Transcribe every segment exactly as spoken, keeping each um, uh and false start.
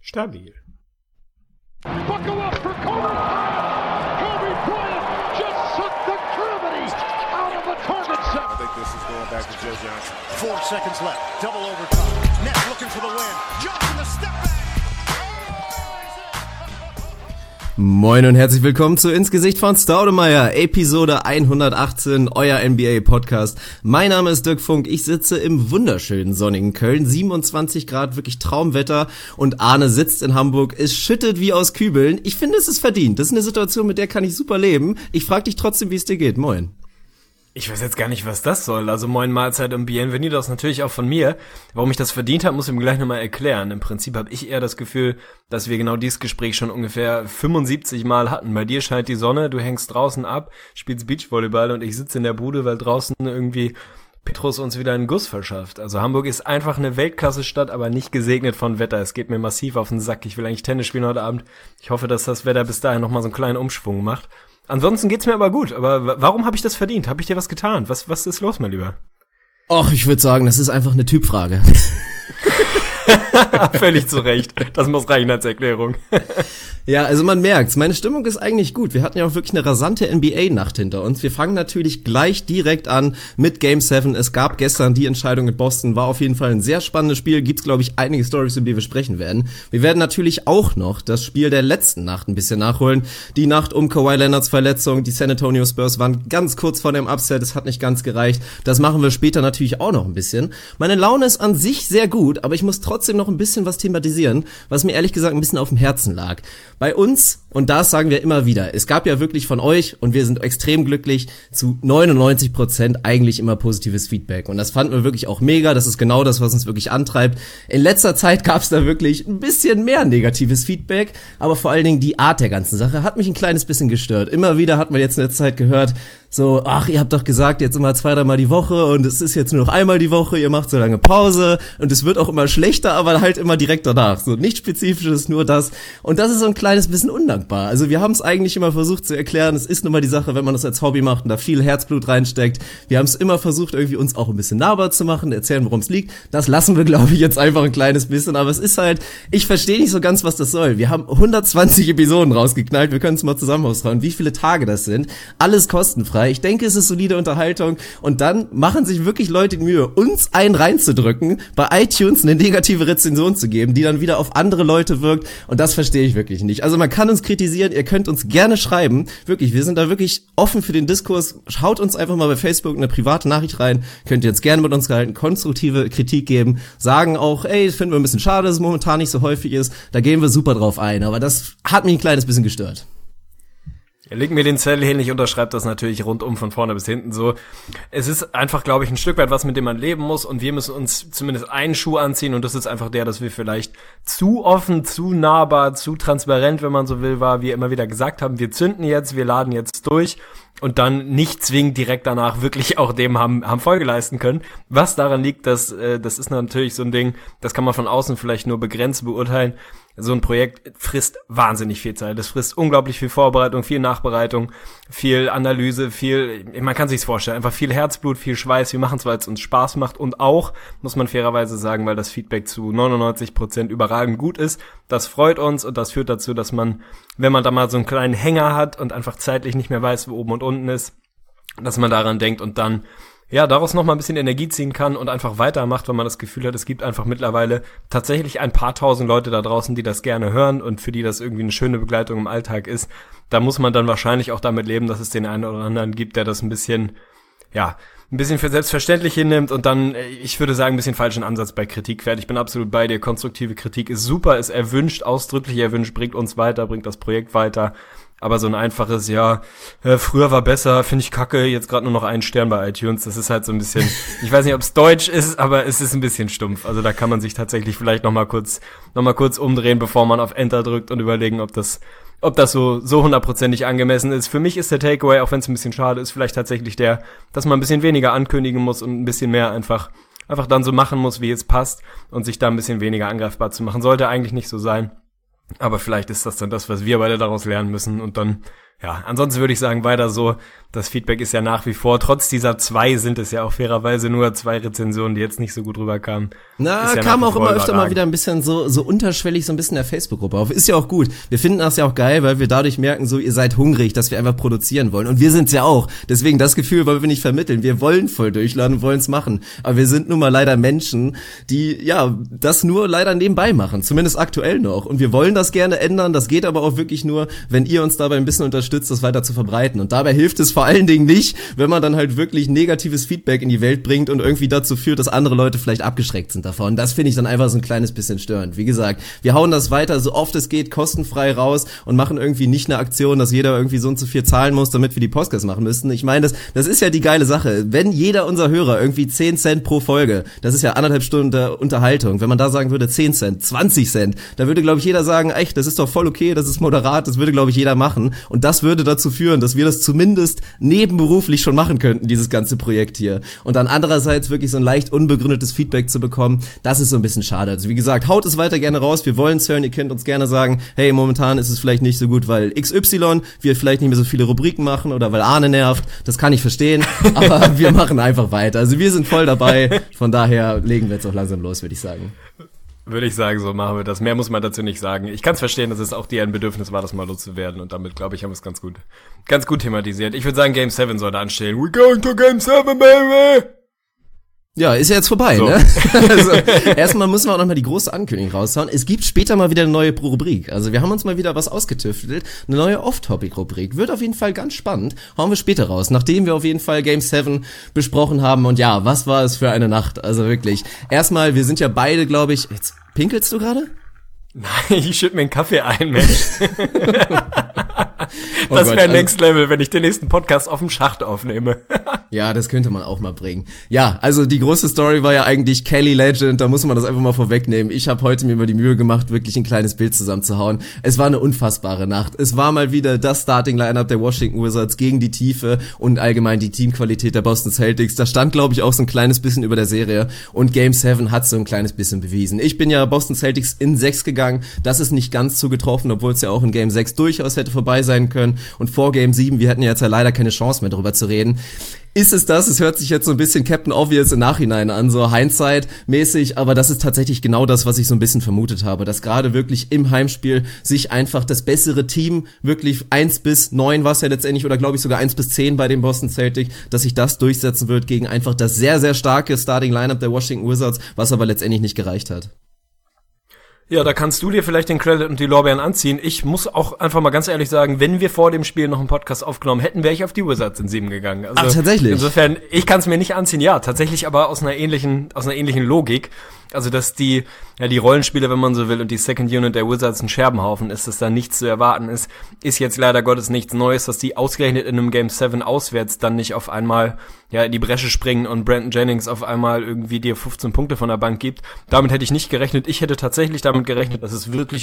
Stabil. Buckle up for Kobe Bryant. Kobe Bryant just sucked the gravity out of the target set. I think this is going back to Joe Johnson. Four seconds left. Double overtime. Nets looking for the win. Johnson the step back. Moin und herzlich willkommen zu Ins Gesicht von Staudemeyer, Episode hundertachtzehn, euer N B A-Podcast. Mein Name ist Dirk Funk, ich sitze im wunderschönen sonnigen Köln, siebenundzwanzig Grad, wirklich Traumwetter, und Arne sitzt in Hamburg, es schüttet wie aus Kübeln. Ich finde, es ist verdient, das ist eine Situation, mit der kann ich super leben. Ich frage dich trotzdem, wie es dir geht. Moin. Ich weiß jetzt gar nicht, was das soll. Also moin Mahlzeit und Bienvenidos natürlich auch von mir. Warum ich das verdient habe, muss ich mir gleich nochmal erklären. Im Prinzip habe ich eher das Gefühl, dass wir genau dieses Gespräch schon ungefähr fünfundsiebzig Mal hatten. Bei dir scheint die Sonne, du hängst draußen ab, spielst Beachvolleyball und ich sitze in der Bude, weil draußen irgendwie Petrus uns wieder einen Guss verschafft. Also Hamburg ist einfach eine Weltklasse-Stadt, aber nicht gesegnet von Wetter. Es geht mir massiv auf den Sack. Ich will eigentlich Tennis spielen heute Abend. Ich hoffe, dass das Wetter bis dahin nochmal so einen kleinen Umschwung macht. Ansonsten geht's mir aber gut. Aber warum habe ich das verdient? Habe ich dir was getan? Was was ist los, mein Lieber? Och, ich würde sagen, das ist einfach eine Typfrage. Völlig zu Recht. Das muss reichen als Erklärung. Ja, also man merkt's, meine Stimmung ist eigentlich gut. Wir hatten ja auch wirklich eine rasante N B A-Nacht hinter uns. Wir fangen natürlich gleich direkt an mit Game sieben. Es gab gestern die Entscheidung in Boston, war auf jeden Fall ein sehr spannendes Spiel. Gibt's, glaube ich, einige Storys, über die wir sprechen werden. Wir werden natürlich auch noch das Spiel der letzten Nacht ein bisschen nachholen. Die Nacht um Kawhi Leonards Verletzung. Die San Antonio Spurs waren ganz kurz vor dem Upset. Es hat nicht ganz gereicht. Das machen wir später natürlich auch noch ein bisschen. Meine Laune ist an sich sehr gut, aber ich muss trotzdem noch ein bisschen was thematisieren, was mir ehrlich gesagt ein bisschen auf dem Herzen lag. Bei uns, und das sagen wir immer wieder, es gab ja wirklich von euch, und wir sind extrem glücklich, zu neunundneunzig Prozent eigentlich immer positives Feedback. Und das fanden wir wirklich auch mega, das ist genau das, was uns wirklich antreibt. In letzter Zeit gab es da wirklich ein bisschen mehr negatives Feedback, aber vor allen Dingen die Art der ganzen Sache hat mich ein kleines bisschen gestört. Immer wieder hat man jetzt in der Zeit gehört, so, ach, ihr habt doch gesagt, jetzt immer zwei, dreimal die Woche und es ist jetzt nur noch einmal die Woche, ihr macht so lange Pause und es wird auch immer schlechter, aber halt immer direkt danach. So, nichts Spezifisches, nur das. Und das ist so ein kleines bisschen undankbar. Also wir haben es eigentlich immer versucht zu erklären, es ist nun mal die Sache, wenn man das als Hobby macht und da viel Herzblut reinsteckt. Wir haben es immer versucht, irgendwie uns auch ein bisschen nahbar zu machen, erzählen, worum es liegt. Das lassen wir, glaube ich, jetzt einfach ein kleines bisschen, aber es ist halt, ich verstehe nicht so ganz, was das soll. Wir haben hundertzwanzig Episoden rausgeknallt, wir können es mal zusammen ausrauen, wie viele Tage das sind. Alles kostenfrei. Ich denke, es ist solide Unterhaltung und dann machen sich wirklich Leute die Mühe, uns einen reinzudrücken, bei iTunes eine negative Rezension zu geben, die dann wieder auf andere Leute wirkt, und das verstehe ich wirklich nicht. Also man kann uns kritisieren, ihr könnt uns gerne schreiben, wirklich, wir sind da wirklich offen für den Diskurs, schaut uns einfach mal bei Facebook eine private Nachricht rein, könnt ihr jetzt gerne mit uns gehalten, konstruktive Kritik geben, sagen auch, ey, das finden wir ein bisschen schade, dass es momentan nicht so häufig ist, da gehen wir super drauf ein, aber das hat mich ein kleines bisschen gestört. Er legt mir den Zettel hin, ich unterschreibe das natürlich rundum von vorne bis hinten so. Es ist einfach, glaube ich, ein Stück weit was, mit dem man leben muss, und wir müssen uns zumindest einen Schuh anziehen, und das ist einfach der, dass wir vielleicht zu offen, zu nahbar, zu transparent, wenn man so will, war, wie wir immer wieder gesagt haben, wir zünden jetzt, wir laden jetzt durch und dann nicht zwingend direkt danach wirklich auch dem haben, haben Folge leisten können. Was daran liegt, dass, äh, das ist natürlich so ein Ding, das kann man von außen vielleicht nur begrenzt beurteilen. So ein Projekt frisst wahnsinnig viel Zeit. Das frisst unglaublich viel Vorbereitung, viel Nachbereitung, viel Analyse, viel, man kann sich's vorstellen, einfach viel Herzblut, viel Schweiß. Wir machen es, weil es uns Spaß macht, und auch, muss man fairerweise sagen, weil das Feedback zu neunundneunzig Prozent überragend gut ist. Das freut uns, und das führt dazu, dass man, wenn man da mal so einen kleinen Hänger hat und einfach zeitlich nicht mehr weiß, wo oben und unten ist, dass man daran denkt und dann ja, daraus noch mal ein bisschen Energie ziehen kann und einfach weitermacht, wenn man das Gefühl hat, es gibt einfach mittlerweile tatsächlich ein paar tausend Leute da draußen, die das gerne hören und für die das irgendwie eine schöne Begleitung im Alltag ist. Da muss man dann wahrscheinlich auch damit leben, dass es den einen oder anderen gibt, der das ein bisschen, ja, ein bisschen für selbstverständlich hinnimmt und dann, ich würde sagen, ein bisschen falschen Ansatz bei Kritik fährt. Ich bin absolut bei dir. Konstruktive Kritik ist super, ist erwünscht, ausdrücklich erwünscht, bringt uns weiter, bringt das Projekt weiter. Aber so ein einfaches, ja, äh, früher war besser, finde ich kacke, jetzt gerade nur noch einen Stern bei iTunes, das ist halt so ein bisschen, ich weiß nicht, ob es deutsch ist, aber es ist ein bisschen stumpf. Also da kann man sich tatsächlich vielleicht noch mal kurz, noch mal kurz umdrehen, bevor man auf Enter drückt, und überlegen, ob das, ob das so, so hundertprozentig angemessen ist. Für mich ist der Takeaway, auch wenn es ein bisschen schade ist, vielleicht tatsächlich der, dass man ein bisschen weniger ankündigen muss und ein bisschen mehr einfach, einfach dann so machen muss, wie es passt, und sich da ein bisschen weniger angreifbar zu machen. Sollte eigentlich nicht so sein. Aber vielleicht ist das dann das, was wir beide daraus lernen müssen, und dann, Ja, ansonsten würde ich sagen, weiter so. Das Feedback ist ja nach wie vor, trotz dieser zwei sind es ja auch fairerweise nur zwei Rezensionen, die jetzt nicht so gut rüberkamen. Na, ja kam auch immer öfter mal wieder ein bisschen so so unterschwellig so ein bisschen in der Facebook-Gruppe auf. Ist ja auch gut. Wir finden das ja auch geil, weil wir dadurch merken, so ihr seid hungrig, dass wir einfach produzieren wollen. Und wir sind's ja auch. Deswegen das Gefühl wollen wir nicht vermitteln. Wir wollen voll durchladen und wollen's machen. Aber wir sind nun mal leider Menschen, die ja das nur leider nebenbei machen. Zumindest aktuell noch. Und wir wollen das gerne ändern. Das geht aber auch wirklich nur, wenn ihr uns dabei ein bisschen unterstützt, das weiter zu verbreiten. Und dabei hilft es vor allen Dingen nicht, wenn man dann halt wirklich negatives Feedback in die Welt bringt und irgendwie dazu führt, dass andere Leute vielleicht abgeschreckt sind davon. Das finde ich dann einfach so ein kleines bisschen störend. Wie gesagt, wir hauen das weiter, so oft es geht, kostenfrei raus und machen irgendwie nicht eine Aktion, dass jeder irgendwie so und so viel zahlen muss, damit wir die Podcasts machen müssten. Ich meine, das, das ist ja die geile Sache. Wenn jeder unser Hörer irgendwie zehn Cent pro Folge, das ist ja anderthalb Stunden Unterhaltung, wenn man da sagen würde zehn Cent, zwanzig Cent, da würde, glaube ich, jeder sagen, echt, das ist doch voll okay, das ist moderat, das würde, glaube ich, jeder machen. Und das würde dazu führen, dass wir das zumindest nebenberuflich schon machen könnten, dieses ganze Projekt hier. Und dann andererseits wirklich so ein leicht unbegründetes Feedback zu bekommen, das ist so ein bisschen schade. Also wie gesagt, haut es weiter gerne raus, wir wollen es hören, ihr könnt uns gerne sagen, hey, momentan ist es vielleicht nicht so gut, weil X Y, wir vielleicht nicht mehr so viele Rubriken machen oder weil Arne nervt, das kann ich verstehen, aber wir machen einfach weiter. Also wir sind voll dabei, von daher legen wir jetzt auch langsam los, würde ich sagen. Würde ich sagen, so machen wir das. Mehr muss man dazu nicht sagen. Ich kann es verstehen, dass es auch dir ein Bedürfnis war, das mal loszuwerden. Und damit, glaube ich, haben wir es ganz gut, ganz gut thematisiert. Ich würde sagen, Game seven sollte anstehen. We're going to Game seven, baby! Ja, ist ja jetzt vorbei, so. Ne? Also, erstmal müssen wir auch nochmal die große Ankündigung raushauen. Es gibt später mal wieder eine neue Rubrik. Also wir haben uns mal wieder was ausgetüftelt. Eine neue Off-Topic-Rubrik. Wird auf jeden Fall ganz spannend. Hauen wir später raus, nachdem wir auf jeden Fall Game seven besprochen haben. Und ja, was war es für eine Nacht? Also wirklich. Erstmal, wir sind ja beide, glaube ich... Jetzt pinkelst du gerade? Nein, ich schütte mir einen Kaffee ein, Mensch. Oh das Gott, wäre also, Next Level, wenn ich den nächsten Podcast auf dem Schacht aufnehme. Ja, das könnte man auch mal bringen. Ja, also die große Story war ja eigentlich Kelly Legend, da muss man das einfach mal vorwegnehmen. Ich habe heute mir mal die Mühe gemacht, wirklich ein kleines Bild zusammenzuhauen. Es war eine unfassbare Nacht. Es war mal wieder das Starting-Lineup der Washington Wizards gegen die Tiefe und allgemein die Teamqualität der Boston Celtics. Da stand, glaube ich, auch so ein kleines bisschen über der Serie und Game seven hat so ein kleines bisschen bewiesen. Ich bin ja Boston Celtics in sechs gegangen. Das ist nicht ganz zugetroffen, obwohl es ja auch in Game sechs durchaus hätte vorbei sein können. Und vor Game sieben, wir hatten ja jetzt ja leider keine Chance mehr darüber zu reden. Ist es das? Es hört sich jetzt so ein bisschen Captain Obvious im Nachhinein an, so Hindsight-mäßig, aber das ist tatsächlich genau das, was ich so ein bisschen vermutet habe, dass gerade wirklich im Heimspiel sich einfach das bessere Team, wirklich eins bis neun war es ja letztendlich, oder glaube ich sogar eins bis zehn bei den Boston Celtics, dass sich das durchsetzen wird gegen einfach das sehr, sehr starke Starting-Lineup der Washington Wizards, was aber letztendlich nicht gereicht hat. Ja, da kannst du dir vielleicht den Credit und die Lorbeeren anziehen. Ich muss auch einfach mal ganz ehrlich sagen, wenn wir vor dem Spiel noch einen Podcast aufgenommen hätten, wäre ich auf die Wizards in sieben gegangen. Also ach, tatsächlich? Insofern, ich kann es mir nicht anziehen. Ja, tatsächlich aber aus einer ähnlichen, aus einer ähnlichen Logik. Also, dass die, ja, die Rollenspieler, wenn man so will, und die Second Unit der Wizards ein Scherbenhaufen ist, dass da nichts zu erwarten ist, ist jetzt leider Gottes nichts Neues, dass die ausgerechnet in einem Game seven auswärts dann nicht auf einmal, ja, in die Bresche springen und Brandon Jennings auf einmal irgendwie dir fünfzehn Punkte von der Bank gibt. Damit hätte ich nicht gerechnet. Ich hätte tatsächlich damit gerechnet, dass es wirklich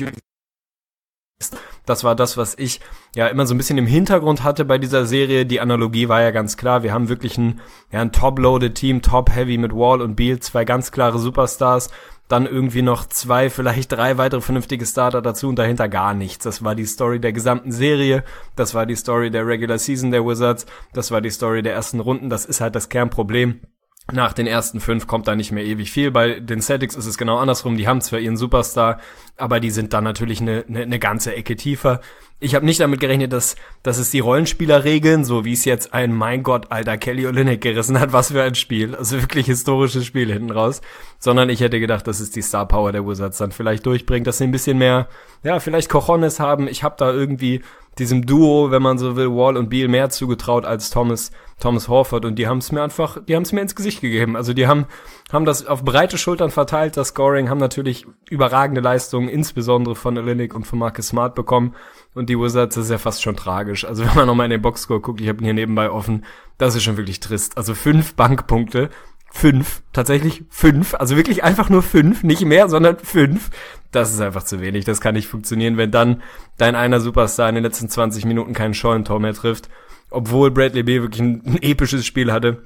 das war das, was ich ja immer so ein bisschen im Hintergrund hatte bei dieser Serie. Die Analogie war ja ganz klar. Wir haben wirklich ein, ja, ein top-loaded Team, top-heavy mit Wall und Beal, zwei ganz klare Superstars. Dann irgendwie noch zwei, vielleicht drei weitere vernünftige Starter dazu und dahinter gar nichts. Das war die Story der gesamten Serie. Das war die Story der Regular Season der Wizards. Das war die Story der ersten Runden. Das ist halt das Kernproblem. Nach den ersten fünf kommt da nicht mehr ewig viel. Bei den Celtics ist es genau andersrum. Die haben zwar ihren Superstar, aber die sind dann natürlich eine, eine, eine ganze Ecke tiefer. Ich habe nicht damit gerechnet, dass, dass es die Rollenspieler regeln, so wie es jetzt ein, mein Gott, alter Kelly Olynyk gerissen hat. Was für ein Spiel. Also wirklich historisches Spiel hinten raus. Sondern ich hätte gedacht, dass es die Star Power der Wizards dann vielleicht durchbringt, dass sie ein bisschen mehr, ja, vielleicht Cojones haben. Ich habe da irgendwie diesem Duo, wenn man so will, Wall und Beal mehr zugetraut als Thomas Thomas Horford, und die haben es mir einfach, die haben es mir ins Gesicht gegeben. Also die haben haben das auf breite Schultern verteilt, das Scoring, haben natürlich überragende Leistungen, insbesondere von Olynyk und von Marcus Smart bekommen, und die Wizards, das ist ja fast schon tragisch. Also wenn man nochmal in den Boxscore guckt, ich habe ihn hier nebenbei offen, das ist schon wirklich trist. Also fünf Bankpunkte, fünf, tatsächlich fünf, also wirklich einfach nur fünf, nicht mehr, sondern fünf. Das ist einfach zu wenig, das kann nicht funktionieren, wenn dann dein einer Superstar in den letzten zwanzig Minuten kein Scheunentor mehr trifft, obwohl Bradley Beal wirklich ein, ein episches Spiel hatte.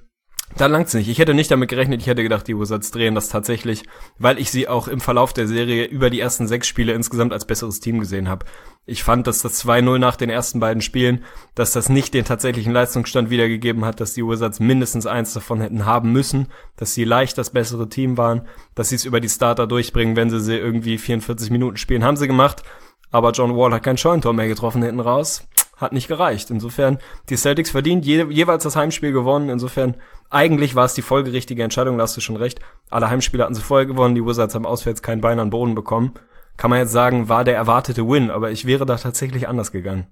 Da langt's nicht. Ich hätte nicht damit gerechnet, ich hätte gedacht, die Wizards drehen das tatsächlich, weil ich sie auch im Verlauf der Serie über die ersten sechs Spiele insgesamt als besseres Team gesehen habe. Ich fand, dass das zwei null nach den ersten beiden Spielen, dass das nicht den tatsächlichen Leistungsstand wiedergegeben hat, dass die Wizards mindestens eins davon hätten haben müssen, dass sie leicht das bessere Team waren, dass sie es über die Starter durchbringen, wenn sie sie irgendwie vierundvierzig Minuten spielen. Haben sie gemacht, aber John Wall hat kein Scheunentor mehr getroffen hinten raus. Hat nicht gereicht. Insofern, die Celtics verdient je, jeweils das Heimspiel gewonnen. Insofern, eigentlich war es die folgerichtige Entscheidung, da hast du schon recht. Alle Heimspiele hatten sie vorher gewonnen, die Wizards haben auswärts kein Bein an den Boden bekommen. Kann man jetzt sagen, war der erwartete Win, aber ich wäre da tatsächlich anders gegangen.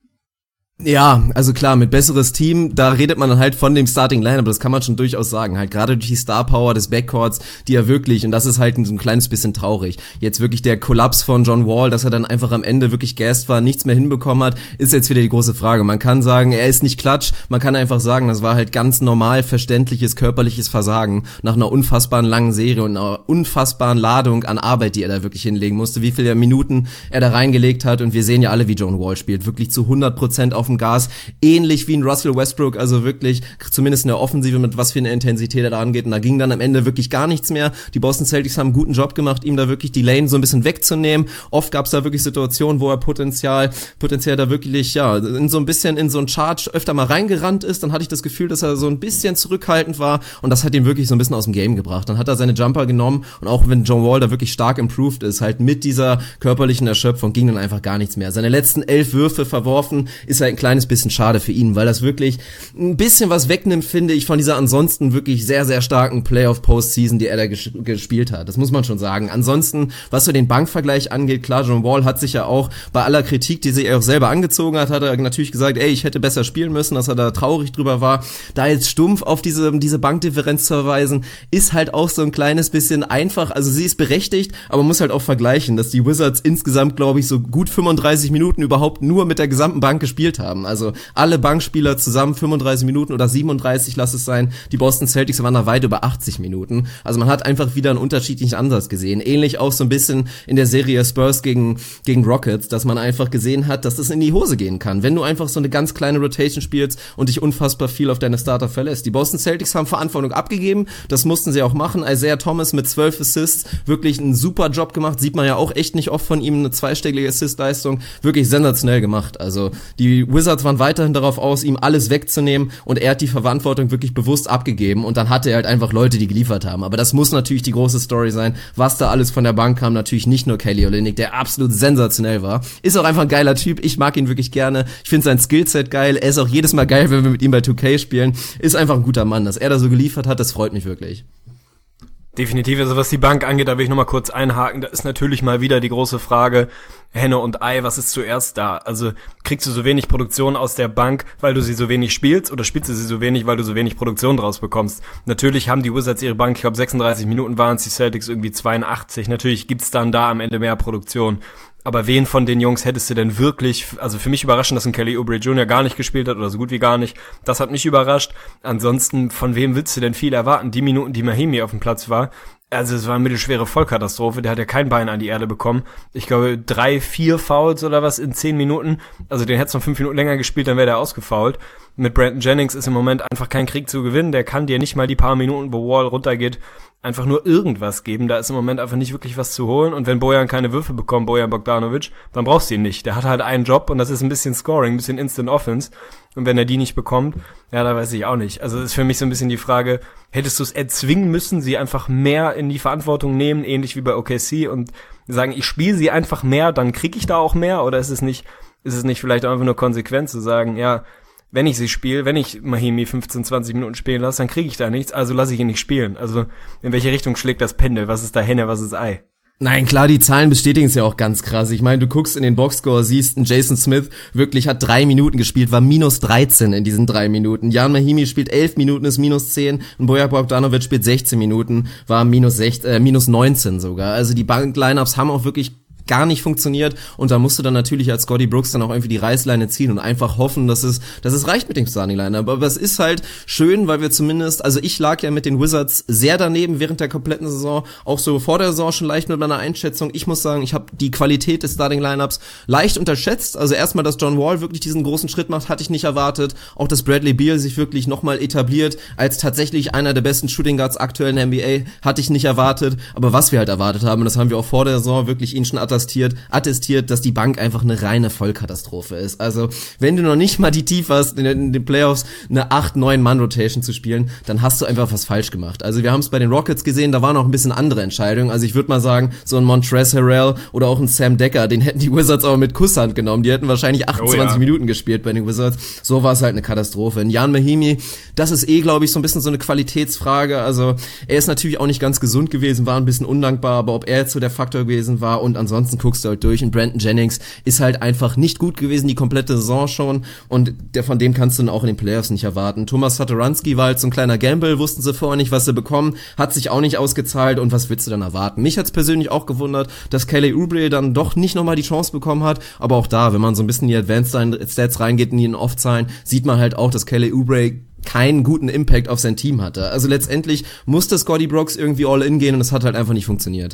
Ja, also klar, mit besseres Team, da redet man dann halt von dem Starting Lineup, das kann man schon durchaus sagen, halt gerade durch die Star Power des Backcourts, die ja wirklich, und das ist halt so ein kleines bisschen traurig, jetzt wirklich der Kollaps von John Wall, dass er dann einfach am Ende wirklich gassed war, nichts mehr hinbekommen hat, ist jetzt wieder die große Frage. Man kann sagen, er ist nicht klatsch, man kann einfach sagen, das war halt ganz normal verständliches körperliches Versagen nach einer unfassbaren langen Serie und einer unfassbaren Ladung an Arbeit, die er da wirklich hinlegen musste, wie viele Minuten er da reingelegt hat, und wir sehen ja alle, wie John Wall spielt, wirklich zu hundert Prozent auf dem Gas, ähnlich wie ein Russell Westbrook, also wirklich, zumindest in der Offensive, mit was für eine Intensität er da angeht, und da ging dann am Ende wirklich gar nichts mehr. Die Boston Celtics haben einen guten Job gemacht, ihm da wirklich die Lane so ein bisschen wegzunehmen. Oft gab es da wirklich Situationen, wo er Potenzial, potenziell da wirklich, ja, in so ein bisschen in so ein Charge öfter mal reingerannt ist, dann hatte ich das Gefühl, dass er so ein bisschen zurückhaltend war, und das hat ihn wirklich so ein bisschen aus dem Game gebracht. Dann hat er seine Jumper genommen, und auch wenn John Wall da wirklich stark improved ist, halt mit dieser körperlichen Erschöpfung ging dann einfach gar nichts mehr. Seine letzten elf Würfe verworfen, ist halt ein kleines bisschen schade für ihn, weil das wirklich ein bisschen was wegnimmt, finde ich, von dieser ansonsten wirklich sehr, sehr starken Playoff-Postseason, die er da ges- gespielt hat. Das muss man schon sagen. Ansonsten, was so den Bankvergleich angeht, klar, John Wall hat sich ja auch bei aller Kritik, die sich er auch selber angezogen hat, hat er natürlich gesagt, ey, ich hätte besser spielen müssen, dass er da traurig drüber war. Da jetzt stumpf auf diese, diese Bankdifferenz zu verweisen, ist halt auch so ein kleines bisschen einfach, also sie ist berechtigt, aber man muss halt auch vergleichen, dass die Wizards insgesamt, glaube ich, so gut fünfunddreißig Minuten überhaupt nur mit der gesamten Bank gespielt haben. Also alle Bankspieler zusammen fünfunddreißig Minuten oder siebenunddreißig, lass es sein. Die Boston Celtics waren da weit über achtzig Minuten. Also man hat einfach wieder einen unterschiedlichen Ansatz gesehen. Ähnlich auch so ein bisschen in der Serie Spurs gegen gegen Rockets, dass man einfach gesehen hat, dass das in die Hose gehen kann, wenn du einfach so eine ganz kleine Rotation spielst und dich unfassbar viel auf deine Starter verlässt. Die Boston Celtics haben Verantwortung abgegeben, das mussten sie auch machen. Isaiah Thomas mit zwölf Assists, wirklich einen super Job gemacht, sieht man ja auch echt nicht oft von ihm, eine zweistellige Assist-Leistung, wirklich sensationell gemacht. Also die Wizards waren weiterhin darauf aus, ihm alles wegzunehmen, und er hat die Verantwortung wirklich bewusst abgegeben, und dann hatte er halt einfach Leute, die geliefert haben. Aber das muss natürlich die große Story sein, was da alles von der Bank kam. Natürlich nicht nur Kelly Olynyk, der absolut sensationell war. Ist auch einfach ein geiler Typ, ich mag ihn wirklich gerne. Ich finde sein Skillset geil, er ist auch jedes Mal geil, wenn wir mit ihm bei zwei K spielen. Ist einfach ein guter Mann, dass er da so geliefert hat, das freut mich wirklich. Definitiv, also was die Bank angeht, da will ich nochmal kurz einhaken, da ist natürlich mal wieder die große Frage, Henne und Ei, was ist zuerst da? Also kriegst du so wenig Produktion aus der Bank, weil du sie so wenig spielst, oder spielst du sie so wenig, weil du so wenig Produktion draus bekommst? Natürlich haben die Wizards ihre Bank, ich glaube sechsunddreißig Minuten waren es, die Celtics irgendwie zweiundachtzig, natürlich gibt's dann da am Ende mehr Produktion. Aber wen von den Jungs hättest du denn wirklich, also für mich überraschend, dass ein Kelly Oubre Junior gar nicht gespielt hat oder so gut wie gar nicht. Das hat mich überrascht. Ansonsten, von wem willst du denn viel erwarten? Die Minuten, die Mahimi auf dem Platz war, also es war eine mittelschwere Vollkatastrophe. Der hat ja kein Bein an die Erde bekommen. Ich glaube, drei, vier Fouls oder was in zehn Minuten. Also den hättest du noch fünf Minuten länger gespielt, dann wäre der ausgefoult. Mit Brandon Jennings ist im Moment einfach kein Krieg zu gewinnen. Der kann dir nicht mal die paar Minuten, wo Wall runtergeht, einfach nur irgendwas geben. Da ist im Moment einfach nicht wirklich was zu holen. Und wenn Bojan keine Würfe bekommt, Bojan Bogdanovic, dann brauchst du ihn nicht. Der hat halt einen Job, und das ist ein bisschen Scoring, ein bisschen Instant Offense. Und wenn er die nicht bekommt, ja, da weiß ich auch nicht. Also ist für mich so ein bisschen die Frage, hättest du es erzwingen müssen, sie einfach mehr in die Verantwortung nehmen, ähnlich wie bei O K C, und sagen, ich spiele sie einfach mehr, dann krieg ich da auch mehr? Oder ist es nicht, ist es nicht vielleicht einfach nur konsequent zu sagen, ja, wenn ich sie spiele, wenn ich Mahimi fünfzehn, zwanzig Minuten spielen lasse, dann kriege ich da nichts, also lasse ich ihn nicht spielen. Also in welche Richtung schlägt das Pendel? Was ist da Henne, was ist Ei? Nein, klar, die Zahlen bestätigen es ja auch ganz krass. Ich meine, du guckst in den Boxscore, siehst, ein Jason Smith wirklich hat drei Minuten gespielt, war minus dreizehn in diesen drei Minuten. Jan Mahimi spielt elf Minuten, ist minus zehn. Und Bojan Bogdanovic spielt sechzehn Minuten, war minus sechzehn, äh, minus neunzehn sogar. Also die Bank-Lineups haben auch wirklich gar nicht funktioniert und da musst du dann natürlich als Scotty Brooks dann auch irgendwie die Reißleine ziehen und einfach hoffen, dass es, dass es reicht mit dem Starting Lineup. Aber es ist halt schön, weil wir zumindest, also ich lag ja mit den Wizards sehr daneben während der kompletten Saison, auch so vor der Saison schon leicht mit meiner Einschätzung. Ich muss sagen, ich habe die Qualität des Starting Lineups leicht unterschätzt. Also erstmal, dass John Wall wirklich diesen großen Schritt macht, hatte ich nicht erwartet. Auch, dass Bradley Beal sich wirklich nochmal etabliert als tatsächlich einer der besten Shooting Guards aktuell in der N B A, hatte ich nicht erwartet. Aber was wir halt erwartet haben, und das haben wir auch vor der Saison wirklich ihnen schon attestiert, attestiert, dass die Bank einfach eine reine Vollkatastrophe ist. Also, wenn du noch nicht mal die Tiefe hast, in den, in den Playoffs eine acht neun Mann Rotation zu spielen, dann hast du einfach was falsch gemacht. Also, wir haben es bei den Rockets gesehen, da waren auch ein bisschen andere Entscheidungen. Also, ich würde mal sagen, so ein Montrezl Harrell oder auch ein Sam Decker, den hätten die Wizards aber mit Kusshand genommen. Die hätten wahrscheinlich achtundzwanzig oh, ja. Minuten gespielt bei den Wizards. So war es halt eine Katastrophe. Und Jan Mahimi, das ist eh, glaube ich, so ein bisschen so eine Qualitätsfrage. Also, er ist natürlich auch nicht ganz gesund gewesen, war ein bisschen undankbar, aber ob er jetzt so der Faktor gewesen war und ansonsten guckst du halt durch und Brandon Jennings ist halt einfach nicht gut gewesen, die komplette Saison schon und der, von dem kannst du dann auch in den Playoffs nicht erwarten. Thomas Satoransky war halt so ein kleiner Gamble, wussten sie vorher nicht, was sie bekommen, hat sich auch nicht ausgezahlt und was willst du dann erwarten? Mich hat's persönlich auch gewundert, dass Kelly Oubre dann doch nicht nochmal die Chance bekommen hat, aber auch da, wenn man so ein bisschen in die Advanced Stats reingeht, in die Off-Zahlen, sieht man halt auch, dass Kelly Oubre keinen guten Impact auf sein Team hatte. Also letztendlich musste Scotty Brooks irgendwie all in gehen und es hat halt einfach nicht funktioniert.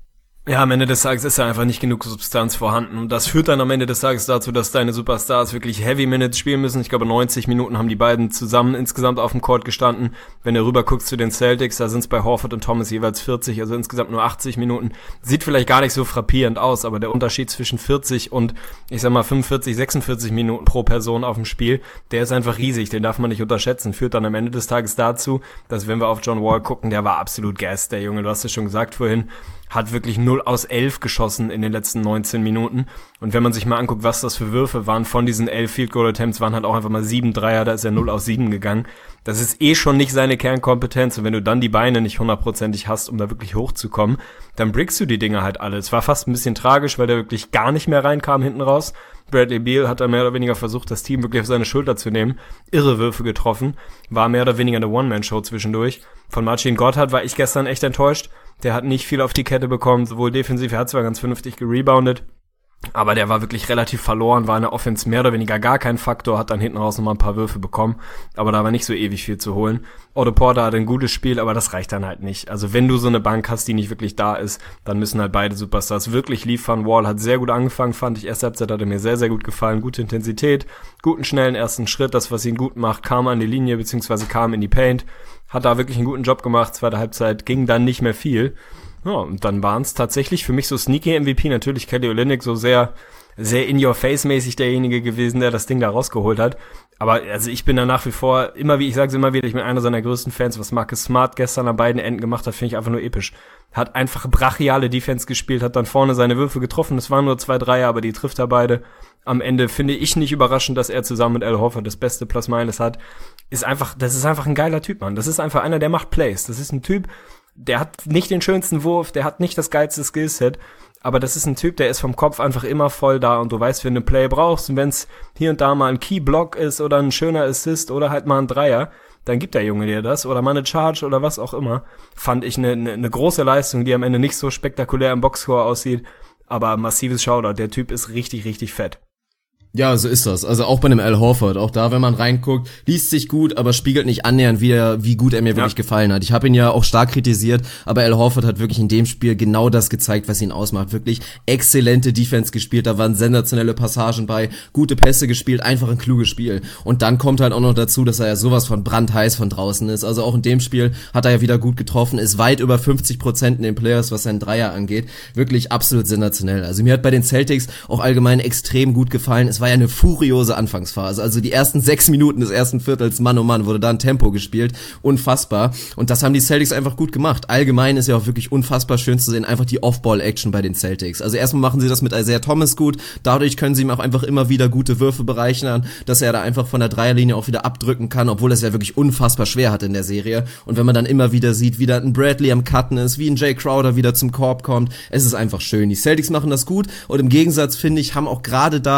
Ja, am Ende des Tages ist ja einfach nicht genug Substanz vorhanden und das führt dann am Ende des Tages dazu, dass deine Superstars wirklich Heavy Minutes spielen müssen. Ich glaube, neunzig Minuten haben die beiden zusammen insgesamt auf dem Court gestanden. Wenn du rüber guckst zu den Celtics, da sind es bei Horford und Thomas jeweils vierzig, also insgesamt nur achtzig Minuten. Sieht vielleicht gar nicht so frappierend aus, aber der Unterschied zwischen vierzig und, ich sag mal, fünfundvierzig, sechsundvierzig Minuten pro Person auf dem Spiel, der ist einfach riesig, den darf man nicht unterschätzen. Führt dann am Ende des Tages dazu, dass wenn wir auf John Wall gucken, der war absolut gassed, der Junge, du hast es schon gesagt vorhin, hat wirklich null aus elf geschossen in den letzten neunzehn Minuten. Und wenn man sich mal anguckt, was das für Würfe waren, von diesen elf Field Goal Attempts waren halt auch einfach mal sieben Dreier, da ist er null aus sieben gegangen. Das ist eh schon nicht seine Kernkompetenz und wenn du dann die Beine nicht hundertprozentig hast, um da wirklich hochzukommen, dann brickst du die Dinger halt alle. Es war fast ein bisschen tragisch, weil der wirklich gar nicht mehr reinkam hinten raus. Bradley Beal hat da mehr oder weniger versucht, das Team wirklich auf seine Schulter zu nehmen. Irre Würfe getroffen. War mehr oder weniger eine One-Man-Show zwischendurch. Von Marcin Gortat war ich gestern echt enttäuscht. Der hat nicht viel auf die Kette bekommen, sowohl defensiv, er hat zwar ganz vernünftig gereboundet, aber der war wirklich relativ verloren, war in der Offense mehr oder weniger gar kein Faktor, hat dann hinten raus nochmal ein paar Würfe bekommen, aber da war nicht so ewig viel zu holen. Otto Porter hat ein gutes Spiel, aber das reicht dann halt nicht. Also wenn du so eine Bank hast, die nicht wirklich da ist, dann müssen halt beide Superstars wirklich liefern. Wall hat sehr gut angefangen, fand ich. Erste Halbzeit hat er mir sehr, sehr gut gefallen. Gute Intensität, guten, schnellen ersten Schritt. Das, was ihn gut macht, kam an die Linie, beziehungsweise kam in die Paint. Hat da wirklich einen guten Job gemacht. Zweite Halbzeit ging dann nicht mehr viel. Ja, und dann waren es tatsächlich für mich so sneaky M V P, natürlich Kelly Olynyk, so sehr sehr in-your-face-mäßig derjenige gewesen, der das Ding da rausgeholt hat. Aber also ich bin da nach wie vor, immer wie ich sage es immer wieder, ich bin einer seiner größten Fans. Was Marcus Smart gestern an beiden Enden gemacht hat, finde ich einfach nur episch. Hat einfach brachiale Defense gespielt, hat dann vorne seine Würfe getroffen. Es waren nur zwei Dreier, aber die trifft er beide. Am Ende finde ich nicht überraschend, dass er zusammen mit Al Horford das beste Plus-Minus hat. Ist einfach, das ist einfach ein geiler Typ, Mann. Das ist einfach einer, der macht Plays. Das ist ein Typ, der hat nicht den schönsten Wurf, der hat nicht das geilste Skillset, aber das ist ein Typ, der ist vom Kopf einfach immer voll da und du weißt, wenn du einen Play brauchst und wenn es hier und da mal ein Key-Block ist oder ein schöner Assist oder halt mal ein Dreier, dann gibt der Junge dir das oder mal eine Charge oder was auch immer. Fand ich eine, eine, eine große Leistung, die am Ende nicht so spektakulär im Boxscore aussieht, aber massives Shoutout. Der Typ ist richtig, richtig fett. Ja, so ist das. Also auch bei einem Al Horford, auch da, wenn man reinguckt, liest sich gut, aber spiegelt nicht annähernd, wie, er, wie gut er mir ja. wirklich gefallen hat. Ich habe ihn ja auch stark kritisiert, aber Al Horford hat wirklich in dem Spiel genau das gezeigt, was ihn ausmacht. Wirklich exzellente Defense gespielt, da waren sensationelle Passagen bei, gute Pässe gespielt, einfach ein kluges Spiel. Und dann kommt halt auch noch dazu, dass er ja sowas von brandheiß von draußen ist. Also auch in dem Spiel hat er ja wieder gut getroffen, ist weit über fünfzig Prozent in den Players, was seinen Dreier angeht. Wirklich absolut sensationell. Also mir hat bei den Celtics auch allgemein extrem gut gefallen. Es war ja eine furiose Anfangsphase. Also die ersten sechs Minuten des ersten Viertels, Mann oh Mann, wurde da ein Tempo gespielt. Unfassbar. Und das haben die Celtics einfach gut gemacht. Allgemein ist ja auch wirklich unfassbar schön zu sehen, einfach die Off-Ball-Action bei den Celtics. Also erstmal machen sie das mit Isaiah Thomas gut. Dadurch können sie ihm auch einfach immer wieder gute Würfe bereichern, dass er da einfach von der Dreierlinie auch wieder abdrücken kann, obwohl er es ja wirklich unfassbar schwer hat in der Serie. Und wenn man dann immer wieder sieht, wie da ein Bradley am Cutten ist, wie ein Jay Crowder wieder zum Korb kommt, es ist einfach schön. Die Celtics machen das gut und im Gegensatz, finde ich, haben auch gerade da die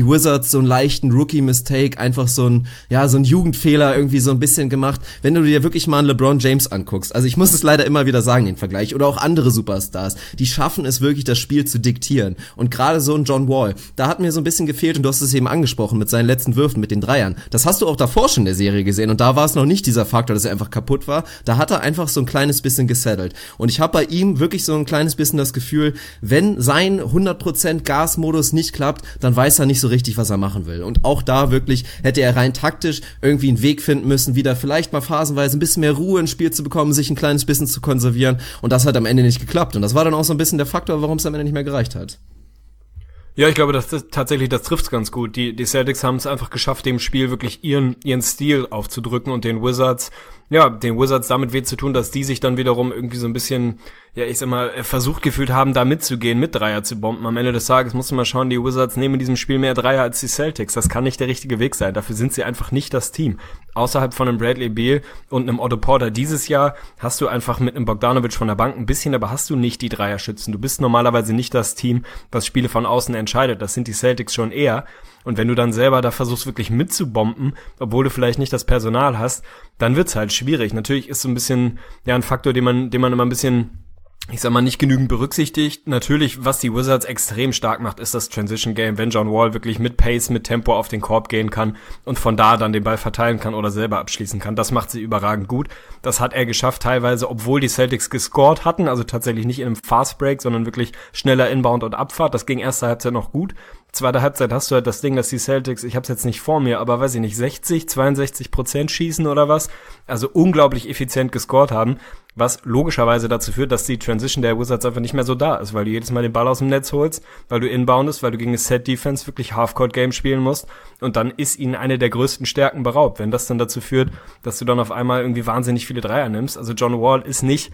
die Wizards so einen leichten Rookie-Mistake, einfach so ein, ja, so ein Jugendfehler irgendwie so ein bisschen gemacht. Wenn du dir wirklich mal einen LeBron James anguckst, also ich muss es leider immer wieder sagen, den Vergleich, oder auch andere Superstars, die schaffen es wirklich, das Spiel zu diktieren. Und gerade so ein John Wall, da hat mir so ein bisschen gefehlt, und du hast es eben angesprochen, mit seinen letzten Würfen, mit den Dreiern. Das hast du auch davor schon in der Serie gesehen, und da war es noch nicht dieser Faktor, dass er einfach kaputt war. Da hat er einfach so ein kleines bisschen gesettelt. Und ich habe bei ihm wirklich so ein kleines bisschen das Gefühl, wenn sein hundert Prozent Gasmodus nicht klappt, dann weiß er nicht so richtig, was er machen will. Und auch da wirklich hätte er rein taktisch irgendwie einen Weg finden müssen, wieder vielleicht mal phasenweise ein bisschen mehr Ruhe ins Spiel zu bekommen, sich ein kleines bisschen zu konservieren. Und das hat am Ende nicht geklappt. Und das war dann auch so ein bisschen der Faktor, warum es am Ende nicht mehr gereicht hat. Ja, ich glaube, das, das tatsächlich, das trifft's ganz gut. Die, die Celtics haben es einfach geschafft, dem Spiel wirklich ihren, ihren Stil aufzudrücken und den Wizards, ja, den Wizards damit weh zu tun, dass die sich dann wiederum irgendwie so ein bisschen, ja, ich sag mal, versucht gefühlt haben, da mitzugehen, mit Dreier zu bomben. Am Ende des Tages musst du mal schauen, die Wizards nehmen in diesem Spiel mehr Dreier als die Celtics. Das kann nicht der richtige Weg sein. Dafür sind sie einfach nicht das Team. Außerhalb von einem Bradley Beal und einem Otto Porter dieses Jahr hast du einfach mit einem Bogdanovic von der Bank ein bisschen, aber hast du nicht die Dreierschützen. Du bist normalerweise nicht das Team, was Spiele von außen entscheidet. Das sind die Celtics schon eher. Und wenn du dann selber da versuchst, wirklich mitzubomben, obwohl du vielleicht nicht das Personal hast, dann wird's halt schwierig. Natürlich ist so ein bisschen, ja, ein Faktor, den man, den man immer ein bisschen, ich sag mal, nicht genügend berücksichtigt. Natürlich, was die Wizards extrem stark macht, ist das Transition Game, wenn John Wall wirklich mit Pace, mit Tempo auf den Korb gehen kann und von da dann den Ball verteilen kann oder selber abschließen kann. Das macht sie überragend gut. Das hat er geschafft teilweise, obwohl die Celtics gescored hatten, also tatsächlich nicht in einem Fast Break, sondern wirklich schneller Inbound und Abfahrt. Das ging erste Halbzeit noch gut. Zweite Halbzeit hast du halt das Ding, dass die Celtics, ich hab's jetzt nicht vor mir, aber weiß ich nicht, sechzig, zweiundsechzig Prozent schießen oder was, also unglaublich effizient gescored haben, was logischerweise dazu führt, dass die Transition der Wizards einfach nicht mehr so da ist, weil du jedes Mal den Ball aus dem Netz holst, weil du inboundest, weil du gegen eine Set-Defense wirklich Half-Court-Game spielen musst, und dann ist ihnen eine der größten Stärken beraubt, wenn das dann dazu führt, dass du dann auf einmal irgendwie wahnsinnig viele Dreier nimmst. Also John Wall ist nicht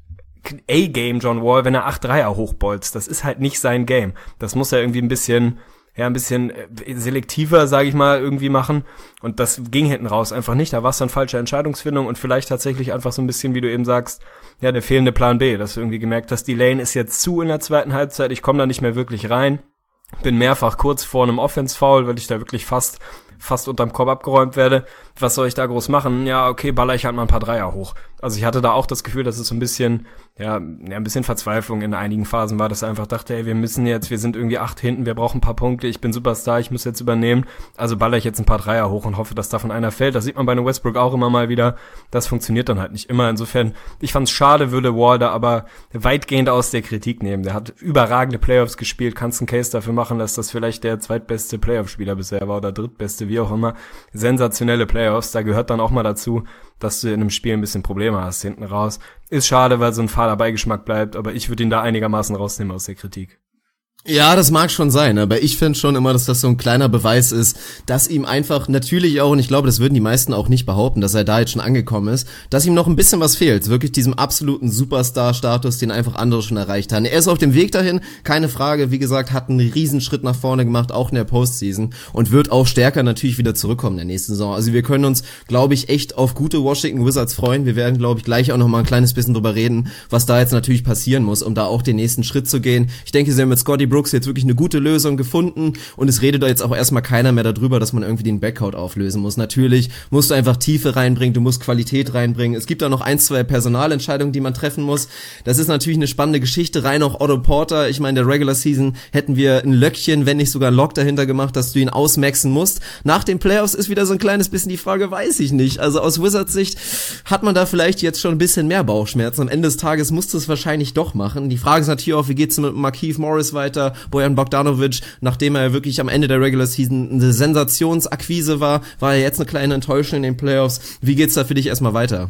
A-Game John Wall, wenn er acht Dreier hochbolzt. Das ist halt nicht sein Game. Das muss er irgendwie ein bisschen, ja, ein bisschen selektiver, sage ich mal, irgendwie machen. Und das ging hinten raus einfach nicht. Da war es dann falsche Entscheidungsfindung und vielleicht tatsächlich einfach so ein bisschen, wie du eben sagst, ja, der fehlende Plan B. Dass du irgendwie gemerkt hast, die Lane ist jetzt zu in der zweiten Halbzeit. Ich komme da nicht mehr wirklich rein. Bin mehrfach kurz vor einem Offense-Foul, weil ich da wirklich fast fast unterm Korb abgeräumt werde. Was soll ich da groß machen? Ja, okay, baller ich halt mal ein paar Dreier hoch. Also ich hatte da auch das Gefühl, dass es so ein bisschen, ja, ja, ein bisschen Verzweiflung in einigen Phasen war, dass er einfach dachte, ey, wir müssen jetzt, wir sind irgendwie acht hinten, wir brauchen ein paar Punkte, ich bin Superstar, ich muss jetzt übernehmen, also baller ich jetzt ein paar Dreier hoch und hoffe, dass davon einer fällt. Das sieht man bei einem Westbrook auch immer mal wieder. Das funktioniert dann halt nicht immer. Insofern, ich fand's schade, würde Wall da aber weitgehend aus der Kritik nehmen. Der hat überragende Playoffs gespielt, kannst einen Case dafür machen, dass das vielleicht der zweitbeste Playoff-Spieler bisher war oder drittbeste, wie auch immer. Sensationelle Playoffs, da gehört dann auch mal dazu, dass du in einem Spiel ein bisschen Probleme hast hinten raus. Ist schade, weil so ein fader Beigeschmack bleibt, aber ich würde ihn da einigermaßen rausnehmen aus der Kritik. Ja, das mag schon sein, aber ich finde schon immer, dass das so ein kleiner Beweis ist, dass ihm einfach natürlich auch, und ich glaube, das würden die meisten auch nicht behaupten, dass er da jetzt schon angekommen ist, dass ihm noch ein bisschen was fehlt, wirklich diesem absoluten Superstar-Status, den einfach andere schon erreicht haben. Er ist auf dem Weg dahin, keine Frage, wie gesagt, hat einen Riesenschritt nach vorne gemacht, auch in der Postseason, und wird auch stärker natürlich wieder zurückkommen in der nächsten Saison. Also wir können uns, glaube ich, echt auf gute Washington Wizards freuen. Wir werden, glaube ich, gleich auch noch mal ein kleines bisschen drüber reden, was da jetzt natürlich passieren muss, um da auch den nächsten Schritt zu gehen. Ich denke, sie haben mit Scotty Brooks jetzt wirklich eine gute Lösung gefunden, und es redet da jetzt auch erstmal keiner mehr darüber, dass man irgendwie den Backcourt auflösen muss. Natürlich musst du einfach Tiefe reinbringen, du musst Qualität reinbringen. Es gibt da noch ein, zwei Personalentscheidungen, die man treffen muss. Das ist natürlich eine spannende Geschichte, rein auch Otto Porter. Ich meine, der Regular Season hätten wir ein Löckchen, wenn nicht sogar ein Lock dahinter gemacht, dass du ihn ausmaxen musst. Nach den Playoffs ist wieder so ein kleines bisschen die Frage, weiß ich nicht. Also aus Wizards Sicht hat man da vielleicht jetzt schon ein bisschen mehr Bauchschmerzen. Am Ende des Tages musst du es wahrscheinlich doch machen. Die Frage ist natürlich auch, wie geht's mit Markieff Morris weiter? Bojan Bogdanovic, nachdem er wirklich am Ende der Regular Season eine Sensationsakquise war, war er jetzt eine kleine Enttäuschung in den Playoffs. Wie geht's da für dich erstmal weiter?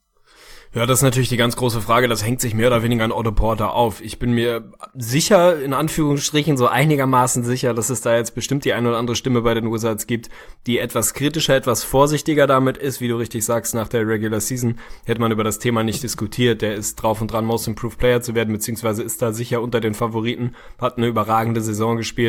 Ja, das ist natürlich die ganz große Frage. Das hängt sich mehr oder weniger an Otto Porter auf. Ich bin mir sicher, in Anführungsstrichen, so einigermaßen sicher, dass es da jetzt bestimmt die eine oder andere Stimme bei den Wizards gibt, die etwas kritischer, etwas vorsichtiger damit ist. Wie du richtig sagst, nach der Regular Season hätte man über das Thema nicht diskutiert. Der ist drauf und dran, Most Improved Player zu werden, beziehungsweise ist da sicher unter den Favoriten, hat eine überragende Saison gespielt.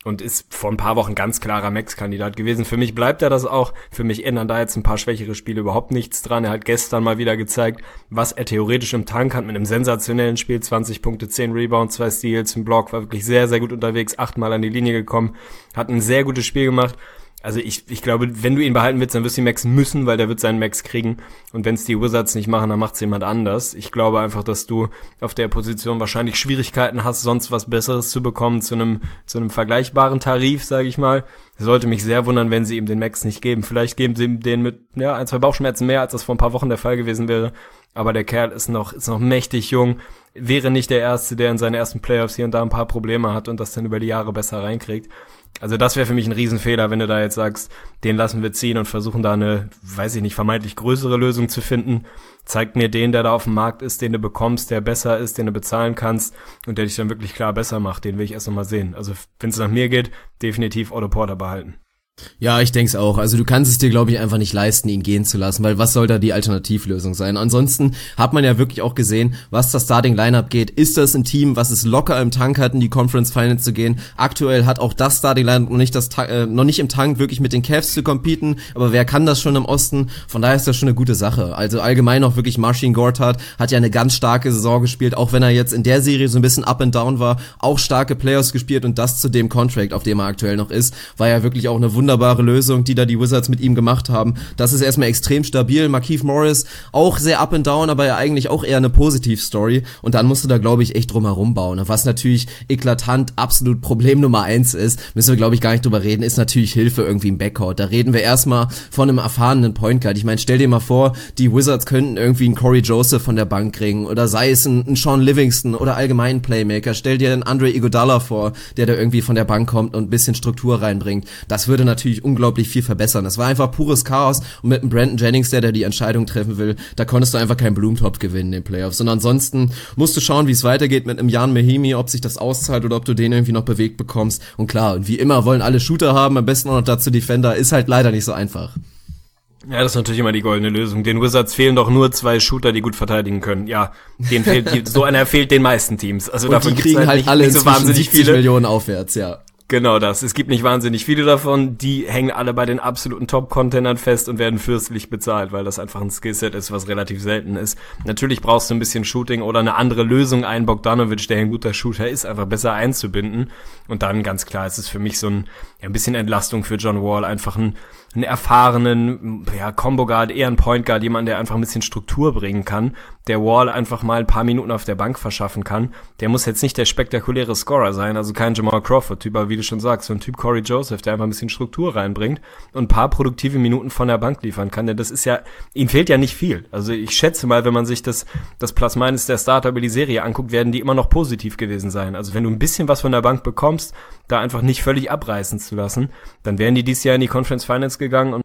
und ist vor ein paar Wochen ganz klarer Max-Kandidat gewesen. Für mich bleibt er das auch. Für mich ändern da jetzt ein paar schwächere Spiele überhaupt nichts dran. Er hat gestern mal wieder gezeigt, was er theoretisch im Tank hat mit einem sensationellen Spiel. zwanzig Punkte, zehn Rebounds, zwei Steals, ein Block, war wirklich sehr, sehr gut unterwegs, achtmal an die Linie gekommen, hat ein sehr gutes Spiel gemacht. Also ich ich glaube, wenn du ihn behalten willst, dann wirst du ihn Max müssen, weil der wird seinen Max kriegen. Und wenn es die Wizards nicht machen, dann macht es jemand anders. Ich glaube einfach, dass du auf der Position wahrscheinlich Schwierigkeiten hast, sonst was Besseres zu bekommen zu einem zu einem vergleichbaren Tarif, sage ich mal. Sollte mich sehr wundern, wenn sie ihm den Max nicht geben. Vielleicht geben sie ihm den mit ja ein, zwei Bauchschmerzen mehr, als das vor ein paar Wochen der Fall gewesen wäre. Aber der Kerl ist noch ist noch mächtig jung. Wäre nicht der Erste, der in seinen ersten Playoffs hier und da ein paar Probleme hat und das dann über die Jahre besser reinkriegt. Also das wäre für mich ein Riesenfehler, wenn du da jetzt sagst, den lassen wir ziehen und versuchen da eine, weiß ich nicht, vermeintlich größere Lösung zu finden. Zeig mir den, der da auf dem Markt ist, den du bekommst, der besser ist, den du bezahlen kannst und der dich dann wirklich klar besser macht. Den will ich erst noch mal sehen. Also wenn es nach mir geht, definitiv Otto Porter behalten. Ja, ich denk's auch. Also du kannst es dir, glaube ich, einfach nicht leisten, ihn gehen zu lassen, weil was soll da die Alternativlösung sein? Ansonsten hat man ja wirklich auch gesehen, was das Starting-Lineup geht. Ist das ein Team, was es locker im Tank hat, in die Conference Finals zu gehen? Aktuell hat auch das Starting-Lineup noch nicht das äh, noch nicht im Tank, wirklich mit den Cavs zu competen, aber wer kann das schon im Osten? Von daher ist das schon eine gute Sache. Also allgemein auch wirklich Marcin Gortat hat ja eine ganz starke Saison gespielt, auch wenn er jetzt in der Serie so ein bisschen up and down war, auch starke Playoffs gespielt und das zu dem Contract, auf dem er aktuell noch ist, war ja wirklich auch eine wunderbare Lösung, die da die Wizards mit ihm gemacht haben. Das ist erstmal extrem stabil. Markieff Morris auch sehr up and down, aber ja eigentlich auch eher eine Positiv-Story. Und dann musst du da, glaube ich, echt drum herum bauen. Was natürlich eklatant absolut Problem Nummer eins ist, müssen wir, glaube ich, gar nicht drüber reden, ist natürlich Hilfe irgendwie im Backcourt. Da reden wir erstmal von einem erfahrenen Point Guard. Ich meine, stell dir mal vor, die Wizards könnten irgendwie einen Corey Joseph von der Bank kriegen oder sei es ein, ein Sean Livingston oder allgemein Playmaker. Stell dir einen Andre Iguodala vor, der da irgendwie von der Bank kommt und ein bisschen Struktur reinbringt. Das würde natürlich unglaublich viel verbessern. Das war einfach pures Chaos und mit einem Brandon Jennings, der da die Entscheidung treffen will, da konntest du einfach keinen Blumentopf gewinnen in den Playoffs. Und ansonsten musst du schauen, wie es weitergeht mit einem Jan Mahimi, ob sich das auszahlt oder ob du den irgendwie noch bewegt bekommst. Und klar, und wie immer wollen alle Shooter haben, am besten auch noch dazu Defender, ist halt leider nicht so einfach. Ja, das ist natürlich immer die goldene Lösung. Den Wizards fehlen doch nur zwei Shooter, die gut verteidigen können. Ja, den fehlt, so einer fehlt den meisten Teams. Also und davon die kriegen halt halt nicht, alle nicht so wahnsinnig siebzig viele Millionen aufwärts, ja. Genau das. Es gibt nicht wahnsinnig viele davon. Die hängen alle bei den absoluten Top-Contendern fest und werden fürstlich bezahlt, weil das einfach ein Skillset ist, was relativ selten ist. Natürlich brauchst du ein bisschen Shooting oder eine andere Lösung. Ein Bogdanovic, der ein guter Shooter ist, einfach besser einzubinden. Und dann ganz klar ist es für mich so ein, ja, ein bisschen Entlastung für John Wall. Einfach ein, einen erfahrenen, ja, Combo Guard, eher ein Point Guard, jemand, der einfach ein bisschen Struktur bringen kann, der Wall einfach mal ein paar Minuten auf der Bank verschaffen kann. Der muss jetzt nicht der spektakuläre Scorer sein, also kein Jamal Crawford-Typ, aber wie du schon sagst, so ein Typ Corey Joseph, der einfach ein bisschen Struktur reinbringt und ein paar produktive Minuten von der Bank liefern kann, denn das ist ja, ihm fehlt ja nicht viel. Also ich schätze mal, wenn man sich das, das Plus-Minus der Starter über die Serie anguckt, werden die immer noch positiv gewesen sein. Also wenn du ein bisschen was von der Bank bekommst, da einfach nicht völlig abreißen zu lassen, dann wären die dieses Jahr in die Conference Finals gegangen und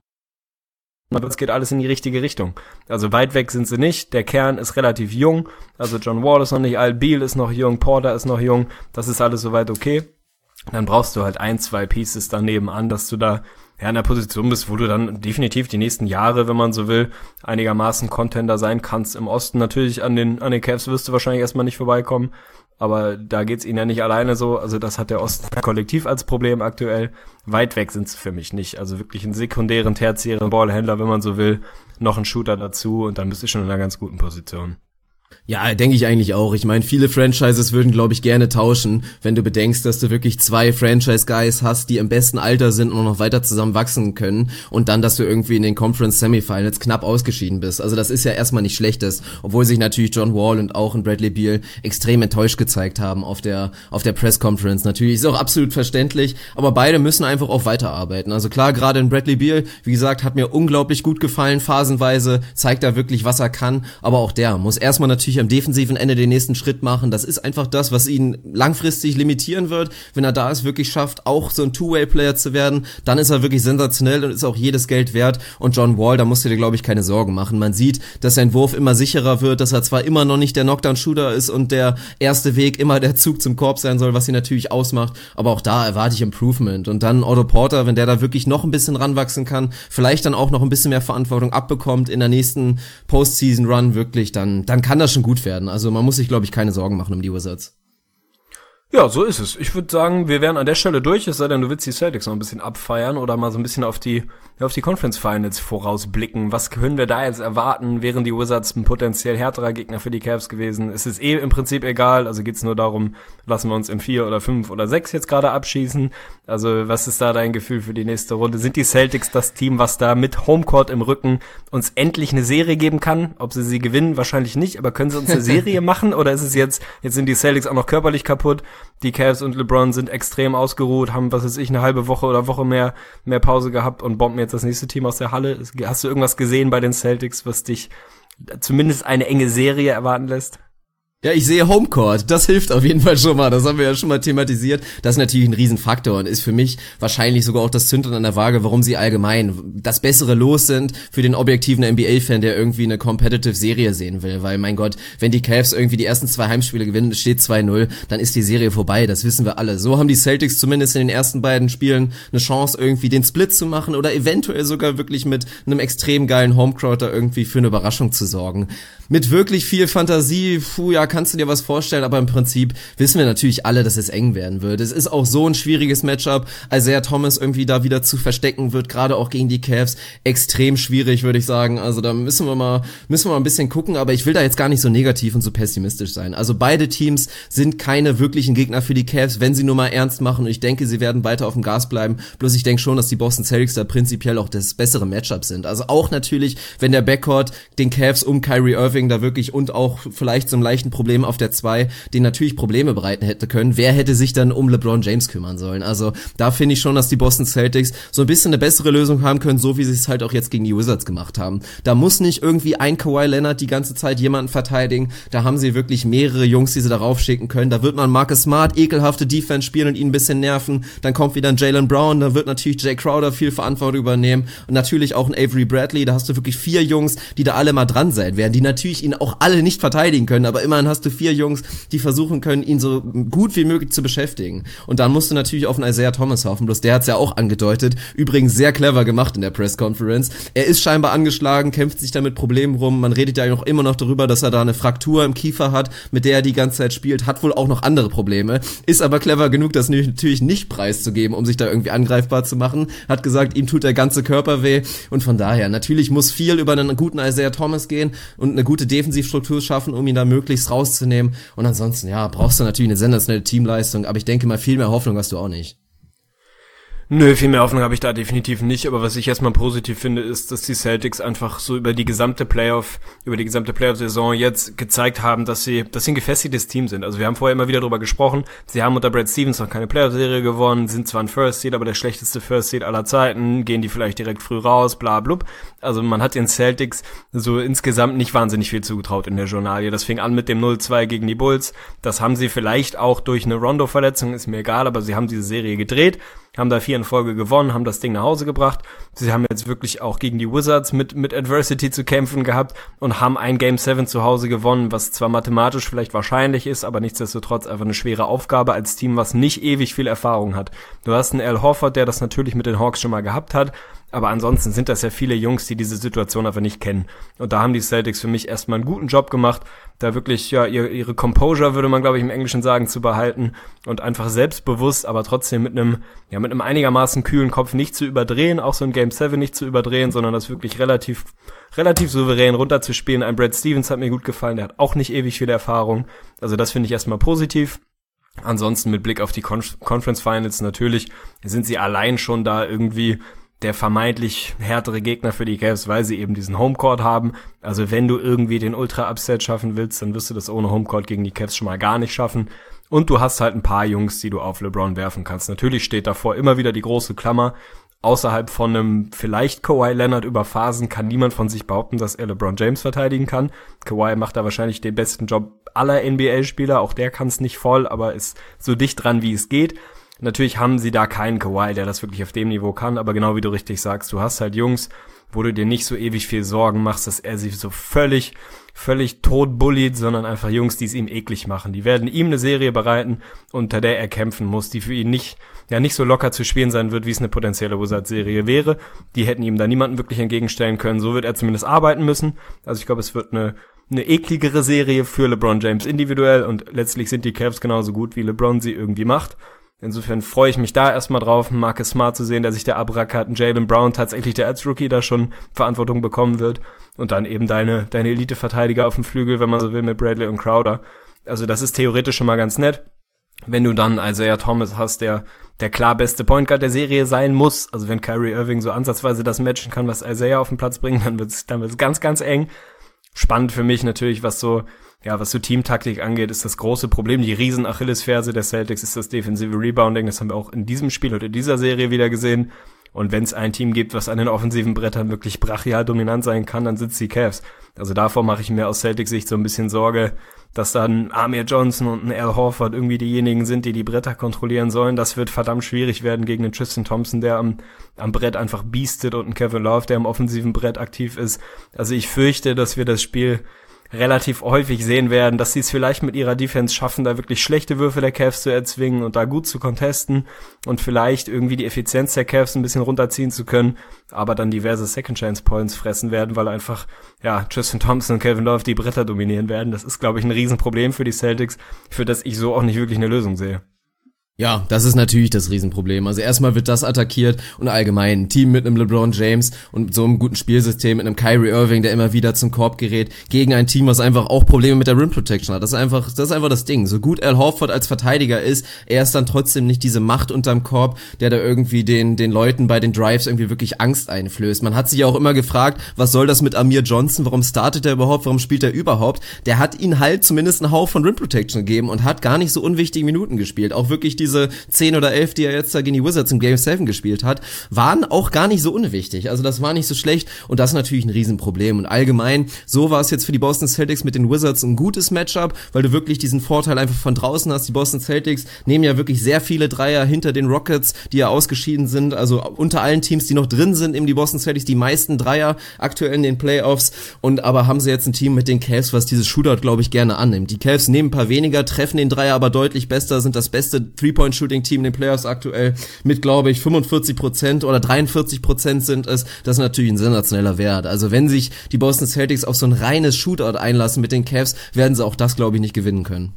es geht alles in die richtige Richtung. Also weit weg sind sie nicht. Der Kern ist relativ jung. Also John Wall ist noch nicht alt, Beal ist noch jung, Porter ist noch jung. Das ist alles soweit okay. Dann brauchst du halt ein, zwei Pieces daneben an, dass du da ja in der Position bist, wo du dann definitiv die nächsten Jahre, wenn man so will, einigermaßen Contender sein kannst. Im Osten natürlich an den an den Cavs wirst du wahrscheinlich erstmal nicht vorbeikommen. Aber da geht's ihnen ja nicht alleine so. Also das hat der Osten kollektiv als Problem aktuell. Weit weg sind's für mich nicht. Also wirklich einen sekundären, tertiären Ballhändler, wenn man so will. Noch ein Shooter dazu und dann bist du schon in einer ganz guten Position. Ja, denke ich eigentlich auch. Ich meine, viele Franchises würden, glaube ich, gerne tauschen, wenn du bedenkst, dass du wirklich zwei Franchise-Guys hast, die im besten Alter sind und noch weiter zusammen wachsen können und dann, dass du irgendwie in den Conference-Semifinals knapp ausgeschieden bist. Also das ist ja erstmal nicht Schlechtes, obwohl sich natürlich John Wall und auch ein Bradley Beal extrem enttäuscht gezeigt haben auf der auf der Press-Conference. Natürlich ist auch absolut verständlich, aber beide müssen einfach auch weiterarbeiten. Also klar, gerade in Bradley Beal, wie gesagt, hat mir unglaublich gut gefallen, phasenweise, zeigt er wirklich, was er kann, aber auch der muss erstmal natürlich am defensiven Ende den nächsten Schritt machen. Das ist einfach das, was ihn langfristig limitieren wird. Wenn er da es wirklich schafft, auch so ein Two-Way-Player zu werden, dann ist er wirklich sensationell und ist auch jedes Geld wert. Und John Wall, da musst du dir, glaube ich, keine Sorgen machen. Man sieht, dass sein Wurf immer sicherer wird, dass er zwar immer noch nicht der Knockdown-Shooter ist und der erste Weg immer der Zug zum Korb sein soll, was ihn natürlich ausmacht, aber auch da erwarte ich Improvement. Und dann Otto Porter, wenn der da wirklich noch ein bisschen ranwachsen kann, vielleicht dann auch noch ein bisschen mehr Verantwortung abbekommt in der nächsten Postseason-Run wirklich, dann, dann kann das schon gut werden. Also man muss sich, glaube ich, keine Sorgen machen um die Wizards. Ja, so ist es. Ich würde sagen, wir wären an der Stelle durch, es sei denn, du willst die Celtics noch ein bisschen abfeiern oder mal so ein bisschen auf die auf die Conference Finals vorausblicken. Was können wir da jetzt erwarten? Wären die Wizards ein potenziell härterer Gegner für die Cavs gewesen? Es ist eh im Prinzip egal, also geht's nur darum, lassen wir uns in vier oder fünf oder sechs jetzt gerade abschießen? Also was ist da dein Gefühl für die nächste Runde? Sind die Celtics das Team, was da mit Homecourt im Rücken uns endlich eine Serie geben kann? Ob sie sie gewinnen? Wahrscheinlich nicht, aber können sie uns eine Serie machen? Oder ist es jetzt, jetzt sind die Celtics auch noch körperlich kaputt? Die Cavs und LeBron sind extrem ausgeruht, haben, was weiß ich, eine halbe Woche oder Woche mehr mehr Pause gehabt und bomben jetzt das nächste Team aus der Halle. Hast du irgendwas gesehen bei den Celtics, was dich zumindest eine enge Serie erwarten lässt? Ja, ich sehe Homecourt. Das hilft auf jeden Fall schon mal. Das haben wir ja schon mal thematisiert. Das ist natürlich ein Riesenfaktor und ist für mich wahrscheinlich sogar auch das Zündern an der Waage, warum sie allgemein das bessere Los sind für den objektiven N B A-Fan, der irgendwie eine competitive Serie sehen will. Weil, mein Gott, wenn die Cavs irgendwie die ersten zwei Heimspiele gewinnen, es steht zwei null, dann ist die Serie vorbei. Das wissen wir alle. So haben die Celtics zumindest in den ersten beiden Spielen eine Chance, irgendwie den Split zu machen oder eventuell sogar wirklich mit einem extrem geilen Homecrowd da irgendwie für eine Überraschung zu sorgen. Mit wirklich viel Fantasie, puh, ja, kannst du dir was vorstellen, aber im Prinzip wissen wir natürlich alle, dass es eng werden wird. Es ist auch so ein schwieriges Matchup, Isaiah Thomas irgendwie da wieder zu verstecken wird, gerade auch gegen die Cavs, extrem schwierig, würde ich sagen. Also da müssen wir mal, müssen wir mal ein bisschen gucken, aber ich will da jetzt gar nicht so negativ und so pessimistisch sein. Also beide Teams sind keine wirklichen Gegner für die Cavs, wenn sie nur mal ernst machen, und ich denke, sie werden weiter auf dem Gas bleiben. Bloß ich denke schon, dass die Boston Celtics da prinzipiell auch das bessere Matchup sind. Also auch natürlich, wenn der Backcourt den Cavs um Kyrie Irving da wirklich und auch vielleicht so einem leichten Problem auf der zwei, den natürlich Probleme bereiten hätte können, wer hätte sich dann um LeBron James kümmern sollen? Also da finde ich schon, dass die Boston Celtics so ein bisschen eine bessere Lösung haben können, so wie sie es halt auch jetzt gegen die Wizards gemacht haben. Da muss nicht irgendwie ein Kawhi Leonard die ganze Zeit jemanden verteidigen, da haben sie wirklich mehrere Jungs, die sie darauf schicken können. Da wird man Marcus Smart ekelhafte Defense spielen und ihn ein bisschen nerven, dann kommt wieder ein Jaylen Brown, da wird natürlich Jay Crowder viel Verantwortung übernehmen und natürlich auch ein Avery Bradley, da hast du wirklich vier Jungs, die da alle mal dran sein werden, die natürlich ihn auch alle nicht verteidigen können, aber immerhin hast du vier Jungs, die versuchen können, ihn so gut wie möglich zu beschäftigen. Und dann musst du natürlich auf einen Isaiah Thomas hoffen, bloß der hat's ja auch angedeutet, übrigens sehr clever gemacht in der Press-Conference. Er ist scheinbar angeschlagen, kämpft sich da mit Problemen rum, man redet ja noch immer noch darüber, dass er da eine Fraktur im Kiefer hat, mit der er die ganze Zeit spielt, hat wohl auch noch andere Probleme, ist aber clever genug, das natürlich nicht preiszugeben, um sich da irgendwie angreifbar zu machen, hat gesagt, ihm tut der ganze Körper weh und von daher, natürlich muss viel über einen guten Isaiah Thomas gehen und eine gute Defensivstruktur schaffen, um ihn da möglichst rauszunehmen. Und ansonsten, ja, brauchst du natürlich eine sensationelle Teamleistung, aber ich denke mal, viel mehr Hoffnung hast du auch nicht. Nö, viel mehr Hoffnung habe ich da definitiv nicht, aber was ich erstmal positiv finde, ist, dass die Celtics einfach so über die gesamte Playoff, über die gesamte Playoff-Saison jetzt gezeigt haben, dass sie, dass sie ein gefestigtes Team sind. Also wir haben vorher immer wieder drüber gesprochen, sie haben unter Brad Stevens noch keine Playoff-Serie gewonnen, sind zwar ein First Seed, aber der schlechteste First Seed aller Zeiten, gehen die vielleicht direkt früh raus, bla blub. Also man hat den Celtics so insgesamt nicht wahnsinnig viel zugetraut in der Journalie. Das fing an mit dem null zwei gegen die Bulls, das haben sie vielleicht auch durch eine Rondo-Verletzung, ist mir egal, aber sie haben diese Serie gedreht, haben da vier in Folge gewonnen, haben das Ding nach Hause gebracht. Sie haben jetzt wirklich auch gegen die Wizards mit mit Adversity zu kämpfen gehabt und haben ein Game sieben zu Hause gewonnen, was zwar mathematisch vielleicht wahrscheinlich ist, aber nichtsdestotrotz einfach eine schwere Aufgabe als Team, was nicht ewig viel Erfahrung hat. Du hast einen Al Horford, der das natürlich mit den Hawks schon mal gehabt hat, aber ansonsten sind das ja viele Jungs, die diese Situation einfach nicht kennen. Und da haben die Celtics für mich erstmal einen guten Job gemacht, da wirklich ja ihre, ihre Composure, würde man glaube ich im Englischen sagen, zu behalten und einfach selbstbewusst, aber trotzdem mit einem ja mit einem einigermaßen kühlen Kopf nicht zu überdrehen, auch so ein Game sieben nicht zu überdrehen, sondern das wirklich relativ relativ souverän runterzuspielen. Ein Brad Stevens hat mir gut gefallen, der hat auch nicht ewig viel Erfahrung. Also das finde ich erstmal positiv. Ansonsten mit Blick auf die Con- Conference Finals natürlich sind sie allein schon da irgendwie der vermeintlich härtere Gegner für die Cavs, weil sie eben diesen Homecourt haben. Also wenn du irgendwie den Ultra-Upset schaffen willst, dann wirst du das ohne Homecourt gegen die Cavs schon mal gar nicht schaffen. Und du hast halt ein paar Jungs, die du auf LeBron werfen kannst. Natürlich steht davor immer wieder die große Klammer. Außerhalb von einem vielleicht Kawhi Leonard über Phasen kann niemand von sich behaupten, dass er LeBron James verteidigen kann. Kawhi macht da wahrscheinlich den besten Job aller N B A-Spieler. Auch der kann es nicht voll, aber ist so dicht dran, wie es geht. Natürlich haben sie da keinen Kawhi, der das wirklich auf dem Niveau kann, aber genau wie du richtig sagst, du hast halt Jungs, wo du dir nicht so ewig viel Sorgen machst, dass er sich so völlig, völlig tot bullied, sondern einfach Jungs, die es ihm eklig machen. Die werden ihm eine Serie bereiten, unter der er kämpfen muss, die für ihn nicht, ja, nicht so locker zu spielen sein wird, wie es eine potenzielle Wizards-Serie wäre. Die hätten ihm da niemanden wirklich entgegenstellen können. So wird er zumindest arbeiten müssen. Also ich glaube, es wird eine, eine ekligere Serie für LeBron James individuell und letztlich sind die Cavs genauso gut, wie LeBron sie irgendwie macht. Insofern freue ich mich da erstmal drauf, Marcus Smart zu sehen, der sich der abrackert, Jaylen Brown tatsächlich, der als Rookie da schon Verantwortung bekommen wird und dann eben deine deine Elite-Verteidiger auf dem Flügel, wenn man so will, mit Bradley und Crowder. Also das ist theoretisch schon mal ganz nett. Wenn du dann Isaiah Thomas hast, der der klar beste Point Guard der Serie sein muss, also wenn Kyrie Irving so ansatzweise das matchen kann, was Isaiah auf den Platz bringt, dann wird's dann wird's ganz, ganz eng. Spannend für mich natürlich, was so Ja, was so Teamtaktik angeht, ist das große Problem. Die riesen Achillesferse der Celtics ist das defensive Rebounding. Das haben wir auch in diesem Spiel oder in dieser Serie wieder gesehen. Und wenn es ein Team gibt, was an den offensiven Brettern wirklich brachial dominant sein kann, dann sind's die Cavs. Also davor mache ich mir aus Celtics Sicht so ein bisschen Sorge, dass dann Amir Johnson und ein Al Horford irgendwie diejenigen sind, die die Bretter kontrollieren sollen. Das wird verdammt schwierig werden gegen den Tristan Thompson, der am, am Brett einfach beastet, und einen Kevin Love, der am offensiven Brett aktiv ist. Also ich fürchte, dass wir das Spiel relativ häufig sehen werden, dass sie es vielleicht mit ihrer Defense schaffen, da wirklich schlechte Würfe der Cavs zu erzwingen und da gut zu contesten und vielleicht irgendwie die Effizienz der Cavs ein bisschen runterziehen zu können, aber dann diverse Second-Chance-Points fressen werden, weil einfach, ja, Tristan Thompson und Kevin Love die Bretter dominieren werden. Das ist, glaube ich, ein Riesenproblem für die Celtics, für das ich so auch nicht wirklich eine Lösung sehe. Ja, das ist natürlich das Riesenproblem. Also erstmal wird das attackiert und allgemein ein Team mit einem LeBron James und so einem guten Spielsystem, mit einem Kyrie Irving, der immer wieder zum Korb gerät, gegen ein Team, was einfach auch Probleme mit der Rim Protection hat. Das ist einfach, das ist einfach das Ding. So gut Al Horford als Verteidiger ist, er ist dann trotzdem nicht diese Macht unterm Korb, der da irgendwie den den Leuten bei den Drives irgendwie wirklich Angst einflößt. Man hat sich ja auch immer gefragt, was soll das mit Amir Johnson? Warum startet er überhaupt? Warum spielt er überhaupt? Der hat ihn halt zumindest einen Hauch von Rim Protection gegeben und hat gar nicht so unwichtige Minuten gespielt. Auch wirklich die Diese zehn oder elf, die er jetzt da gegen die Wizards im Game sieben gespielt hat, waren auch gar nicht so unwichtig. Also das war nicht so schlecht und das ist natürlich ein Riesenproblem. Und allgemein, so war es jetzt für die Boston Celtics mit den Wizards ein gutes Matchup, weil du wirklich diesen Vorteil einfach von draußen hast. Die Boston Celtics nehmen ja wirklich sehr viele Dreier hinter den Rockets, die ja ausgeschieden sind. Also unter allen Teams, die noch drin sind, eben die Boston Celtics die meisten Dreier aktuell in den Playoffs. Und aber haben sie jetzt ein Team mit den Cavs, was dieses Shootout, glaube ich, gerne annimmt. Die Cavs nehmen ein paar weniger, treffen den Dreier aber deutlich besser, sind das beste Three-Point-Shooting-Team in den Playoffs aktuell mit, glaube ich, fünfundvierzig Prozent oder dreiundvierzig Prozent sind es. Das ist natürlich ein sensationeller Wert. Also wenn sich die Boston Celtics auf so ein reines Shootout einlassen mit den Cavs, werden sie auch das, glaube ich, nicht gewinnen können.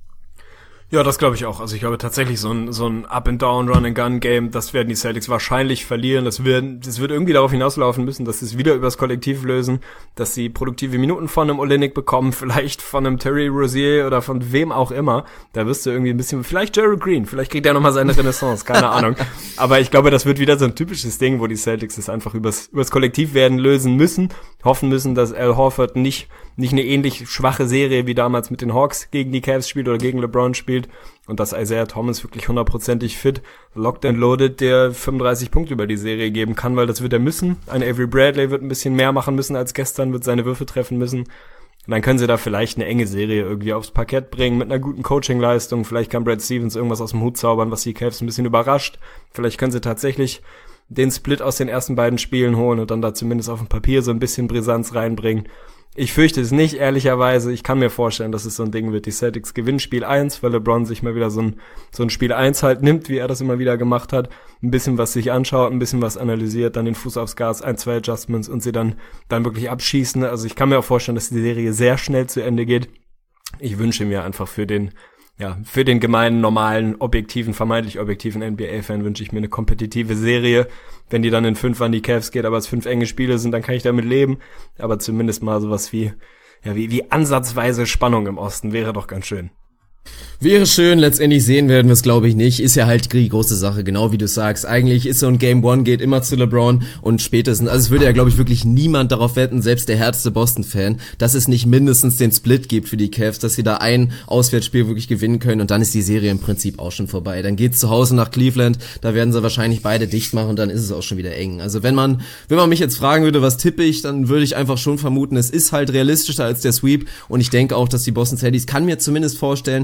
Ja, das glaube ich auch. Also ich glaube tatsächlich, so ein so ein Up-and-Down, Run-and-Gun-Game, das werden die Celtics wahrscheinlich verlieren. Das wird, das wird irgendwie darauf hinauslaufen müssen, dass sie es wieder übers Kollektiv lösen, dass sie produktive Minuten von einem Olynyk bekommen, vielleicht von einem Terry Rozier oder von wem auch immer. Da wirst du irgendwie ein bisschen, vielleicht Gerald Green, vielleicht kriegt er nochmal seine Renaissance, keine Ahnung. Aber ich glaube, das wird wieder so ein typisches Ding, wo die Celtics es einfach übers, übers Kollektiv werden lösen müssen, hoffen müssen, dass Al Horford nicht nicht eine ähnlich schwache Serie wie damals mit den Hawks gegen die Cavs spielt oder gegen LeBron spielt und dass Isaiah Thomas wirklich hundertprozentig fit, locked and loaded, der fünfunddreißig Punkte über die Serie geben kann, weil das wird er müssen. Ein Avery Bradley wird ein bisschen mehr machen müssen als gestern, wird seine Würfe treffen müssen. Und dann können sie da vielleicht eine enge Serie irgendwie aufs Parkett bringen mit einer guten Coaching-Leistung. Vielleicht kann Brad Stevens irgendwas aus dem Hut zaubern, was die Cavs ein bisschen überrascht. Vielleicht können sie tatsächlich den Split aus den ersten beiden Spielen holen und dann da zumindest auf dem Papier so ein bisschen Brisanz reinbringen. Ich fürchte es nicht, ehrlicherweise. Ich kann mir vorstellen, dass es so ein Ding wird. Die Celtics gewinnen Spiel eins, weil LeBron sich mal wieder so ein, so ein Spiel eins halt nimmt, wie er das immer wieder gemacht hat. Ein bisschen was sich anschaut, ein bisschen was analysiert, dann den Fuß aufs Gas, ein, zwei Adjustments und sie dann, dann wirklich abschießen. Also ich kann mir auch vorstellen, dass die Serie sehr schnell zu Ende geht. Ich wünsche mir einfach für den, ja, für den gemeinen, normalen, objektiven, vermeintlich objektiven N B A-Fan wünsche ich mir eine kompetitive Serie. Wenn die dann in fünf an die Cavs geht, aber es fünf enge Spiele sind, dann kann ich damit leben. Aber zumindest mal sowas wie, ja, wie, wie ansatzweise Spannung im Osten wäre doch ganz schön. Wäre schön, letztendlich sehen werden wir es, glaube ich, nicht. Ist ja halt die große Sache, genau wie du sagst. Eigentlich ist so ein Game One geht immer zu LeBron und spätestens, also es würde ja, glaube ich, wirklich niemand darauf wetten, selbst der härteste Boston-Fan, dass es nicht mindestens den Split gibt für die Cavs, dass sie da ein Auswärtsspiel wirklich gewinnen können und dann ist die Serie im Prinzip auch schon vorbei. Dann geht's zu Hause nach Cleveland, da werden sie wahrscheinlich beide dicht machen und dann ist es auch schon wieder eng. Also wenn man, wenn man mich jetzt fragen würde, was tippe ich, dann würde ich einfach schon vermuten, es ist halt realistischer als der Sweep und ich denke auch, dass die Boston Celtics, kann mir zumindest vorstellen,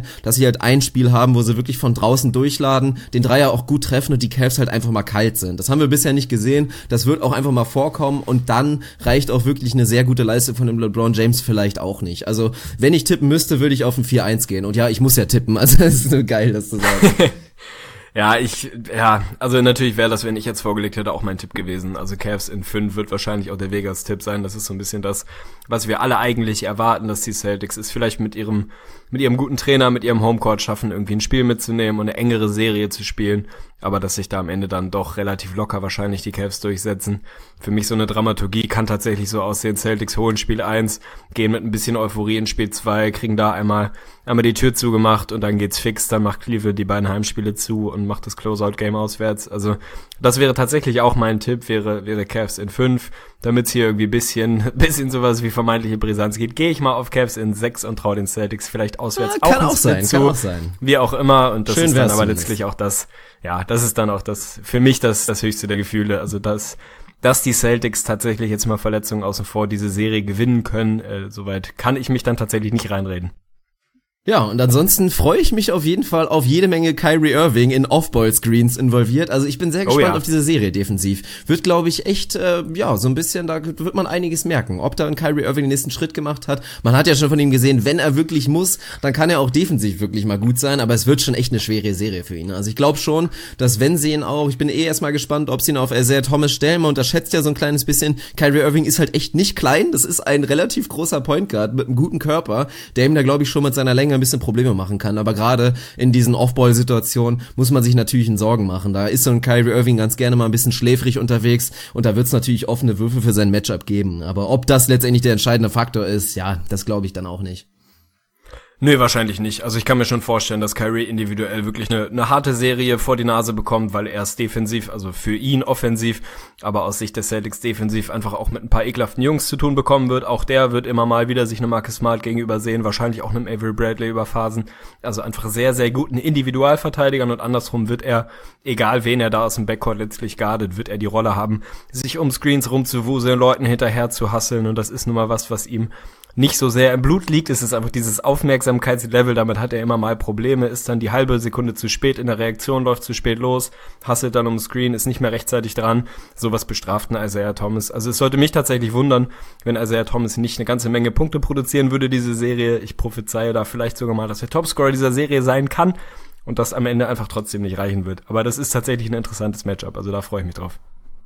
dass sie halt ein Spiel haben, wo sie wirklich von draußen durchladen, den Dreier auch gut treffen und die Cavs halt einfach mal kalt sind. Das haben wir bisher nicht gesehen. Das wird auch einfach mal vorkommen und dann reicht auch wirklich eine sehr gute Leistung von dem LeBron James vielleicht auch nicht. Also, wenn ich tippen müsste, würde ich auf ein vier eins gehen. Und ja, ich muss ja tippen. Also, es ist nur geil, das zu sagen. Ja, ich, ja, also natürlich wäre das, wenn ich jetzt vorgelegt hätte, auch mein Tipp gewesen. Also Cavs in fünf wird wahrscheinlich auch der Vegas-Tipp sein. Das ist so ein bisschen das, was wir alle eigentlich erwarten, dass die Celtics es vielleicht mit ihrem, mit ihrem guten Trainer, mit ihrem Homecourt schaffen, irgendwie ein Spiel mitzunehmen und eine engere Serie zu spielen. Aber dass sich da am Ende dann doch relativ locker wahrscheinlich die Cavs durchsetzen. Für mich so eine Dramaturgie kann tatsächlich so aussehen. Celtics holen Spiel eins, gehen mit ein bisschen Euphorie in Spiel zwei, kriegen da einmal, einmal die Tür zugemacht und dann geht's fix. Dann macht Cleveland die beiden Heimspiele zu und macht das Closeout-Game auswärts. Also das wäre tatsächlich auch mein Tipp, wäre wäre Cavs in fünf. Damit es hier irgendwie bisschen bisschen sowas wie vermeintliche Brisanz geht, gehe ich mal auf Cavs in sechs und traue den Celtics vielleicht auswärts ja, kann auch, auch sein, zu. Kann auch sein. Wie auch immer. Und das Schön ist dann aber zumindest. letztlich auch das, ja, das ist dann auch das, für mich das das höchste der Gefühle. Also das, dass die Celtics tatsächlich jetzt mal Verletzungen außen vor diese Serie gewinnen können, äh, soweit kann ich mich dann tatsächlich nicht reinreden. Ja, und ansonsten freue ich mich auf jeden Fall auf jede Menge Kyrie Irving in Off-Ball-Screens involviert. Also ich bin sehr gespannt oh ja. auf diese Serie defensiv. Wird, glaube ich, echt, äh, ja, so ein bisschen, da wird man einiges merken. Ob da ein Kyrie Irving den nächsten Schritt gemacht hat. Man hat ja schon von ihm gesehen, wenn er wirklich muss, dann kann er auch defensiv wirklich mal gut sein. Aber es wird schon echt eine schwere Serie für ihn. Also ich glaube schon, dass wenn sie ihn auch, ich bin eh erstmal gespannt, ob sie ihn auf Isaiah Thomas stellen. Man unterschätzt ja so ein kleines bisschen. Kyrie Irving ist halt echt nicht klein. Das ist ein relativ großer Point Guard mit einem guten Körper, der ihm da, glaube ich, schon mit seiner Länge ein bisschen Probleme machen kann, aber gerade in diesen Off-Ball-Situationen muss man sich natürlich in Sorgen machen. Da ist so ein Kyrie Irving ganz gerne mal ein bisschen schläfrig unterwegs und da wird es natürlich offene Würfe für sein Matchup geben, aber ob das letztendlich der entscheidende Faktor ist, ja, das glaube ich dann auch nicht. Nö, wahrscheinlich nicht. Also ich kann mir schon vorstellen, dass Kyrie individuell wirklich eine, eine harte Serie vor die Nase bekommt, weil er es defensiv, also für ihn offensiv, aber aus Sicht der Celtics defensiv einfach auch mit ein paar ekelhaften Jungs zu tun bekommen wird. Auch der wird immer mal wieder sich einem Marcus Smart gegenüber sehen, wahrscheinlich auch einem Avery Bradley über Phasen. Also einfach sehr, sehr guten Individualverteidigern und andersrum wird er, egal wen er da aus dem Backcourt letztlich guardet, wird er die Rolle haben, sich um Screens rumzuwuseln, Leuten hinterher zu hustlen und das ist nun mal was, was ihm nicht so sehr im Blut liegt. Es ist einfach dieses Aufmerksamkeitslevel, damit hat er immer mal Probleme, ist dann die halbe Sekunde zu spät in der Reaktion, läuft zu spät los, hustelt dann um Screen, ist nicht mehr rechtzeitig dran. Sowas bestraft ein Isaiah Thomas. Also es sollte mich tatsächlich wundern, wenn Isaiah Thomas nicht eine ganze Menge Punkte produzieren würde, diese Serie. Ich prophezeie da vielleicht sogar mal, dass er Topscorer dieser Serie sein kann und das am Ende einfach trotzdem nicht reichen wird. Aber das ist tatsächlich ein interessantes Matchup, also da freue ich mich drauf.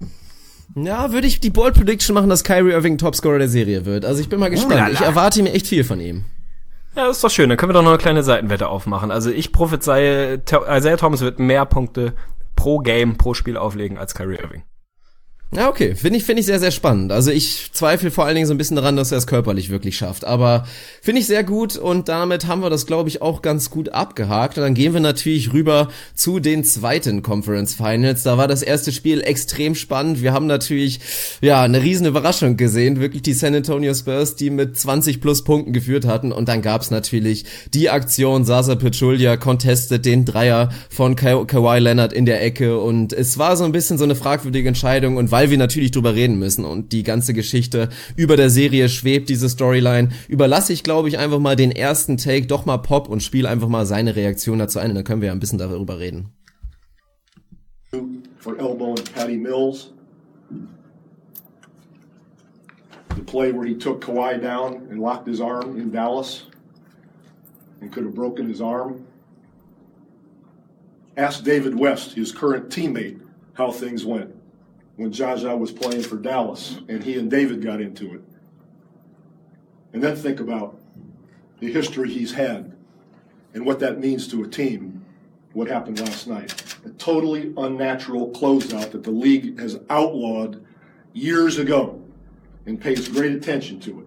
Ja, würde ich die Bold Prediction machen, dass Kyrie Irving Topscorer der Serie wird. Also ich bin mal gespannt. Ich erwarte mir echt viel von ihm. Ja, das ist doch schön. Dann können wir doch noch eine kleine Seitenwette aufmachen. Also ich prophezeie, Isaiah Thomas wird mehr Punkte pro Game, pro Spiel auflegen als Kyrie Irving. Ja, okay. Finde ich, finde ich sehr, sehr spannend. Also ich zweifle vor allen Dingen so ein bisschen daran, dass er es körperlich wirklich schafft. Aber finde ich sehr gut und damit haben wir das, glaube ich, auch ganz gut abgehakt. Und dann gehen wir natürlich rüber zu den zweiten Conference Finals. Da war das erste Spiel extrem spannend. Wir haben natürlich, ja, eine riesen Überraschung gesehen. Wirklich die San Antonio Spurs, die mit zwanzig plus Punkten geführt hatten. Und dann gab's natürlich die Aktion, Zaza Pachulia contestet den Dreier von Ka- Kawhi Leonard in der Ecke. Und es war so ein bisschen so eine fragwürdige Entscheidung und weil wir natürlich drüber reden müssen und die ganze Geschichte über der Serie schwebt, diese Storyline, überlasse ich, glaube ich, einfach mal den ersten Take doch mal Pop und spiele einfach mal seine Reaktion dazu ein und dann können wir ja ein bisschen darüber reden. For elbow and Patty Mills. The play where he took Kawhi down and locked his arm in Dallas and could have broken his arm. Ask David West, his current teammate, how things went when Jaja was playing for Dallas and he and David got into it. And then think about the history he's had and what that means to a team, what happened last night. A totally unnatural closeout that the league has outlawed years ago and pays great attention to it.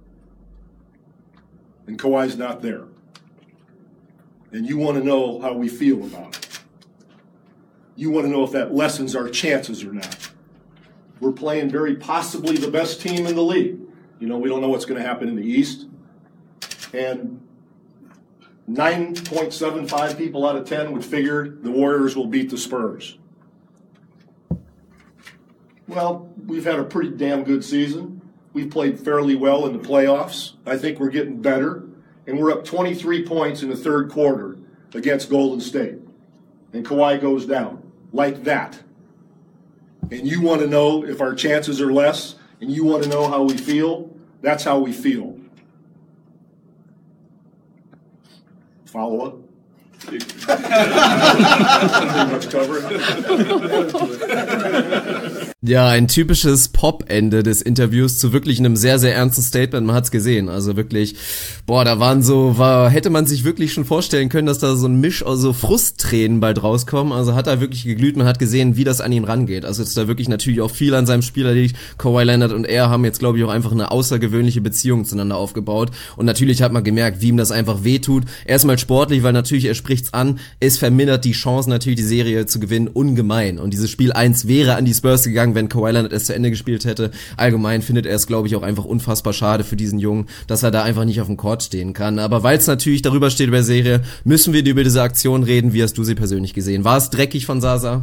And Kawhi's not there. And you want to know how we feel about it. You want to know if that lessens our chances or not. We're playing very possibly the best team in the league. You know, we don't know what's going to happen in the East. And nine point seven five people out of ten would figure the Warriors will beat the Spurs. Well, we've had a pretty damn good season. We've played fairly well in the playoffs. I think we're getting better. and we're up twenty-three points in the third quarter against Golden State. And Kawhi goes down like that. And you want to know if our chances are less, and you want to know how we feel? That's how we feel. Follow up? Ja, ein typisches Pop-Ende des Interviews zu wirklich einem sehr, sehr ernsten Statement. Man hat's gesehen. Also wirklich, boah, da waren so, war, hätte man sich wirklich schon vorstellen können, dass da so ein Misch aus so Frusttränen bald rauskommen. Also hat er wirklich geglüht. Man hat gesehen, wie das an ihn rangeht. Also ist da wirklich natürlich auch viel an seinem Spieler liegt. Kawhi Leonard und er haben jetzt, glaube ich, auch einfach eine außergewöhnliche Beziehung zueinander aufgebaut. Und natürlich hat man gemerkt, wie ihm das einfach wehtut. Erstmal sportlich, weil natürlich er spricht's an. Es vermindert die Chance natürlich, die Serie zu gewinnen, ungemein. Und dieses Spiel eins wäre an die Spurs gegangen, wenn Kawhi Leonard es zu Ende gespielt hätte. Allgemein findet er es, glaube ich, auch einfach unfassbar schade für diesen Jungen, dass er da einfach nicht auf dem Court stehen kann. Aber weil es natürlich darüber steht über Serie, müssen wir über diese Aktion reden. Wie hast du sie persönlich gesehen? War es dreckig von Zaza?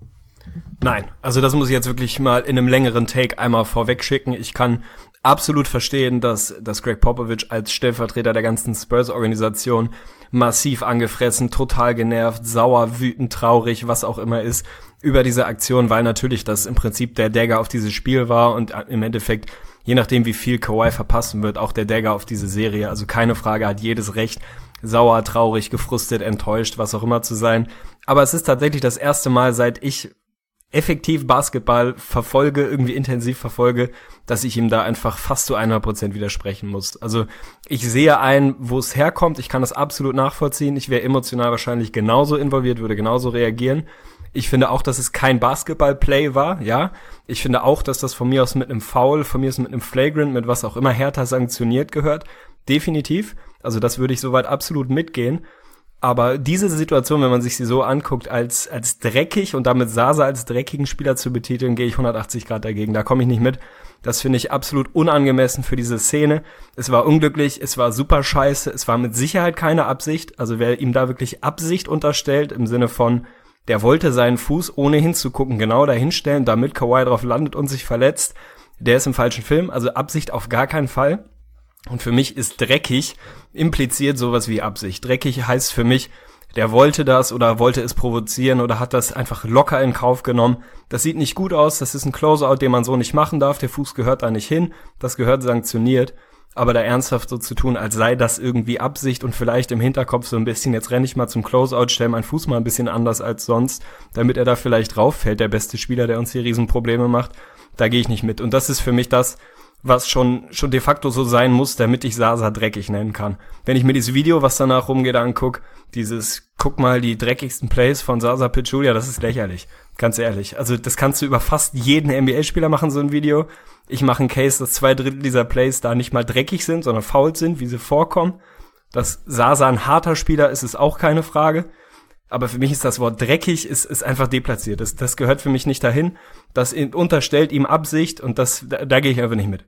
Nein, also das muss ich jetzt wirklich mal in einem längeren Take einmal vorweg schicken. Ich kann absolut verstehen, dass, dass Greg Popovich als Stellvertreter der ganzen Spurs-Organisation massiv angefressen, total genervt, sauer, wütend, traurig, was auch immer ist, über diese Aktion, weil natürlich das im Prinzip der Dagger auf dieses Spiel war und im Endeffekt, je nachdem wie viel Kawhi verpassen wird, auch der Dagger auf diese Serie. Also keine Frage, hat jedes Recht, sauer, traurig, gefrustet, enttäuscht, was auch immer zu sein. Aber es ist tatsächlich das erste Mal, seit ich effektiv Basketball verfolge, irgendwie intensiv verfolge, dass ich ihm da einfach fast zu hundert Prozent widersprechen muss. Also ich sehe ein, wo es herkommt, ich kann das absolut nachvollziehen, ich wäre emotional wahrscheinlich genauso involviert, würde genauso reagieren. Ich finde auch, dass es kein Basketball-Play war, ja. Ich finde auch, dass das von mir aus mit einem Foul, von mir aus mit einem Flagrant, mit was auch immer härter sanktioniert gehört. Definitiv. Also das würde ich soweit absolut mitgehen. Aber diese Situation, wenn man sich sie so anguckt, als als dreckig und damit Zaza als dreckigen Spieler zu betiteln, gehe ich hundertachtzig Grad dagegen. Da komme ich nicht mit. Das finde ich absolut unangemessen für diese Szene. Es war unglücklich, es war super scheiße, es war mit Sicherheit keine Absicht. Also wer ihm da wirklich Absicht unterstellt, im Sinne von, der wollte seinen Fuß ohne hinzugucken genau dahinstellen, damit Kawhi drauf landet und sich verletzt, der ist im falschen Film. Also Absicht auf gar keinen Fall. Und für mich ist dreckig impliziert sowas wie Absicht. Dreckig heißt für mich, der wollte das oder wollte es provozieren oder hat das einfach locker in Kauf genommen. Das sieht nicht gut aus, das ist ein Closeout, den man so nicht machen darf, der Fuß gehört da nicht hin, das gehört sanktioniert. Aber da ernsthaft so zu tun, als sei das irgendwie Absicht und vielleicht im Hinterkopf so ein bisschen, jetzt renne ich mal zum Closeout, stell meinen Fuß mal ein bisschen anders als sonst, damit er da vielleicht rauffällt, der beste Spieler, der uns hier Riesenprobleme macht, da gehe ich nicht mit. Und das ist für mich das, was schon schon de facto so sein muss, damit ich Zaza dreckig nennen kann. Wenn ich mir dieses Video, was danach rumgeht, anguck, dieses, guck mal, die dreckigsten Plays von Zaza Pachulia, das ist lächerlich. Ganz ehrlich. Also das kannst du über fast jeden N B A-Spieler machen, so ein Video. Ich mache einen Case, dass zwei Drittel dieser Plays da nicht mal dreckig sind, sondern faul sind, wie sie vorkommen. Dass Zaza ein harter Spieler ist, ist auch keine Frage. Aber für mich ist das Wort dreckig, ist, ist einfach deplatziert. Das, das gehört für mich nicht dahin. Das unterstellt ihm Absicht und das, da, da gehe ich einfach nicht mit.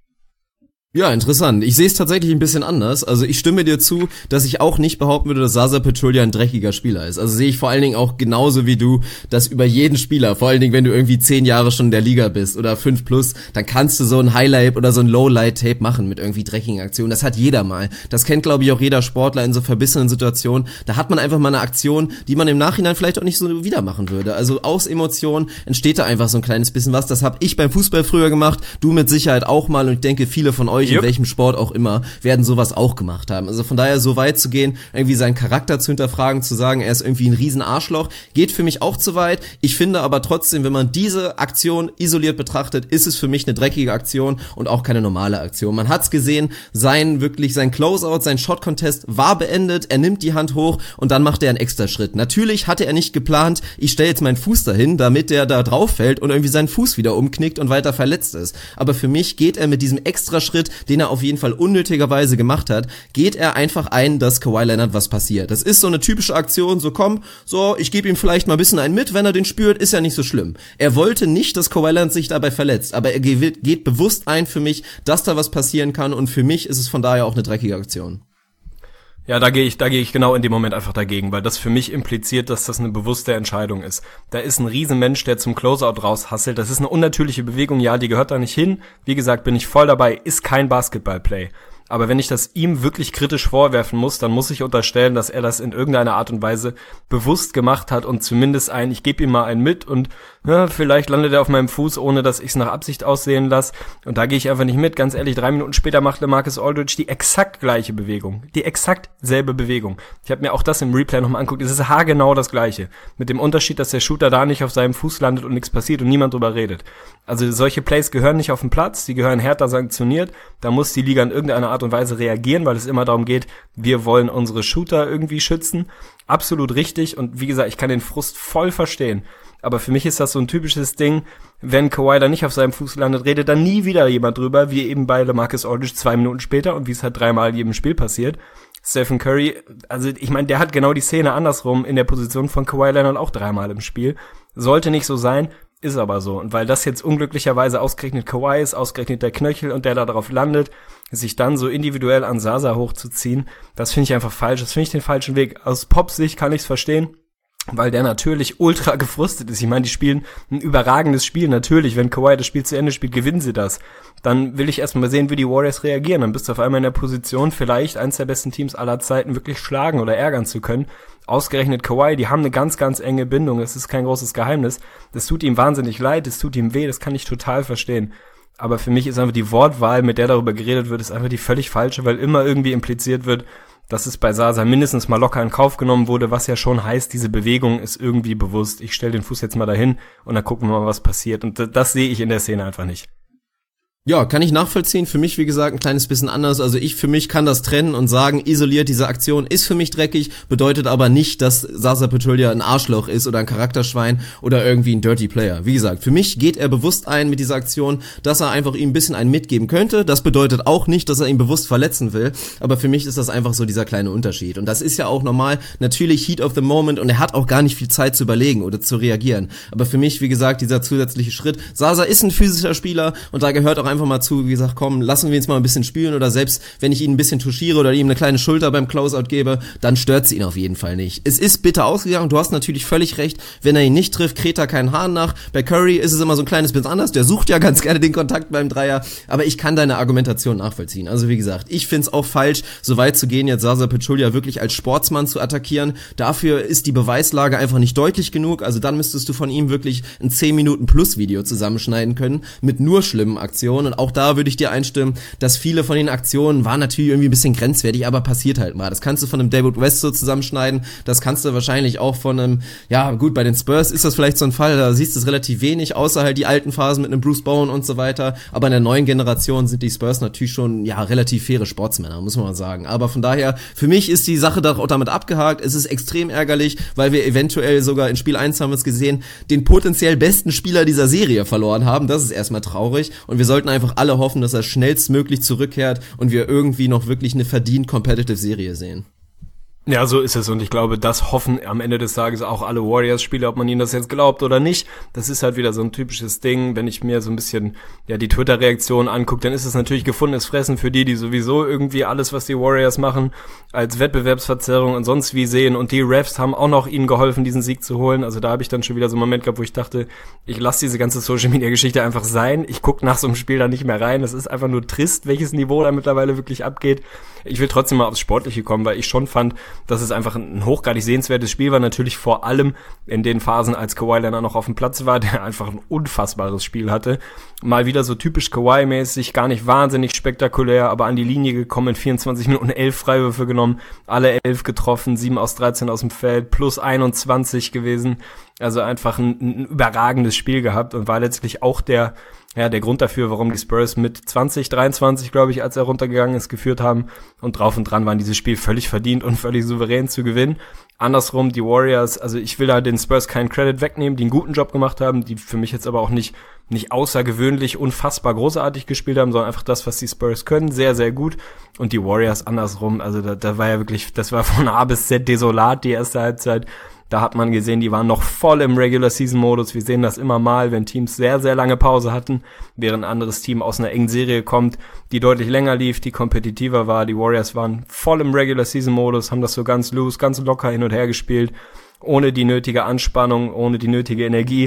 Ja, interessant. Ich sehe es tatsächlich ein bisschen anders. Also ich stimme dir zu, dass ich auch nicht behaupten würde, dass Zaza Pachulia ein dreckiger Spieler ist. Also sehe ich vor allen Dingen auch genauso wie du, dass über jeden Spieler, vor allen Dingen wenn du irgendwie zehn Jahre schon in der Liga bist oder fünf plus, dann kannst du so ein Highlight oder so ein Lowlight-Tape machen mit irgendwie dreckigen Aktionen. Das hat jeder mal. Das kennt, glaube ich, auch jeder Sportler in so verbissenen Situationen. Da hat man einfach mal eine Aktion, die man im Nachhinein vielleicht auch nicht so wieder machen würde. Also aus Emotionen entsteht da einfach so ein kleines bisschen was. Das habe ich beim Fußball früher gemacht, du mit Sicherheit auch mal und ich denke, viele von euch, in welchem Sport auch immer, werden sowas auch gemacht haben. Also von daher so weit zu gehen, irgendwie seinen Charakter zu hinterfragen, zu sagen, er ist irgendwie ein riesen Arschloch, geht für mich auch zu weit. Ich finde aber trotzdem, wenn man diese Aktion isoliert betrachtet, ist es für mich eine dreckige Aktion und auch keine normale Aktion. Man hat's gesehen, sein wirklich sein Closeout, sein Shot-Contest war beendet, er nimmt die Hand hoch und dann macht er einen Extraschritt. Natürlich hatte er nicht geplant, ich stelle jetzt meinen Fuß dahin, damit der da drauf fällt und irgendwie seinen Fuß wieder umknickt und weiter verletzt ist. Aber für mich geht er mit diesem Extraschritt, den er auf jeden Fall unnötigerweise gemacht hat, geht er einfach ein, dass Kawhi Leonard was passiert. Das ist so eine typische Aktion, so komm, so, ich gebe ihm vielleicht mal ein bisschen einen mit, wenn er den spürt, ist ja nicht so schlimm. Er wollte nicht, dass Kawhi Leonard sich dabei verletzt, aber er geht, geht bewusst ein für mich, dass da was passieren kann und für mich ist es von daher auch eine dreckige Aktion. Ja, da gehe ich, da gehe ich genau in dem Moment einfach dagegen, weil das für mich impliziert, dass das eine bewusste Entscheidung ist. Da ist ein Riesenmensch, der zum Closeout raushasselt. Das ist eine unnatürliche Bewegung, ja, die gehört da nicht hin. Wie gesagt, bin ich voll dabei, ist kein Basketballplay. Aber wenn ich das ihm wirklich kritisch vorwerfen muss, dann muss ich unterstellen, dass er das in irgendeiner Art und Weise bewusst gemacht hat und zumindest ein, ich gebe ihm mal einen mit und ja, vielleicht landet er auf meinem Fuß, ohne dass ich es nach Absicht aussehen lasse. Und da gehe ich einfach nicht mit. Ganz ehrlich, drei Minuten später macht LaMarcus Aldridge die exakt gleiche Bewegung. Die exakt selbe Bewegung. Ich habe mir auch das im Replay nochmal angeguckt. Es ist haargenau das Gleiche. Mit dem Unterschied, dass der Shooter da nicht auf seinem Fuß landet und nichts passiert und niemand drüber redet. Also solche Plays gehören nicht auf den Platz. Die gehören härter sanktioniert. Da muss die Liga in irgendeiner Art und Weise reagieren, weil es immer darum geht, wir wollen unsere Shooter irgendwie schützen. Absolut richtig. Und wie gesagt, ich kann den Frust voll verstehen. Aber für mich ist das so ein typisches Ding, wenn Kawhi da nicht auf seinem Fuß landet, redet dann nie wieder jemand drüber, wie eben bei LaMarcus Aldridge zwei Minuten später und wie es halt dreimal in jedem Spiel passiert. Stephen Curry, also ich meine, der hat genau die Szene andersrum in der Position von Kawhi Leonard auch dreimal im Spiel. Sollte nicht so sein, ist aber so. Und weil das jetzt unglücklicherweise ausgerechnet Kawhi ist, ausgerechnet der Knöchel und der da drauf landet, sich dann so individuell an Zaza hochzuziehen, das finde ich einfach falsch. Das finde ich den falschen Weg. Aus Pops Sicht kann ich es verstehen, weil der natürlich ultra gefrustet ist. Ich meine, die spielen ein überragendes Spiel. Natürlich, wenn Kawhi das Spiel zu Ende spielt, gewinnen sie das. Dann will ich erstmal sehen, wie die Warriors reagieren. Dann bist du auf einmal in der Position, vielleicht eins der besten Teams aller Zeiten wirklich schlagen oder ärgern zu können. Ausgerechnet Kawhi, die haben eine ganz, ganz enge Bindung. Das ist kein großes Geheimnis. Das tut ihm wahnsinnig leid, das tut ihm weh, das kann ich total verstehen. Aber für mich ist einfach die Wortwahl, mit der darüber geredet wird, ist einfach die völlig falsche, weil immer irgendwie impliziert wird, dass es bei Zaza mindestens mal locker in Kauf genommen wurde, was ja schon heißt, diese Bewegung ist irgendwie bewusst. Ich stelle den Fuß jetzt mal dahin und dann gucken wir mal, was passiert. Und das, das sehe ich in der Szene einfach nicht. Ja, kann ich nachvollziehen. Für mich, wie gesagt, ein kleines bisschen anders. Also ich für mich kann das trennen und sagen, isoliert, diese Aktion ist für mich dreckig, bedeutet aber nicht, dass Zaza Pachulia ein Arschloch ist oder ein Charakterschwein oder irgendwie ein Dirty Player. Wie gesagt, für mich geht er bewusst ein mit dieser Aktion, dass er einfach ihm ein bisschen einen mitgeben könnte. Das bedeutet auch nicht, dass er ihn bewusst verletzen will, aber für mich ist das einfach so dieser kleine Unterschied. Und das ist ja auch normal, natürlich Heat of the Moment und er hat auch gar nicht viel Zeit zu überlegen oder zu reagieren. Aber für mich, wie gesagt, dieser zusätzliche Schritt, Zaza ist ein physischer Spieler und da gehört auch einfach mal zu, wie gesagt, komm, lassen wir uns mal ein bisschen spielen oder selbst wenn ich ihn ein bisschen touchiere oder ihm eine kleine Schulter beim Closeout gebe, dann stört's ihn auf jeden Fall nicht. Es ist bitter ausgegangen, du hast natürlich völlig recht, wenn er ihn nicht trifft, kräht er keinen Hahn nach. Bei Curry ist es immer so ein kleines bisschen anders, der sucht ja ganz gerne den Kontakt beim Dreier, aber ich kann deine Argumentation nachvollziehen. Also wie gesagt, ich find's auch falsch, so weit zu gehen, jetzt Zaza Pachulia wirklich als Sportsmann zu attackieren. Dafür ist die Beweislage einfach nicht deutlich genug, also dann müsstest du von ihm wirklich ein zehn Minuten plus Video zusammenschneiden können, mit nur schlimmen Aktionen. Und auch da würde ich dir einstimmen, dass viele von den Aktionen waren natürlich irgendwie ein bisschen grenzwertig, aber passiert halt mal. Das kannst du von einem David West so zusammenschneiden, das kannst du wahrscheinlich auch von einem, ja gut, bei den Spurs ist das vielleicht so ein Fall, da siehst du es relativ wenig, außer halt die alten Phasen mit einem Bruce Bowen und so weiter, aber in der neuen Generation sind die Spurs natürlich schon, ja, relativ faire Sportsmänner, muss man mal sagen. Aber von daher, für mich ist die Sache da auch damit abgehakt, es ist extrem ärgerlich, weil wir eventuell sogar in Spiel eins haben wir es gesehen, den potenziell besten Spieler dieser Serie verloren haben, das ist erstmal traurig und wir sollten einfach alle hoffen, dass er schnellstmöglich zurückkehrt und wir irgendwie noch wirklich eine verdient competitive Serie sehen. Ja, so ist es und ich glaube, das hoffen am Ende des Tages auch alle Warriors-Spieler, ob man ihnen das jetzt glaubt oder nicht. Das ist halt wieder so ein typisches Ding, wenn ich mir so ein bisschen ja die Twitter-Reaktion angucke, dann ist es natürlich gefundenes Fressen für die, die sowieso irgendwie alles, was die Warriors machen, als Wettbewerbsverzerrung und sonst wie sehen und die Refs haben auch noch ihnen geholfen, diesen Sieg zu holen. Also da habe ich dann schon wieder so einen Moment gehabt, wo ich dachte, ich lasse diese ganze Social-Media-Geschichte einfach sein. Ich gucke nach so einem Spiel da nicht mehr rein. Es ist einfach nur trist, welches Niveau da mittlerweile wirklich abgeht. Ich will trotzdem mal aufs Sportliche kommen, weil ich schon fand, dass es einfach ein hochgradig sehenswertes Spiel war, natürlich vor allem in den Phasen, als Kawhi Leonard noch auf dem Platz war, der einfach ein unfassbares Spiel hatte. Mal wieder so typisch Kawhi-mäßig, gar nicht wahnsinnig spektakulär, aber an die Linie gekommen, in vierundzwanzig Minuten elf Freiwürfe genommen, alle elf getroffen, sieben aus dreizehn aus dem Feld, plus einundzwanzig gewesen. Also einfach ein, ein überragendes Spiel gehabt und war letztlich auch der ja, der Grund dafür, warum die Spurs mit zwanzig, dreiundzwanzig, glaube ich, als er runtergegangen ist, geführt haben und drauf und dran waren, dieses Spiel völlig verdient und völlig souverän zu gewinnen. Andersrum, die Warriors, also ich will da den Spurs keinen Credit wegnehmen, die einen guten Job gemacht haben, die für mich jetzt aber auch nicht nicht außergewöhnlich, unfassbar großartig gespielt haben, sondern einfach das, was die Spurs können, sehr, sehr gut. Und die Warriors andersrum, also da, da war ja wirklich, das war von A bis Z desolat, die erste Halbzeit. Da hat man gesehen, die waren noch voll im Regular-Season-Modus. Wir sehen das immer mal, wenn Teams sehr, sehr lange Pause hatten, während ein anderes Team aus einer engen Serie kommt, die deutlich länger lief, die kompetitiver war. Die Warriors waren voll im Regular-Season-Modus, haben das so ganz loose, ganz locker hin und her gespielt, ohne die nötige Anspannung, ohne die nötige Energie,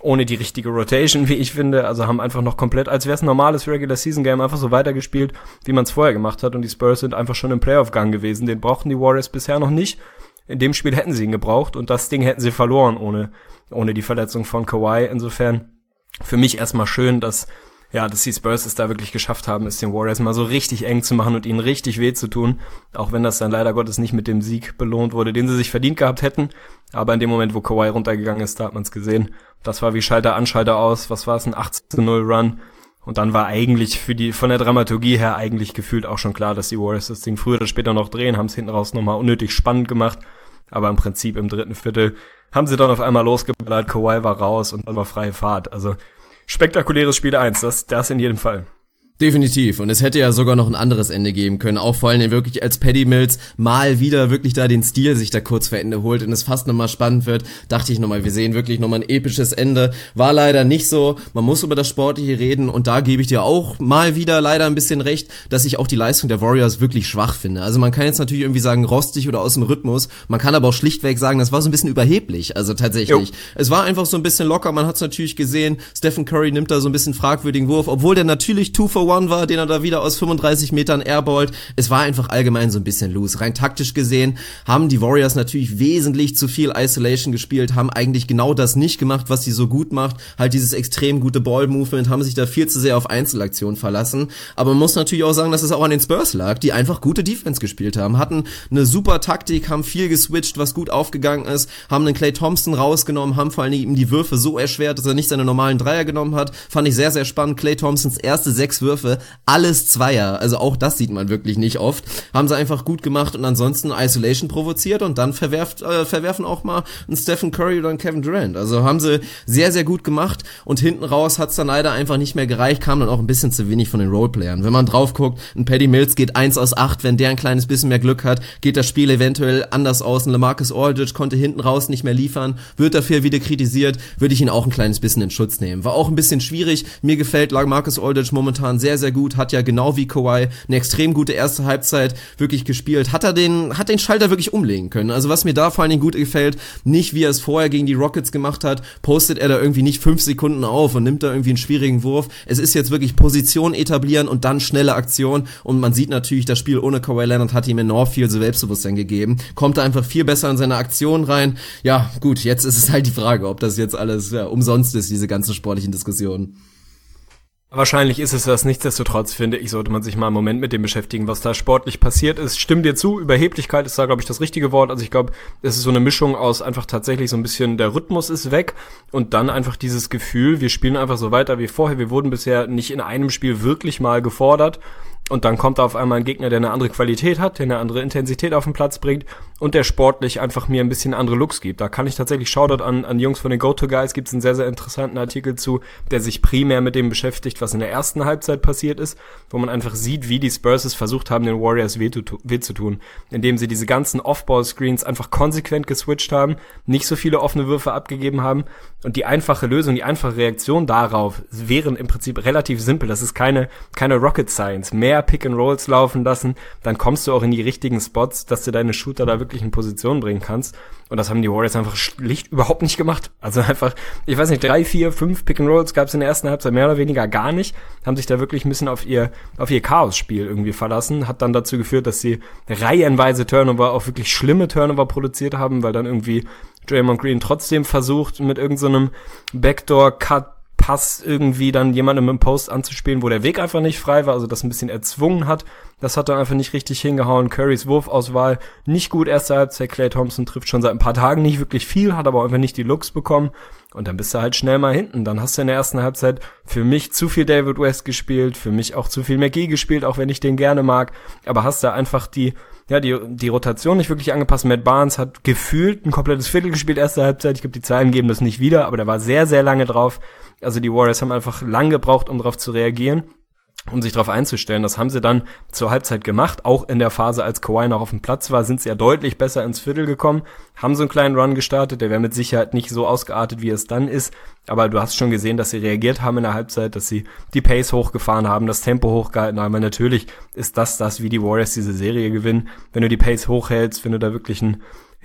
ohne die richtige Rotation, wie ich finde. Also haben einfach noch komplett, als wäre es ein normales Regular-Season-Game, einfach so weitergespielt, wie man es vorher gemacht hat. Und die Spurs sind einfach schon im Playoff-Gang gewesen. Den brauchten die Warriors bisher noch nicht. In dem Spiel hätten sie ihn gebraucht und das Ding hätten sie verloren ohne ohne die Verletzung von Kawhi. Insofern für mich erstmal schön, dass ja, dass die Spurs es da wirklich geschafft haben, es den Warriors mal so richtig eng zu machen und ihnen richtig weh zu tun, auch wenn das dann leider Gottes nicht mit dem Sieg belohnt wurde, den sie sich verdient gehabt hätten. Aber in dem Moment, wo Kawhi runtergegangen ist, da hat man es gesehen. Das war wie Schalter an, Schalter aus. Was war es? Ein achtzehn zu null Run. Und dann war eigentlich für die, von der Dramaturgie her eigentlich gefühlt auch schon klar, dass die Warriors das Ding früher oder später noch drehen, haben es hinten raus nochmal unnötig spannend gemacht. Aber im Prinzip im dritten Viertel haben sie dann auf einmal losgeballert, Kawhi war raus und dann war freie Fahrt. Also spektakuläres Spiel eins, das, das in jedem Fall. Definitiv. Und es hätte ja sogar noch ein anderes Ende geben können. Auch vor allem wirklich, als Patty Mills mal wieder wirklich da den Stil sich da kurz vor Ende holt und es fast nochmal spannend wird, dachte ich nochmal, wir sehen wirklich nochmal ein episches Ende. War leider nicht so. Man muss über das Sportliche reden und da gebe ich dir auch mal wieder leider ein bisschen recht, dass ich auch die Leistung der Warriors wirklich schwach finde. Also man kann jetzt natürlich irgendwie sagen, rostig oder aus dem Rhythmus. Man kann aber auch schlichtweg sagen, das war so ein bisschen überheblich. Also tatsächlich. Jo. Es war einfach so ein bisschen locker. Man hat es natürlich gesehen. Stephen Curry nimmt da so ein bisschen fragwürdigen Wurf, obwohl der natürlich two for one war, den er da wieder aus fünfunddreißig Metern airballt. Es war einfach allgemein so ein bisschen loose. Rein taktisch gesehen haben die Warriors natürlich wesentlich zu viel Isolation gespielt, haben eigentlich genau das nicht gemacht, was sie so gut macht. Halt dieses extrem gute Ball-Movement, haben sich da viel zu sehr auf Einzelaktionen verlassen. Aber man muss natürlich auch sagen, dass es auch an den Spurs lag, die einfach gute Defense gespielt haben, hatten eine super Taktik, haben viel geswitcht, was gut aufgegangen ist, haben den Klay Thompson rausgenommen, haben vor allem ihm die Würfe so erschwert, dass er nicht seine normalen Dreier genommen hat. Fand ich sehr, sehr spannend. Klay Thompsons erste sechs Würfe, alles Zweier, also auch das sieht man wirklich nicht oft, haben sie einfach gut gemacht und ansonsten Isolation provoziert und dann verwerft, äh, verwerfen auch mal einen Stephen Curry oder einen Kevin Durant, also haben sie sehr, sehr gut gemacht und hinten raus hat's dann leider einfach nicht mehr gereicht, kam dann auch ein bisschen zu wenig von den Roleplayern. Wenn man drauf guckt, ein Patty Mills geht eins aus acht, wenn der ein kleines bisschen mehr Glück hat, geht das Spiel eventuell anders aus, ein LaMarcus Aldridge konnte hinten raus nicht mehr liefern, wird dafür wieder kritisiert, würde ich ihn auch ein kleines bisschen in Schutz nehmen. War auch ein bisschen schwierig, mir gefällt LaMarcus Aldridge momentan sehr, sehr gut, hat ja genau wie Kawhi eine extrem gute erste Halbzeit wirklich gespielt, hat er den, hat den Schalter wirklich umlegen können. Also was mir da vor allen Dingen gut gefällt, nicht wie er es vorher gegen die Rockets gemacht hat, postet er da irgendwie nicht fünf Sekunden auf und nimmt da irgendwie einen schwierigen Wurf. Es ist jetzt wirklich Position etablieren und dann schnelle Aktion und man sieht natürlich, das Spiel ohne Kawhi Leonard hat ihm enorm viel Selbstbewusstsein gegeben, kommt da einfach viel besser in seine Aktion rein. Ja, gut, jetzt ist es halt die Frage, ob das jetzt alles ja, umsonst ist, diese ganzen sportlichen Diskussionen. Wahrscheinlich ist es das, nichtsdestotrotz finde ich, sollte man sich mal einen Moment mit dem beschäftigen, was da sportlich passiert ist. Stimm dir zu, Überheblichkeit ist da, glaube ich, das richtige Wort. Also ich glaube, es ist so eine Mischung aus einfach tatsächlich so ein bisschen, der Rhythmus ist weg und dann einfach dieses Gefühl, wir spielen einfach so weiter wie vorher. Wir wurden bisher nicht in einem Spiel wirklich mal gefordert. Und dann kommt da auf einmal ein Gegner, der eine andere Qualität hat, der eine andere Intensität auf den Platz bringt und der sportlich einfach mir ein bisschen andere Looks gibt. Da kann ich tatsächlich Shoutout an, an die Jungs von den Go-To-Guys, gibt es einen sehr, sehr interessanten Artikel zu, der sich primär mit dem beschäftigt, was in der ersten Halbzeit passiert ist, wo man einfach sieht, wie die Spurs es versucht haben, den Warriors weh, weh zu tun, indem sie diese ganzen Off-Ball-Screens einfach konsequent geswitcht haben, nicht so viele offene Würfe abgegeben haben und die einfache Lösung, die einfache Reaktion darauf wären im Prinzip relativ simpel. Das ist keine, keine Rocket Science. Mehr Pick-and-Rolls laufen lassen, dann kommst du auch in die richtigen Spots, dass du deine Shooter da wirklich in Position bringen kannst. Und das haben die Warriors einfach schlicht überhaupt nicht gemacht. Also einfach, ich weiß nicht, drei, vier, fünf Pick-and-Rolls gab es in der ersten Halbzeit mehr oder weniger gar nicht. Haben sich da wirklich ein bisschen auf ihr auf ihr Chaos-Spiel irgendwie verlassen. Hat dann dazu geführt, dass sie reihenweise Turnover, auch wirklich schlimme Turnover produziert haben, weil dann irgendwie Draymond Green trotzdem versucht, mit irgendeinem so Backdoor-Cut Pass irgendwie dann jemandem im Post anzuspielen, wo der Weg einfach nicht frei war, also das ein bisschen erzwungen hat. Das hat dann einfach nicht richtig hingehauen. Currys Wurfauswahl nicht gut, erste Halbzeit. Klay Thompson trifft schon seit ein paar Tagen nicht wirklich viel, hat aber einfach nicht die Looks bekommen. Und dann bist du halt schnell mal hinten. Dann hast du in der ersten Halbzeit für mich zu viel David West gespielt, für mich auch zu viel McGee gespielt, auch wenn ich den gerne mag. Aber hast da einfach die ja die die Rotation nicht wirklich angepasst. Matt Barnes hat gefühlt ein komplettes Viertel gespielt, erste Halbzeit. Ich glaube, die Zahlen geben das nicht wieder, aber der war sehr, sehr lange drauf. Also die Warriors haben einfach lang gebraucht, um darauf zu reagieren, um sich darauf einzustellen. Das haben sie dann zur Halbzeit gemacht. Auch in der Phase, als Kawhi noch auf dem Platz war, sind sie ja deutlich besser ins Viertel gekommen, haben so einen kleinen Run gestartet. Der wäre mit Sicherheit nicht so ausgeartet, wie es dann ist. Aber du hast schon gesehen, dass sie reagiert haben in der Halbzeit, dass sie die Pace hochgefahren haben, das Tempo hochgehalten haben. Weil natürlich ist das das, wie die Warriors diese Serie gewinnen. Wenn du die Pace hochhältst, wenn du da wirklich ein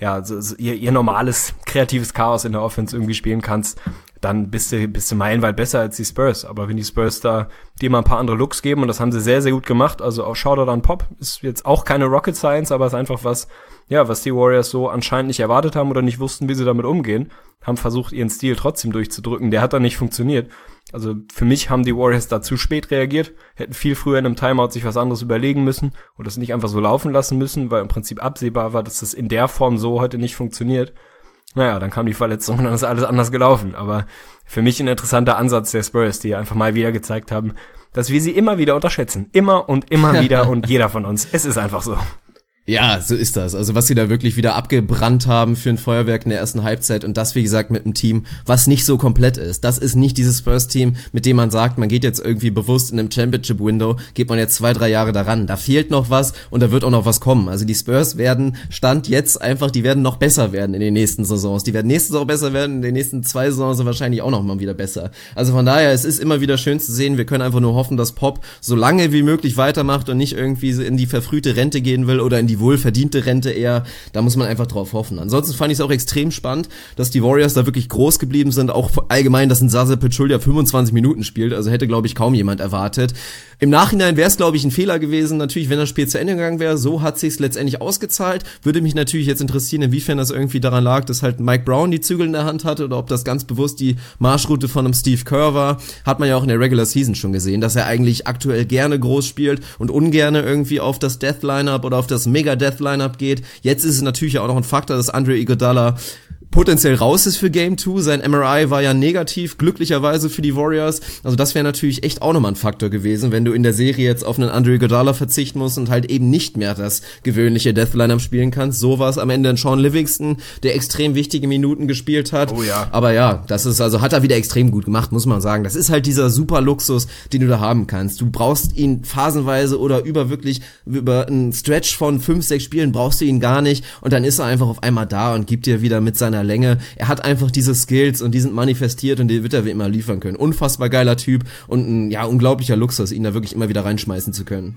ja, so, so ihr, ihr normales, kreatives Chaos in der Offense irgendwie spielen kannst, dann bist du, bist du meilenweit besser als die Spurs. Aber wenn die Spurs da dir mal ein paar andere Looks geben, und das haben sie sehr, sehr gut gemacht, also auch Shoutout an Pop, ist jetzt auch keine Rocket Science, aber ist einfach was, ja, was die Warriors so anscheinend nicht erwartet haben oder nicht wussten, wie sie damit umgehen, haben versucht, ihren Stil trotzdem durchzudrücken. Der hat dann nicht funktioniert. Also für mich haben die Warriors da zu spät reagiert, hätten viel früher in einem Timeout sich was anderes überlegen müssen und das nicht einfach so laufen lassen müssen, weil im Prinzip absehbar war, dass das in der Form so heute nicht funktioniert. Naja, dann kam die Verletzung und dann ist alles anders gelaufen. Aber für mich ein interessanter Ansatz der Spurs, die einfach mal wieder gezeigt haben, dass wir sie immer wieder unterschätzen. Immer und immer wieder und jeder von uns. Es ist einfach so. Ja, so ist das. Also was sie da wirklich wieder abgebrannt haben für ein Feuerwerk in der ersten Halbzeit und das, wie gesagt, mit einem Team, was nicht so komplett ist. Das ist nicht dieses Spurs-Team, mit dem man sagt, man geht jetzt irgendwie bewusst in einem Championship-Window, geht man jetzt zwei, drei Jahre daran. Da fehlt noch was und da wird auch noch was kommen. Also die Spurs werden, Stand jetzt einfach, die werden noch besser werden in den nächsten Saisons. Die werden nächste Saison besser werden, in den nächsten zwei Saisons wahrscheinlich auch noch mal wieder besser. Also von daher, es ist immer wieder schön zu sehen. Wir können einfach nur hoffen, dass Pop so lange wie möglich weitermacht und nicht irgendwie in die verfrühte Rente gehen will oder in die wohlverdiente Rente eher, da muss man einfach drauf hoffen. Ansonsten fand ich es auch extrem spannend, dass die Warriors da wirklich groß geblieben sind, auch allgemein, dass ein Zaza Pachulia fünfundzwanzig Minuten spielt, also hätte, glaube ich, kaum jemand erwartet. Im Nachhinein wäre es, glaube ich, ein Fehler gewesen, natürlich, wenn das Spiel zu Ende gegangen wäre, so hat sich's letztendlich ausgezahlt. Würde mich natürlich jetzt interessieren, inwiefern das irgendwie daran lag, dass halt Mike Brown die Zügel in der Hand hatte oder ob das ganz bewusst die Marschroute von einem Steve Kerr war. Hat man ja auch in der Regular Season schon gesehen, dass er eigentlich aktuell gerne groß spielt und ungerne irgendwie auf das Death Lineup oder auf das Mega Death Lineup geht. Jetzt ist es natürlich auch noch ein Faktor, dass Andre Iguodala potenziell raus ist für Game zwei. Sein M R I war ja negativ, glücklicherweise für die Warriors. Also das wäre natürlich echt auch nochmal ein Faktor gewesen, wenn du in der Serie jetzt auf einen Andre Iguodala verzichten musst und halt eben nicht mehr das gewöhnliche Death Lineup spielen kannst. So war es am Ende ein Sean Livingston, der extrem wichtige Minuten gespielt hat. Oh ja. Aber ja, das ist also, hat er wieder extrem gut gemacht, muss man sagen. Das ist halt dieser super Luxus, den du da haben kannst. Du brauchst ihn phasenweise oder über wirklich, über einen Stretch von fünf, sechs Spielen brauchst du ihn gar nicht und dann ist er einfach auf einmal da und gibt dir wieder mit seiner Länge. Er hat einfach diese Skills und die sind manifestiert und die wird er wie immer liefern können. Unfassbar geiler Typ und ein, ja, unglaublicher Luxus, ihn da wirklich immer wieder reinschmeißen zu können.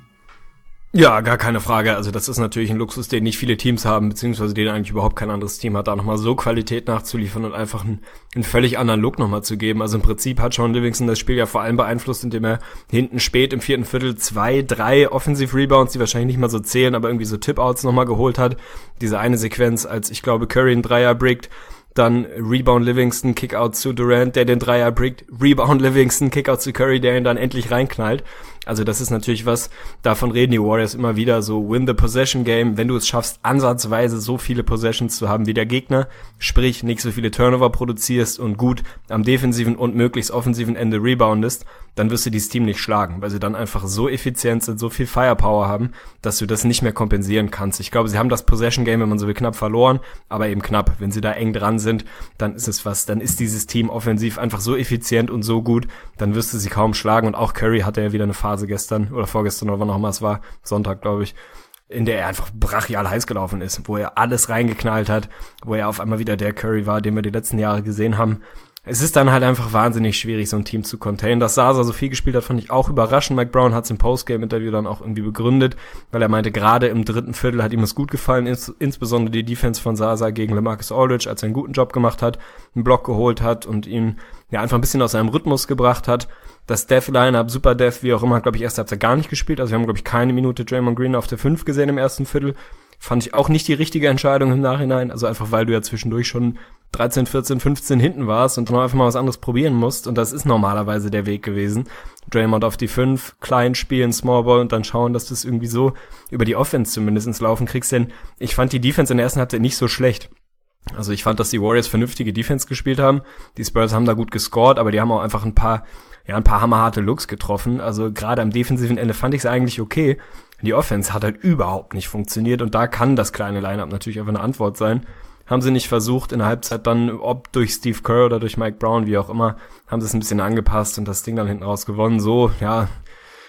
Ja, gar keine Frage. Also das ist natürlich ein Luxus, den nicht viele Teams haben, beziehungsweise den eigentlich überhaupt kein anderes Team hat, da nochmal so Qualität nachzuliefern und einfach einen, einen völlig anderen Look nochmal zu geben. Also im Prinzip hat Sean Livingston das Spiel ja vor allem beeinflusst, indem er hinten spät im vierten Viertel zwei, drei Offensive Rebounds, die wahrscheinlich nicht mal so zählen, aber irgendwie so Tip-Outs nochmal geholt hat. Diese eine Sequenz, als ich glaube Curry einen Dreier brickt, dann Rebound Livingston, Kickout zu Durant, der den Dreier brickt, Rebound Livingston, Kickout zu Curry, der ihn dann endlich reinknallt. Also das ist natürlich was, davon reden die Warriors immer wieder, so win the possession game, wenn du es schaffst, ansatzweise so viele Possessions zu haben wie der Gegner, sprich nicht so viele Turnover produzierst und gut am defensiven und möglichst offensiven Ende reboundest, dann wirst du dieses Team nicht schlagen, weil sie dann einfach so effizient sind, so viel Firepower haben, dass du das nicht mehr kompensieren kannst. Ich glaube, sie haben das Possession Game, wenn man so will, knapp verloren, aber eben knapp. Wenn sie da eng dran sind, dann ist es was, dann ist dieses Team offensiv einfach so effizient und so gut, dann wirst du sie kaum schlagen und auch Curry hatte ja wieder eine Phase gestern oder vorgestern oder wann auch immer es war, Sonntag glaube ich, in der er einfach brachial heiß gelaufen ist, wo er alles reingeknallt hat, wo er auf einmal wieder der Curry war, den wir die letzten Jahre gesehen haben. Es ist dann halt einfach wahnsinnig schwierig, so ein Team zu containen. Dass Zaza so viel gespielt hat, fand ich auch überraschend. Mike Brown hat es im Postgame-Interview dann auch irgendwie begründet, weil er meinte, gerade im dritten Viertel hat ihm es gut gefallen, ins, insbesondere die Defense von Zaza gegen LaMarcus Aldridge, als er einen guten Job gemacht hat, einen Block geholt hat und ihn ja einfach ein bisschen aus seinem Rhythmus gebracht hat. Das Death-Line-Up, Super Death, wie auch immer, hat, glaube ich, erst Halbzeit gar nicht gespielt. Also wir haben, glaube ich, keine Minute Draymond Green auf der fünf gesehen im ersten Viertel. Fand ich auch nicht die richtige Entscheidung im Nachhinein. Also einfach, weil du ja zwischendurch schon dreizehn, vierzehn, fünfzehn hinten warst und dann einfach mal was anderes probieren musst. Und das ist normalerweise der Weg gewesen. Draymond auf die fünf, klein spielen, Small Ball und dann schauen, dass du es irgendwie so über die Offense zumindest ins Laufen kriegst. Denn ich fand die Defense in der ersten Halbzeit nicht so schlecht. Also ich fand, dass die Warriors vernünftige Defense gespielt haben. Die Spurs haben da gut gescored, aber die haben auch einfach ein paar, ja, ein paar hammerharte Looks getroffen. Also gerade am defensiven Ende fand ich es eigentlich okay. Die Offense hat halt überhaupt nicht funktioniert und da kann das kleine Line-Up natürlich einfach eine Antwort sein. Haben sie nicht versucht, in der Halbzeit dann, ob durch Steve Kerr oder durch Mike Brown, wie auch immer, haben sie es ein bisschen angepasst und das Ding dann hinten raus gewonnen. So, ja,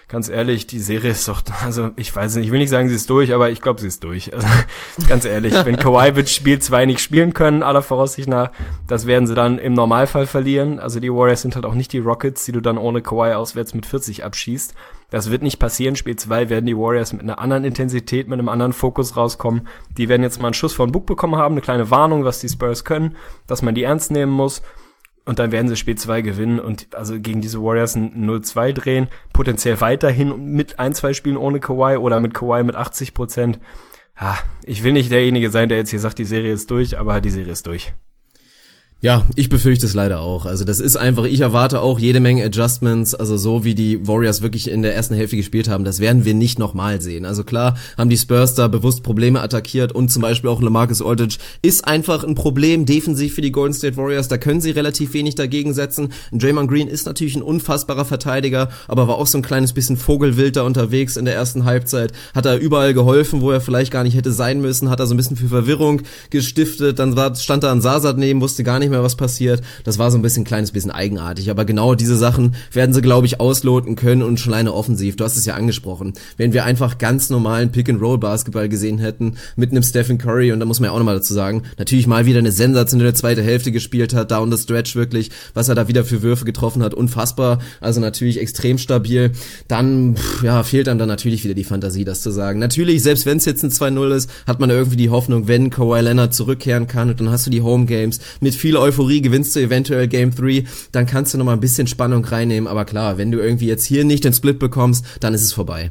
ganz ehrlich, die Serie ist doch, also ich weiß nicht, ich will nicht sagen, sie ist durch, aber ich glaube, sie ist durch. Also ganz ehrlich, wenn Kawhi wird Spiel zwei nicht spielen können, aller Voraussicht nach, das werden sie dann im Normalfall verlieren. Also die Warriors sind halt auch nicht die Rockets, die du dann ohne Kawhi auswärts mit vierzig abschießt. Das wird nicht passieren. Spiel zwei werden die Warriors mit einer anderen Intensität, mit einem anderen Fokus rauskommen. Die werden jetzt mal einen Schuss von Bug bekommen haben, eine kleine Warnung, was die Spurs können, dass man die ernst nehmen muss. Und dann werden sie Spiel zwei gewinnen und also gegen diese Warriors ein null zwei drehen, potenziell weiterhin mit ein, zwei Spielen ohne Kawhi oder mit Kawhi mit achtzig Prozent. Ja, ich will nicht derjenige sein, der jetzt hier sagt, die Serie ist durch, aber die Serie ist durch. Ja, ich befürchte es leider auch. Also das ist einfach, ich erwarte auch jede Menge Adjustments, also so wie die Warriors wirklich in der ersten Hälfte gespielt haben, das werden wir nicht nochmal sehen. Also klar haben die Spurs da bewusst Probleme attackiert und zum Beispiel auch LaMarcus Aldridge ist einfach ein Problem defensiv für die Golden State Warriors, da können sie relativ wenig dagegen setzen. Draymond Green ist natürlich ein unfassbarer Verteidiger, aber war auch so ein kleines bisschen Vogelwild da unterwegs in der ersten Halbzeit, hat er überall geholfen, wo er vielleicht gar nicht hätte sein müssen, hat er so ein bisschen für Verwirrung gestiftet, dann war, stand da ein Sasa daneben, wusste gar nicht mehr, was passiert. Das war so ein bisschen ein kleines bisschen eigenartig, aber genau diese Sachen werden sie, glaube ich, ausloten können und schon alleine offensiv. Du hast es ja angesprochen. Wenn wir einfach ganz normalen Pick-and-Roll-Basketball gesehen hätten mit einem Stephen Curry, und da muss man ja auch nochmal dazu sagen, natürlich mal wieder eine sensationelle zweite Hälfte gespielt hat, down the stretch wirklich, was er da wieder für Würfe getroffen hat, unfassbar, also natürlich extrem stabil, dann pff, ja, fehlt einem dann natürlich wieder die Fantasie, das zu sagen. Natürlich, selbst wenn es jetzt ein zwei null ist, hat man irgendwie die Hoffnung, wenn Kawhi Leonard zurückkehren kann und dann hast du die Home Games mit viel Euphorie, gewinnst du eventuell Game drei, dann kannst du nochmal ein bisschen Spannung reinnehmen, aber klar, wenn du irgendwie jetzt hier nicht den Split bekommst, dann ist es vorbei.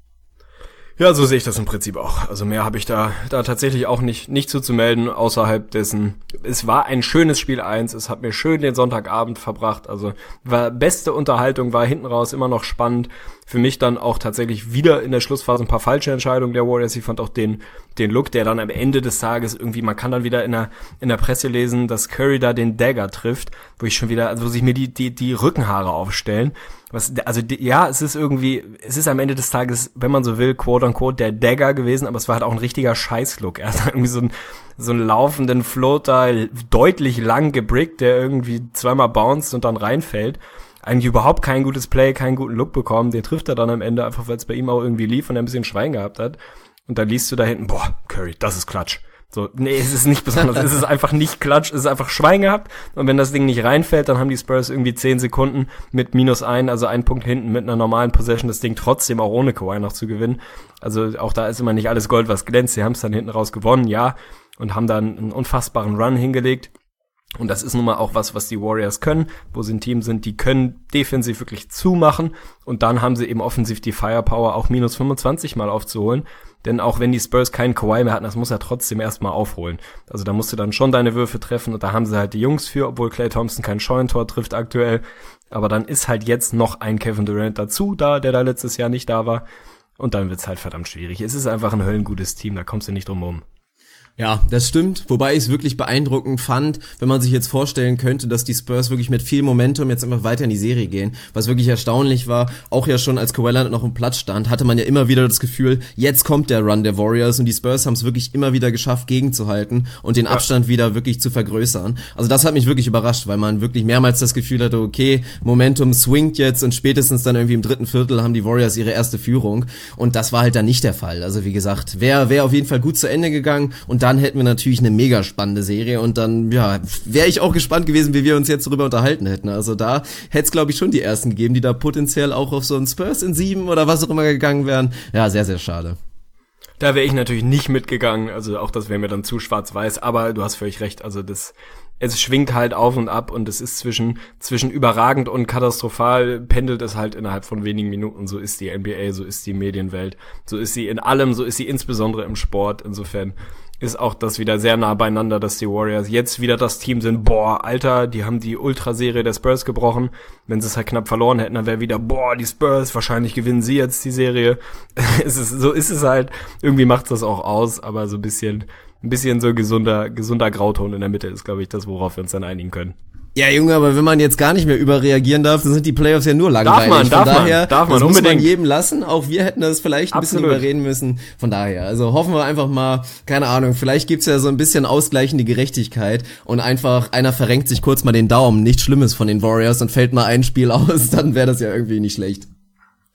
Ja, so sehe ich das im Prinzip auch. Also mehr habe ich da da tatsächlich auch nicht nicht zuzumelden, außerhalb dessen. Es war ein schönes Spiel eins, es hat mir schön den Sonntagabend verbracht, also war beste Unterhaltung, war hinten raus immer noch spannend. Für mich dann auch tatsächlich wieder in der Schlussphase ein paar falsche Entscheidungen der Warriors. Ich fand auch den den Look, der dann am Ende des Tages irgendwie, man kann dann wieder in der in der Presse lesen, dass Curry da den Dagger trifft, wo ich schon wieder, also wo sich mir die die die Rückenhaare aufstellen. Was, also ja, es ist irgendwie, es ist am Ende des Tages, wenn man so will, quote unquote, der Dagger gewesen, aber es war halt auch ein richtiger Scheißlook. Er hat irgendwie so einen, so einen laufenden Floater, deutlich lang gebrickt, der irgendwie zweimal bounced und dann reinfällt. Eigentlich überhaupt kein gutes Play, keinen guten Look bekommen. Den trifft er dann am Ende einfach, weil es bei ihm auch irgendwie lief und er ein bisschen Schwein gehabt hat. Und dann liest du da hinten, boah, Curry, das ist Klatsch. So, nee, es ist nicht besonders, es ist einfach nicht Klatsch, es ist einfach Schwein gehabt. Und wenn das Ding nicht reinfällt, dann haben die Spurs irgendwie zehn Sekunden mit minus ein, also ein Punkt hinten mit einer normalen Possession, das Ding trotzdem auch ohne Kawhi noch zu gewinnen. Also auch da ist immer nicht alles Gold, was glänzt. Sie haben es dann hinten raus gewonnen, ja, und haben dann einen unfassbaren Run hingelegt. Und das ist nun mal auch was, was die Warriors können, wo sie ein Team sind, die können defensiv wirklich zumachen und dann haben sie eben offensiv die Firepower, auch minus fünfundzwanzig mal aufzuholen. Denn auch wenn die Spurs keinen Kawhi mehr hatten, das muss er trotzdem erstmal aufholen. Also da musst du dann schon deine Würfe treffen und da haben sie halt die Jungs für, obwohl Klay Thompson kein Scheunentor trifft aktuell. Aber dann ist halt jetzt noch ein Kevin Durant dazu da, der da letztes Jahr nicht da war. Und dann wird's halt verdammt schwierig. Es ist einfach ein höllengutes Team, da kommst du nicht drum rum. Ja, das stimmt, wobei ich es wirklich beeindruckend fand, wenn man sich jetzt vorstellen könnte, dass die Spurs wirklich mit viel Momentum jetzt einfach weiter in die Serie gehen, was wirklich erstaunlich war, auch ja schon als Kawhi Leonard noch im Platz stand, hatte man ja immer wieder das Gefühl, jetzt kommt der Run der Warriors und die Spurs haben es wirklich immer wieder geschafft, gegenzuhalten und den ja. Abstand wieder wirklich zu vergrößern. Also das hat mich wirklich überrascht, weil man wirklich mehrmals das Gefühl hatte, okay, Momentum swingt jetzt und spätestens dann irgendwie im dritten Viertel haben die Warriors ihre erste Führung und das war halt dann nicht der Fall. Also wie gesagt, wäre wär auf jeden Fall gut zu Ende gegangen und dann hätten wir natürlich eine mega spannende Serie und dann, ja, wäre ich auch gespannt gewesen, wie wir uns jetzt darüber unterhalten hätten. Also da hätte es, glaube ich, schon die ersten gegeben, die da potenziell auch auf so einen Spurs in sieben oder was auch immer gegangen wären. Ja, sehr, sehr schade. Da wäre ich natürlich nicht mitgegangen, also auch das wäre mir dann zu schwarz-weiß, aber du hast völlig recht, also das, es schwingt halt auf und ab und es ist zwischen, zwischen überragend und katastrophal, pendelt es halt innerhalb von wenigen Minuten, so ist die N B A, so ist die Medienwelt, so ist sie in allem, so ist sie insbesondere im Sport, insofern ist auch das wieder sehr nah beieinander, dass die Warriors jetzt wieder das Team sind, boah, Alter, die haben die Ultraserie der Spurs gebrochen, wenn sie es halt knapp verloren hätten, dann wäre wieder, boah, die Spurs, wahrscheinlich gewinnen sie jetzt die Serie, es ist, so ist es halt, irgendwie macht's das auch aus, aber so ein bisschen, ein bisschen so gesunder, gesunder Grauton in der Mitte ist, glaube ich, das, worauf wir uns dann einigen können. Ja, Junge, aber wenn man jetzt gar nicht mehr überreagieren darf, dann sind die Playoffs ja nur langweilig. Darf man, Von darf daher, man, darf man, das unbedingt. muss man jedem lassen. Auch wir hätten das vielleicht ein Absolut. bisschen überreden müssen. Von daher, also hoffen wir einfach mal, keine Ahnung, vielleicht gibt's ja so ein bisschen ausgleichende Gerechtigkeit und einfach einer verrenkt sich kurz mal den Daumen, nichts Schlimmes von den Warriors und fällt mal ein Spiel aus, dann wäre das ja irgendwie nicht schlecht.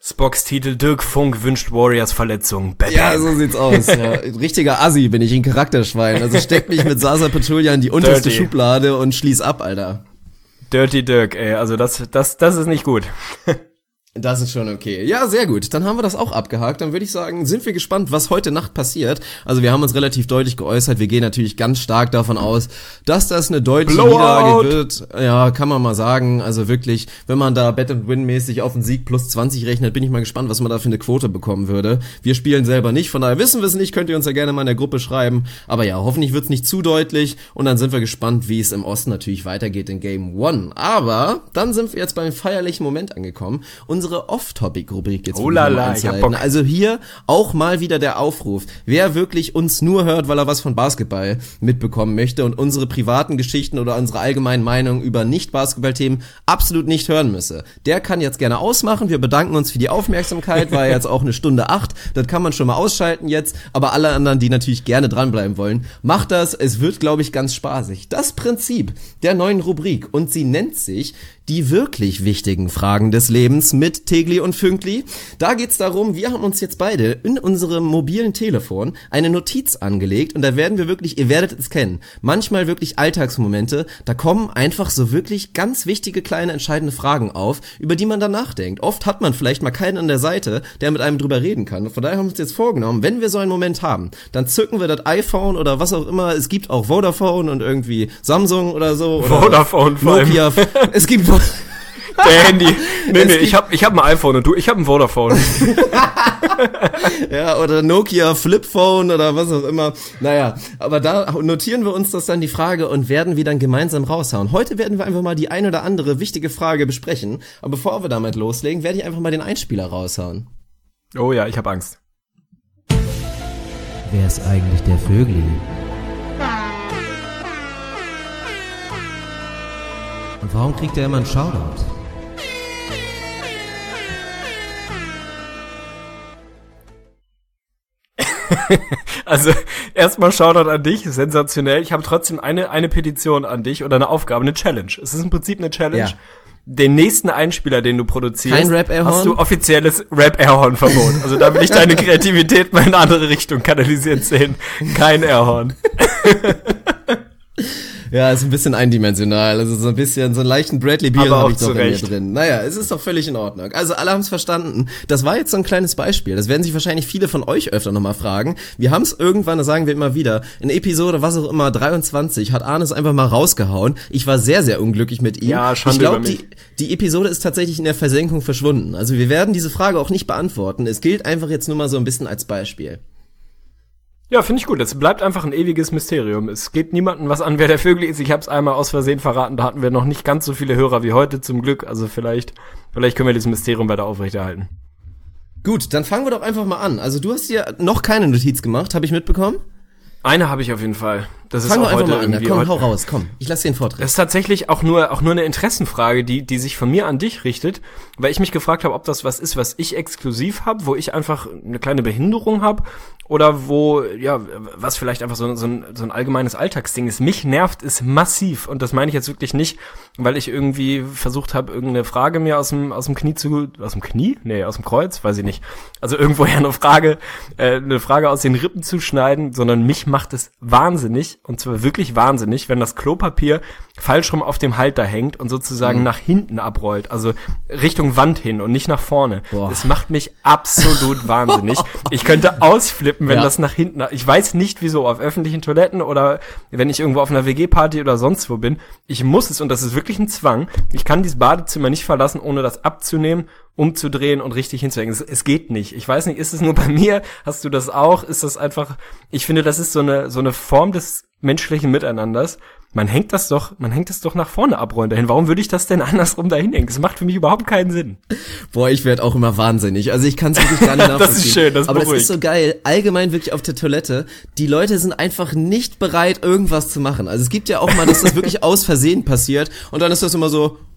Spocks Titel: Dirk Funk wünscht Warriors Verletzung. Bam. Ja, so sieht's aus. Ja. Richtiger Assi bin ich, ein Charakterschwein. Also steck mich mit Sasa Pachulia in die unterste Dirty. Schublade und schließ ab, Alter. Dirty Dirk, ey, also das, das, das ist nicht gut. Das ist schon okay. Ja, sehr gut. Dann haben wir das auch abgehakt. Dann würde ich sagen, sind wir gespannt, was heute Nacht passiert. Also wir haben uns relativ deutlich geäußert. Wir gehen natürlich ganz stark davon aus, dass das eine deutsche Blowout. Niederlage wird. Ja, kann man mal sagen. Also wirklich, wenn man da Bet-and-Win-mäßig auf einen Sieg plus zwanzig rechnet, bin ich mal gespannt, was man da für eine Quote bekommen würde. Wir spielen selber nicht, von daher wissen wir es nicht. Könnt ihr uns ja gerne mal in der Gruppe schreiben. Aber ja, hoffentlich wird es nicht zu deutlich. Und dann sind wir gespannt, wie es im Osten natürlich weitergeht in Game One. Aber dann sind wir jetzt beim feierlichen Moment angekommen. Unsere Off-Topic-Rubrik jetzt. Oh la la, ich hab Bock. Also hier auch mal wieder der Aufruf. Wer wirklich uns nur hört, weil er was von Basketball mitbekommen möchte und unsere privaten Geschichten oder unsere allgemeinen Meinungen über Nicht-Basketball-Themen absolut nicht hören müsse, der kann jetzt gerne ausmachen. Wir bedanken uns für die Aufmerksamkeit. War jetzt auch eine Stunde acht. Das kann man schon mal ausschalten jetzt. Aber alle anderen, die natürlich gerne dranbleiben wollen, macht das. Es wird, glaube ich, ganz spaßig. Das Prinzip der neuen Rubrik. Und sie nennt sich die wirklich wichtigen Fragen des Lebens mit Tegli und Fünkli. Da geht's darum, wir haben uns jetzt beide in unserem mobilen Telefon eine Notiz angelegt und da werden wir wirklich, ihr werdet es kennen, manchmal wirklich Alltagsmomente, da kommen einfach so wirklich ganz wichtige kleine entscheidende Fragen auf, über die man dann nachdenkt. Oft hat man vielleicht mal keinen an der Seite, der mit einem drüber reden kann. Von daher haben wir uns jetzt vorgenommen, wenn wir so einen Moment haben, dann zücken wir das iPhone oder was auch immer, es gibt auch Vodafone und irgendwie Samsung oder so. Oder Vodafone vor allem. Nokia. Es gibt Der Handy. Nee, nee, ich hab, ich hab ein iPhone und du, ich hab ein Vodafone. Ja, oder Nokia Flipphone oder was auch immer. Naja, aber da notieren wir uns das dann die Frage und werden wir dann gemeinsam raushauen. Heute werden wir einfach mal die ein oder andere wichtige Frage besprechen. Aber bevor wir damit loslegen, werde ich einfach mal den Einspieler raushauen. Oh ja, ich hab Angst. Wer ist eigentlich der Vögli? Und warum kriegt er immer einen Shoutout? Also, erstmal Shoutout an dich, sensationell. Ich habe trotzdem eine eine Petition an dich oder eine Aufgabe, eine Challenge. Es ist im Prinzip eine Challenge. Ja. Den nächsten Einspieler, den du produzierst, Kein Rap-Airhorn? hast du offizielles Rap-Airhorn-Verbot. Also da will ich deine Kreativität mal in eine andere Richtung kanalisiert sehen. Kein Airhorn. Ja, ist ein bisschen eindimensional, also so ein bisschen, so einen leichten Bradley Beal Aber auch habe ich doch in mir zurecht. drin. Naja, es ist doch völlig in Ordnung. Also alle haben es verstanden. Das war jetzt so ein kleines Beispiel. Das werden sich wahrscheinlich viele von euch öfter nochmal fragen. Wir haben es irgendwann, das sagen wir immer wieder, in Episode, was auch immer, dreiundzwanzig, hat Arne es einfach mal rausgehauen. Ich war sehr, sehr unglücklich mit ihm. Ja, Schande ich glaube, über mich. die, die Episode ist tatsächlich in der Versenkung verschwunden. Also wir werden diese Frage auch nicht beantworten. Es gilt einfach jetzt nur mal so ein bisschen als Beispiel. Ja, finde ich gut. Es bleibt einfach ein ewiges Mysterium. Es geht niemandem was an, wer der Vögel ist. Ich habe es einmal aus Versehen verraten. Da hatten wir noch nicht ganz so viele Hörer wie heute, zum Glück. Also vielleicht, vielleicht können wir dieses Mysterium weiter aufrechterhalten. Gut, dann fangen wir doch einfach mal an. Also du hast dir noch keine Notiz gemacht, habe ich mitbekommen? Eine habe ich auf jeden Fall. Das ist Fangen auch wir einfach heute mal an. Ja, irgendwie komm, heute- hau raus, komm. Ich lasse den Vortritt. Das ist tatsächlich auch nur auch nur eine Interessenfrage, die die sich von mir an dich richtet, weil ich mich gefragt habe, ob das was ist, was ich exklusiv habe, wo ich einfach eine kleine Behinderung habe oder wo ja was vielleicht einfach so so ein, so ein allgemeines Alltagsding ist. Mich nervt es massiv und das meine ich jetzt wirklich nicht, weil ich irgendwie versucht habe, irgendeine Frage mir aus dem aus dem Knie zu aus dem Knie? Nee, aus dem Kreuz, weiß ich nicht. Also irgendwoher eine Frage äh, eine Frage aus den Rippen zu schneiden, sondern mich macht es wahnsinnig und zwar wirklich wahnsinnig, wenn das Klopapier falsch rum auf dem Halter hängt und sozusagen Mhm. nach hinten abrollt, also Richtung Wand hin und nicht nach vorne. Boah. Das macht mich absolut wahnsinnig. Ich könnte ausflippen, wenn Ja. das nach hinten, ich weiß nicht wieso, auf öffentlichen Toiletten oder wenn ich irgendwo auf einer W G-Party oder sonst wo bin. Ich muss es und das ist wirklich ein Zwang. Ich kann dieses Badezimmer nicht verlassen, ohne das abzunehmen, umzudrehen und richtig hinzuhängen. Es, es geht nicht. Ich weiß nicht, ist es nur bei mir? Hast du das auch? Ist das einfach, ich finde, das ist so eine, so eine Form des menschlichen Miteinanders. Man hängt das doch, man hängt das doch nach vorne abrollen dahin. Warum würde ich das denn andersrum dahin hängen? Das macht für mich überhaupt keinen Sinn. Boah, ich werde auch immer wahnsinnig. Also ich kann es wirklich gar nicht Das ist nachvollziehen. schön, das Aber das beruhigt. ist so geil. Allgemein wirklich auf der Toilette. Die Leute sind einfach nicht bereit, irgendwas zu machen. Also es gibt ja auch mal, dass das wirklich aus Versehen passiert. Und dann ist das immer so,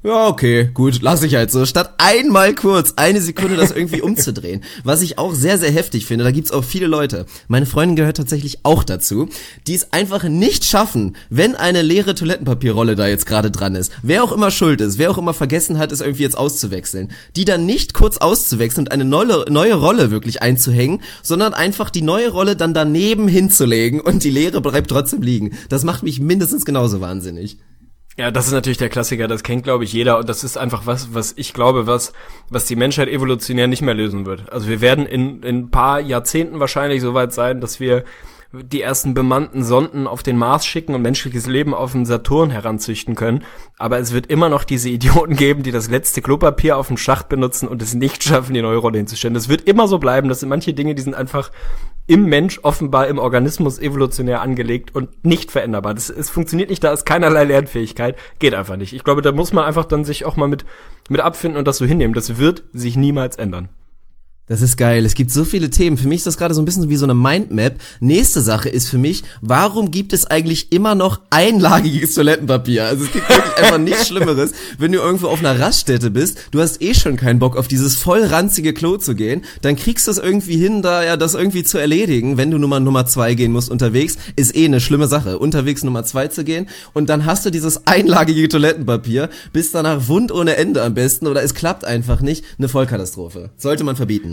Ja, okay, gut, lass ich halt so. Statt einmal kurz, eine Sekunde das irgendwie umzudrehen. Was ich auch sehr, sehr heftig finde, da gibt's auch viele Leute. Meine Freundin gehört tatsächlich auch dazu, die es einfach nicht schaffen, wenn eine leere Toilettenpapierrolle da jetzt gerade dran ist. Wer auch immer schuld ist, wer auch immer vergessen hat, es irgendwie jetzt auszuwechseln. Die dann nicht kurz auszuwechseln und eine neue, neue Rolle wirklich einzuhängen, sondern einfach die neue Rolle dann daneben hinzulegen und die leere bleibt trotzdem liegen. Das macht mich mindestens genauso wahnsinnig. Ja, das ist natürlich der Klassiker, das kennt, glaube ich, jeder und das ist einfach was, was ich glaube, was was die Menschheit evolutionär nicht mehr lösen wird. Also wir werden in in ein paar Jahrzehnten wahrscheinlich so weit sein, dass wir die ersten bemannten Sonden auf den Mars schicken und menschliches Leben auf den Saturn heranzüchten können. Aber es wird immer noch diese Idioten geben, die das letzte Klopapier auf dem Schacht benutzen und es nicht schaffen, die neue Rolle hinzustellen. Das wird immer so bleiben. Das sind manche Dinge, die sind einfach im Mensch offenbar im Organismus evolutionär angelegt und nicht veränderbar. Das, es funktioniert nicht, da ist keinerlei Lernfähigkeit. Geht einfach nicht. Ich glaube, da muss man einfach dann sich auch mal mit, mit abfinden und das so hinnehmen. Das wird sich niemals ändern. Das ist geil. Es gibt so viele Themen. Für mich ist das gerade so ein bisschen wie so eine Mindmap. Nächste Sache ist für mich, warum gibt es eigentlich immer noch einlagiges Toilettenpapier? Also es gibt wirklich einfach nichts Schlimmeres, wenn du irgendwo auf einer Raststätte bist, du hast eh schon keinen Bock auf dieses voll ranzige Klo zu gehen, dann kriegst du es irgendwie hin, da ja das irgendwie zu erledigen, wenn du Nummer Nummer zwei gehen musst unterwegs, ist eh eine schlimme Sache, unterwegs Nummer zwei zu gehen und dann hast du dieses einlagige Toilettenpapier, bist danach wund ohne Ende am besten oder es klappt einfach nicht, eine Vollkatastrophe. Sollte man verbieten.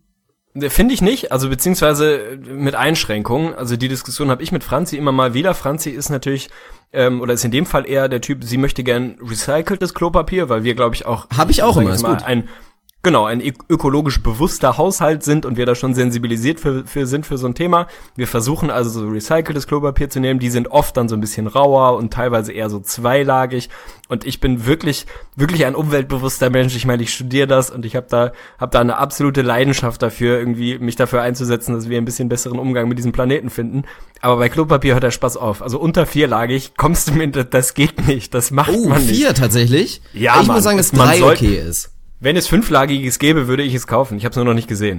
Finde ich nicht, also beziehungsweise mit Einschränkungen. Also die Diskussion habe ich mit Franzi immer mal wieder. Franzi ist natürlich, ähm, oder ist in dem Fall eher der Typ, sie möchte gern recyceltes Klopapier, weil wir, glaube ich, auch... Habe ich auch immer, ist mal, gut. Ein, genau, ein ökologisch bewusster Haushalt sind und wir da schon sensibilisiert für, für sind für so ein Thema. Wir versuchen also so recyceltes Klopapier zu nehmen. Die sind oft dann so ein bisschen rauer und teilweise eher so zweilagig. Und ich bin wirklich, wirklich ein umweltbewusster Mensch. Ich meine, ich studiere das und ich habe da, habe da eine absolute Leidenschaft dafür, irgendwie mich dafür einzusetzen, dass wir ein bisschen besseren Umgang mit diesem Planeten finden. Aber bei Klopapier hört der Spaß auf. Also unter vierlagig kommst du mir, das geht nicht. Das macht oh, man nicht. Oh, vier tatsächlich? Ja, ich Mann, muss sagen, dass man drei soll, okay ist. Wenn es fünflagiges gäbe, würde ich es kaufen. Ich habe es nur noch nicht gesehen.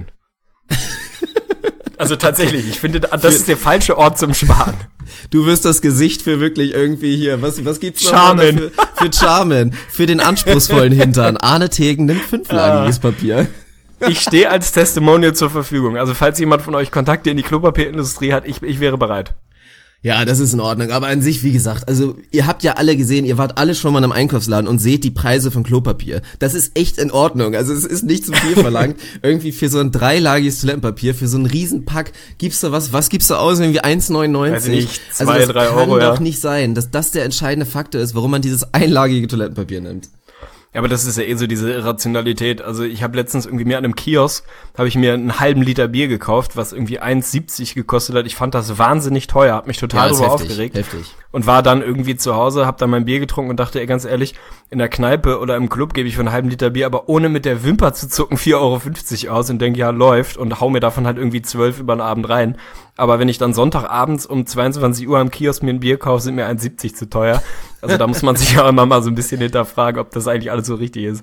Also tatsächlich, ich finde, das ist der falsche Ort zum Sparen. Du wirst das Gesicht für wirklich irgendwie hier, was was gibt's noch Charmin. Für, für Charmin, für den anspruchsvollen Hintern. Arne Tegen nimmt fünflagiges Papier. Ich stehe als Testimonial zur Verfügung. Also falls jemand von euch Kontakte in die Klopapierindustrie hat, ich, ich wäre bereit. Ja, das ist in Ordnung, aber an sich, wie gesagt, also ihr habt ja alle gesehen, ihr wart alle schon mal im Einkaufsladen und seht die Preise von Klopapier. Das ist echt in Ordnung, also es ist nicht zu viel verlangt. Irgendwie für so ein dreilagiges Toilettenpapier, für so einen Riesenpack, gibst du was, was gibst du aus, irgendwie eins neunundneunzig? Weiß nicht, zwei, also das drei kann Euro, doch ja. nicht sein, dass das der entscheidende Faktor ist, warum man dieses einlagige Toilettenpapier nimmt. Ja, aber das ist ja eh so diese Irrationalität. Also ich habe letztens irgendwie mir an einem Kiosk, habe ich mir einen halben Liter Bier gekauft, was irgendwie eins siebzig gekostet hat. Ich fand das wahnsinnig teuer, hab mich total Ja, ist darüber heftig, aufgeregt. heftig. Und war dann irgendwie zu Hause, hab dann mein Bier getrunken und dachte, ey, ganz ehrlich, in der Kneipe oder im Club gebe ich für einen halben Liter Bier, aber ohne mit der Wimper zu zucken, vier Euro fünfzig aus und denke, ja, läuft und hau mir davon halt irgendwie zwölf über den Abend rein. Aber wenn ich dann Sonntagabends um zweiundzwanzig Uhr am Kiosk mir ein Bier kaufe, sind mir eins siebzig zu teuer. Also da muss man sich ja immer mal so ein bisschen hinterfragen, ob das eigentlich alles so richtig ist.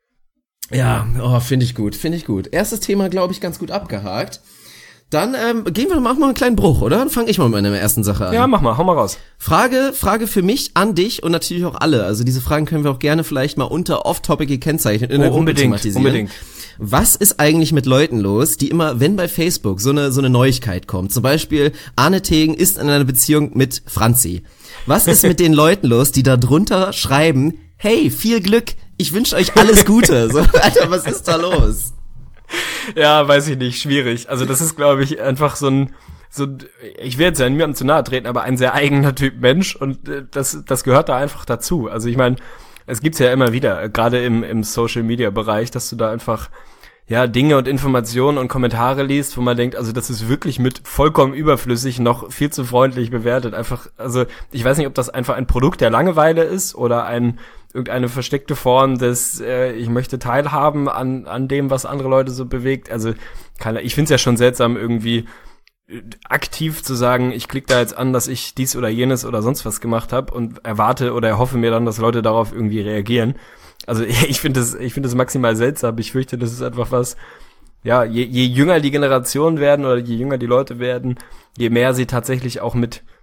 Ja, oh, finde ich gut, finde ich gut. Erstes Thema, glaube ich, ganz gut abgehakt. Dann ähm, gehen wir, machen wir einen kleinen Bruch, oder? Dann fange ich mal mit meiner ersten Sache an. Ja, mach mal, hau mal raus. Frage, Frage für mich an dich und natürlich auch alle. Also diese Fragen können wir auch gerne vielleicht mal unter Off-Topic gekennzeichnet in der Oh, Gruppe unbedingt, thematisieren. unbedingt. Was ist eigentlich mit Leuten los, die immer, wenn bei Facebook so eine so eine Neuigkeit kommt, zum Beispiel Arne Tegen ist in einer Beziehung mit Franzi. Was ist mit den Leuten los, die da drunter schreiben, hey, viel Glück, ich wünsche euch alles Gute. So, Alter, was ist da los? Ja, weiß ich nicht, schwierig. Also das ist, glaube ich, einfach so ein, so, ich will jetzt ja niemandem zu nahe treten, aber ein sehr eigener Typ Mensch und äh, das, das gehört da einfach dazu. Also ich meine, es gibt's ja immer wieder, äh, gerade im, im Social-Media-Bereich, dass du da einfach ja Dinge und Informationen und Kommentare liest, wo man denkt, also das ist wirklich mit vollkommen überflüssig noch viel zu freundlich bewertet. Einfach, also ich weiß nicht, ob das einfach ein Produkt der Langeweile ist oder ein irgendeine versteckte Form des, äh, ich möchte teilhaben an an dem, was andere Leute so bewegt. Also keine, ich find's ja schon seltsam, irgendwie aktiv zu sagen, ich klicke da jetzt an, dass ich dies oder jenes oder sonst was gemacht habe und erwarte oder erhoffe mir dann, dass Leute darauf irgendwie reagieren. Also ich finde das, ich finde das maximal seltsam. Ich fürchte, das ist einfach was, ja, je, je jünger die Generationen werden oder je jünger die Leute werden, je mehr sie tatsächlich auch mit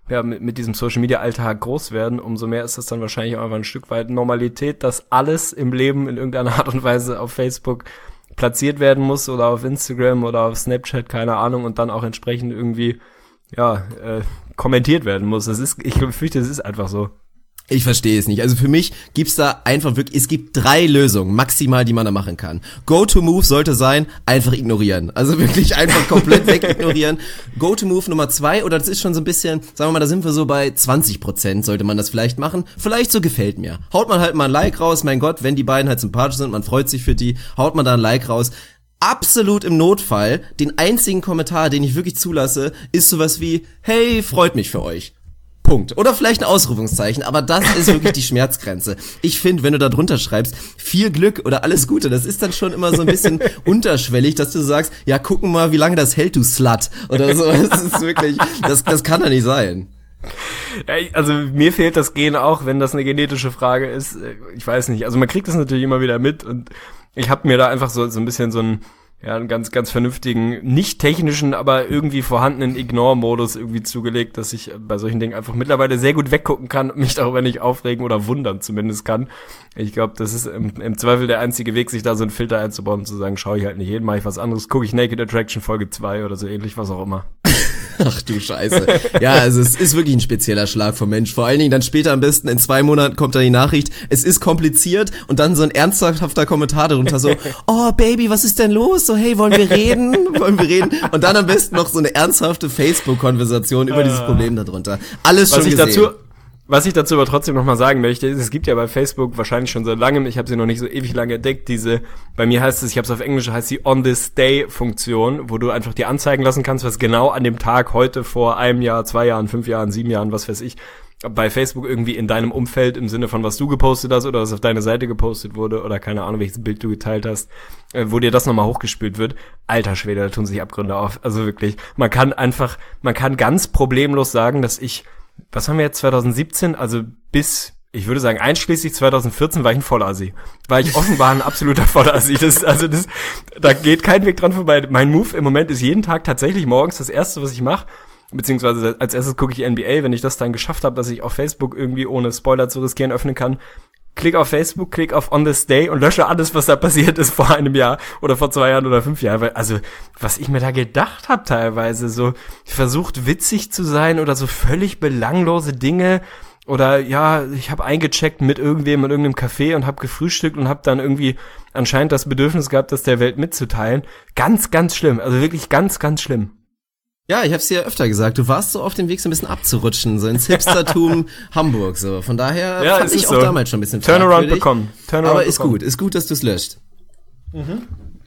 ja, mit, mit diesem Social-Media-Alltag groß werden, umso mehr ist das dann wahrscheinlich auch einfach ein Stück weit Normalität, dass alles im Leben in irgendeiner Art und Weise auf Facebook platziert werden muss oder auf Instagram oder auf Snapchat, keine Ahnung, und dann auch entsprechend irgendwie, ja, äh, kommentiert werden muss. Das ist, ich fürchte, das ist einfach so. Ich verstehe es nicht. Also für mich gibt's da einfach wirklich, es gibt drei Lösungen maximal, die man da machen kann. Go-to-Move sollte sein, einfach ignorieren. Also wirklich einfach komplett wegignorieren. Go-to-Move Nummer zwei, oder das ist schon so ein bisschen, sagen wir mal, da sind wir so bei zwanzig Prozent, sollte man das vielleicht machen. Vielleicht so gefällt mir. Haut man halt mal ein Like raus, mein Gott, wenn die beiden halt sympathisch sind, man freut sich für die, haut man da ein Like raus. Absolut im Notfall, den einzigen Kommentar, den ich wirklich zulasse, ist sowas wie, hey, freut mich für euch. Punkt. Oder vielleicht ein Ausrufungszeichen, aber das ist wirklich die Schmerzgrenze. Ich finde, wenn du da drunter schreibst, viel Glück oder alles Gute, das ist dann schon immer so ein bisschen unterschwellig, dass du sagst, ja, gucken mal, wie lange das hält, du Slut. Oder so. Das ist wirklich, das, das kann doch nicht sein. Ja, also mir fehlt das Gen auch, wenn das eine genetische Frage ist. Ich weiß nicht. Also man kriegt das natürlich immer wieder mit und ich habe mir da einfach so, so ein bisschen so ein ja, einen ganz, ganz vernünftigen, nicht technischen, aber irgendwie vorhandenen Ignore-Modus irgendwie zugelegt, dass ich bei solchen Dingen einfach mittlerweile sehr gut weggucken kann und mich darüber nicht aufregen oder wundern zumindest kann. Ich glaube, das ist im, im Zweifel der einzige Weg, sich da so einen Filter einzubauen und zu sagen, schaue ich halt nicht jeden, mache ich was anderes, gucke ich Naked Attraction Folge zwei oder so ähnlich, was auch immer. Ach du Scheiße. Ja, also es ist wirklich ein spezieller Schlag vom Mensch. Vor allen Dingen dann später am besten in zwei Monaten kommt dann die Nachricht, es ist kompliziert und dann so ein ernsthafter Kommentar darunter so, oh Baby, was ist denn los? So, hey, wollen wir reden? Wollen wir reden? Und dann am besten noch so eine ernsthafte Facebook-Konversation über dieses Problem darunter. Alles schon was ich gesehen. Dazu Was ich dazu aber trotzdem nochmal sagen möchte, ist, es gibt ja bei Facebook wahrscheinlich schon seit langem, ich habe sie noch nicht so ewig lange entdeckt, diese, bei mir heißt es, ich habe es auf Englisch, heißt die On This Day Funktion, wo du einfach dir anzeigen lassen kannst, was genau an dem Tag heute vor einem Jahr, zwei Jahren, fünf Jahren, sieben Jahren, was weiß ich, bei Facebook irgendwie in deinem Umfeld im Sinne von was du gepostet hast oder was auf deine Seite gepostet wurde oder keine Ahnung, welches Bild du geteilt hast, wo dir das nochmal hochgespült wird. Alter Schwede, da tun sich Abgründe auf. Also wirklich, man kann einfach, man kann ganz problemlos sagen, dass ich was haben wir jetzt, zwanzig siebzehn, also bis, ich würde sagen, einschließlich zwanzig vierzehn war ich ein Vollassi. War ich offenbar ein absoluter Vollassi. Das, also das, da geht kein Weg dran vorbei. Mein Move im Moment ist jeden Tag tatsächlich morgens das Erste, was ich mache, beziehungsweise als erstes gucke ich N B A, wenn ich das dann geschafft habe, dass ich auf Facebook irgendwie ohne Spoiler zu riskieren öffnen kann, klick auf Facebook, klick auf On This Day und lösche alles, was da passiert ist vor einem Jahr oder vor zwei Jahren oder fünf Jahren. Weil, also, was ich mir da gedacht habe teilweise, so versucht witzig zu sein oder so völlig belanglose Dinge oder ja, ich habe eingecheckt mit irgendwem in irgendeinem Café und habe gefrühstückt und habe dann irgendwie anscheinend das Bedürfnis gehabt, das der Welt mitzuteilen. Ganz, ganz schlimm. Also wirklich ganz, ganz schlimm. Ja, ich hab's dir ja öfter gesagt, du warst so auf dem Weg, so ein bisschen abzurutschen, so ins Hipstertum Hamburg, so. Von daher ja, fand ich auch so. damals schon ein bisschen Turnaround bekommen. Turnaround aber ist bekommen. gut, ist gut, dass du's löscht. Mhm.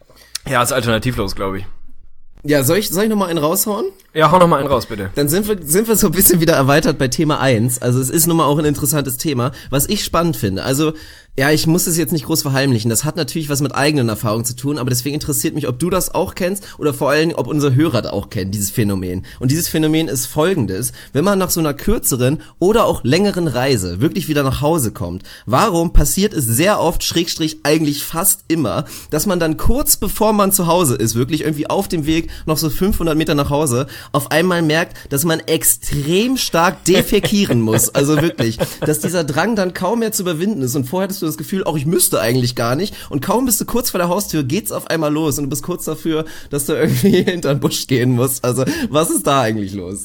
Ja, ist alternativlos, glaube ich. Ja, soll ich, soll ich noch mal einen raushauen? Ja, hau noch mal einen raus, bitte. Dann sind wir, sind wir so ein bisschen wieder erweitert bei Thema eins. Also es ist nun mal auch ein interessantes Thema, was ich spannend finde. Also, ja, ich muss es jetzt nicht groß verheimlichen. Das hat natürlich was mit eigenen Erfahrungen zu tun, aber deswegen interessiert mich, ob du das auch kennst oder vor allem, ob unsere Hörer das auch kennen, dieses Phänomen. Und dieses Phänomen ist folgendes: Wenn man nach so einer kürzeren oder auch längeren Reise wirklich wieder nach Hause kommt, warum passiert es sehr oft, Schrägstrich eigentlich fast immer, dass man dann kurz bevor man zu Hause ist, wirklich irgendwie auf dem Weg noch so fünfhundert Meter nach Hause, auf einmal merkt, dass man extrem stark defekieren muss. Also wirklich, dass dieser Drang dann kaum mehr zu überwinden ist. Und vorher hattest du das Gefühl, auch ich müsste eigentlich gar nicht. Und kaum bist du kurz vor der Haustür, geht's auf einmal los. Und du bist kurz dafür, dass du irgendwie hinter den Busch gehen musst. Also, was ist da eigentlich los?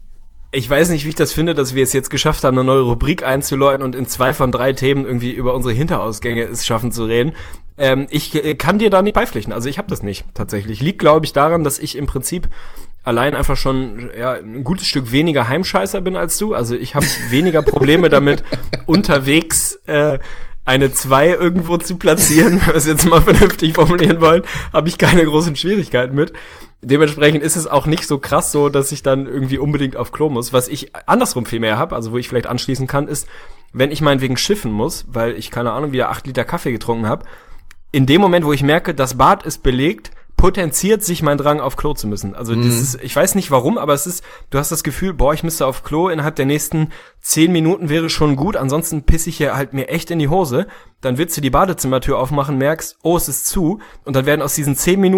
Ich weiß nicht, wie ich das finde, dass wir es jetzt geschafft haben, eine neue Rubrik einzuläuten und in zwei von drei Themen irgendwie über unsere Hinterausgänge es schaffen zu reden. Ähm, ich äh, kann dir da nicht beipflichten. Also ich habe das nicht, tatsächlich. Liegt, glaube ich, daran, dass ich im Prinzip allein einfach schon ja ein gutes Stück weniger Heimscheißer bin als du. Also ich habe weniger Probleme damit, unterwegs äh, eine zwei irgendwo zu platzieren, wenn wir es jetzt mal vernünftig formulieren wollen, habe ich keine großen Schwierigkeiten mit. Dementsprechend ist es auch nicht so krass so, dass ich dann irgendwie unbedingt auf Klo muss. Was ich andersrum viel mehr habe, also wo ich vielleicht anschließen kann, ist, wenn ich meinetwegen schiffen muss, weil ich, keine Ahnung, wieder acht Liter Kaffee getrunken habe, in dem Moment, wo ich merke, das Bad ist belegt, potenziert sich mein Drang, auf Klo zu müssen. Also das ist, ich weiß nicht warum, aber es ist, du hast das Gefühl, boah, ich müsste auf Klo, innerhalb der nächsten zehn Minuten wäre schon gut, ansonsten pisse ich hier halt mir echt in die Hose. Dann willst du die Badezimmertür aufmachen, merkst, oh, es ist zu, und dann werden aus diesen zehn Minuten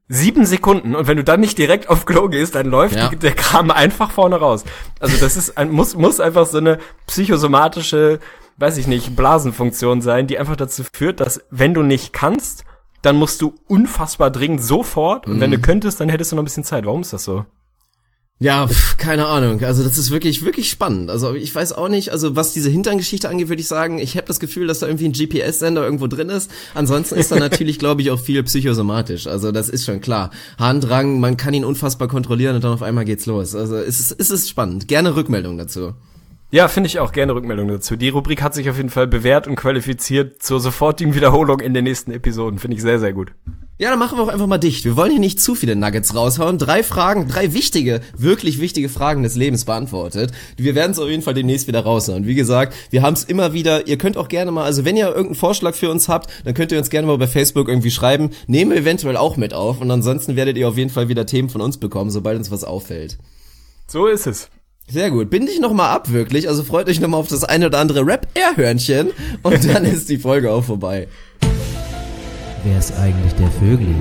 sieben Sekunden und wenn du dann nicht direkt auf Klo gehst, dann läuft Ja. die, der Kram einfach vorne raus. Also das ist ein, muss, muss einfach so eine psychosomatische, weiß ich nicht, Blasenfunktion sein, die einfach dazu führt, dass wenn du nicht kannst, dann musst du unfassbar dringend sofort und Mhm. wenn du könntest, dann hättest du noch ein bisschen Zeit. Warum ist das so? Ja, pf, keine Ahnung. Also das ist wirklich, wirklich spannend. Also ich weiß auch nicht, also was diese Hinterngeschichte angeht, würde ich sagen, ich habe das Gefühl, dass da irgendwie ein G P S-Sender irgendwo drin ist. Ansonsten ist da natürlich, glaube ich, auch viel psychosomatisch. Also das ist schon klar. Harndrang, man kann ihn unfassbar kontrollieren und dann auf einmal geht's los. Also es ist, es ist spannend. Gerne Rückmeldung dazu. Ja, finde ich auch gerne Rückmeldung dazu. Die Rubrik hat sich auf jeden Fall bewährt und qualifiziert zur sofortigen Wiederholung in den nächsten Episoden. Finde ich sehr, sehr gut. Ja, dann machen wir auch einfach mal dicht. Wir wollen hier nicht zu viele Nuggets raushauen. Drei Fragen, drei wichtige, wirklich wichtige Fragen des Lebens beantwortet. Wir werden es auf jeden Fall demnächst wieder raushauen. Wie gesagt, wir haben es immer wieder. Ihr könnt auch gerne mal, also wenn ihr irgendeinen Vorschlag für uns habt, dann könnt ihr uns gerne mal bei Facebook irgendwie schreiben. Nehmen wir eventuell auch mit auf. Und ansonsten werdet ihr auf jeden Fall wieder Themen von uns bekommen, sobald uns was auffällt. So ist es. Sehr gut. Bind dich noch mal ab, wirklich. Also freut euch noch mal auf das eine oder andere Rap-Air-Hörnchen. Und dann ist die Folge auch vorbei. Wer ist eigentlich der Vögli?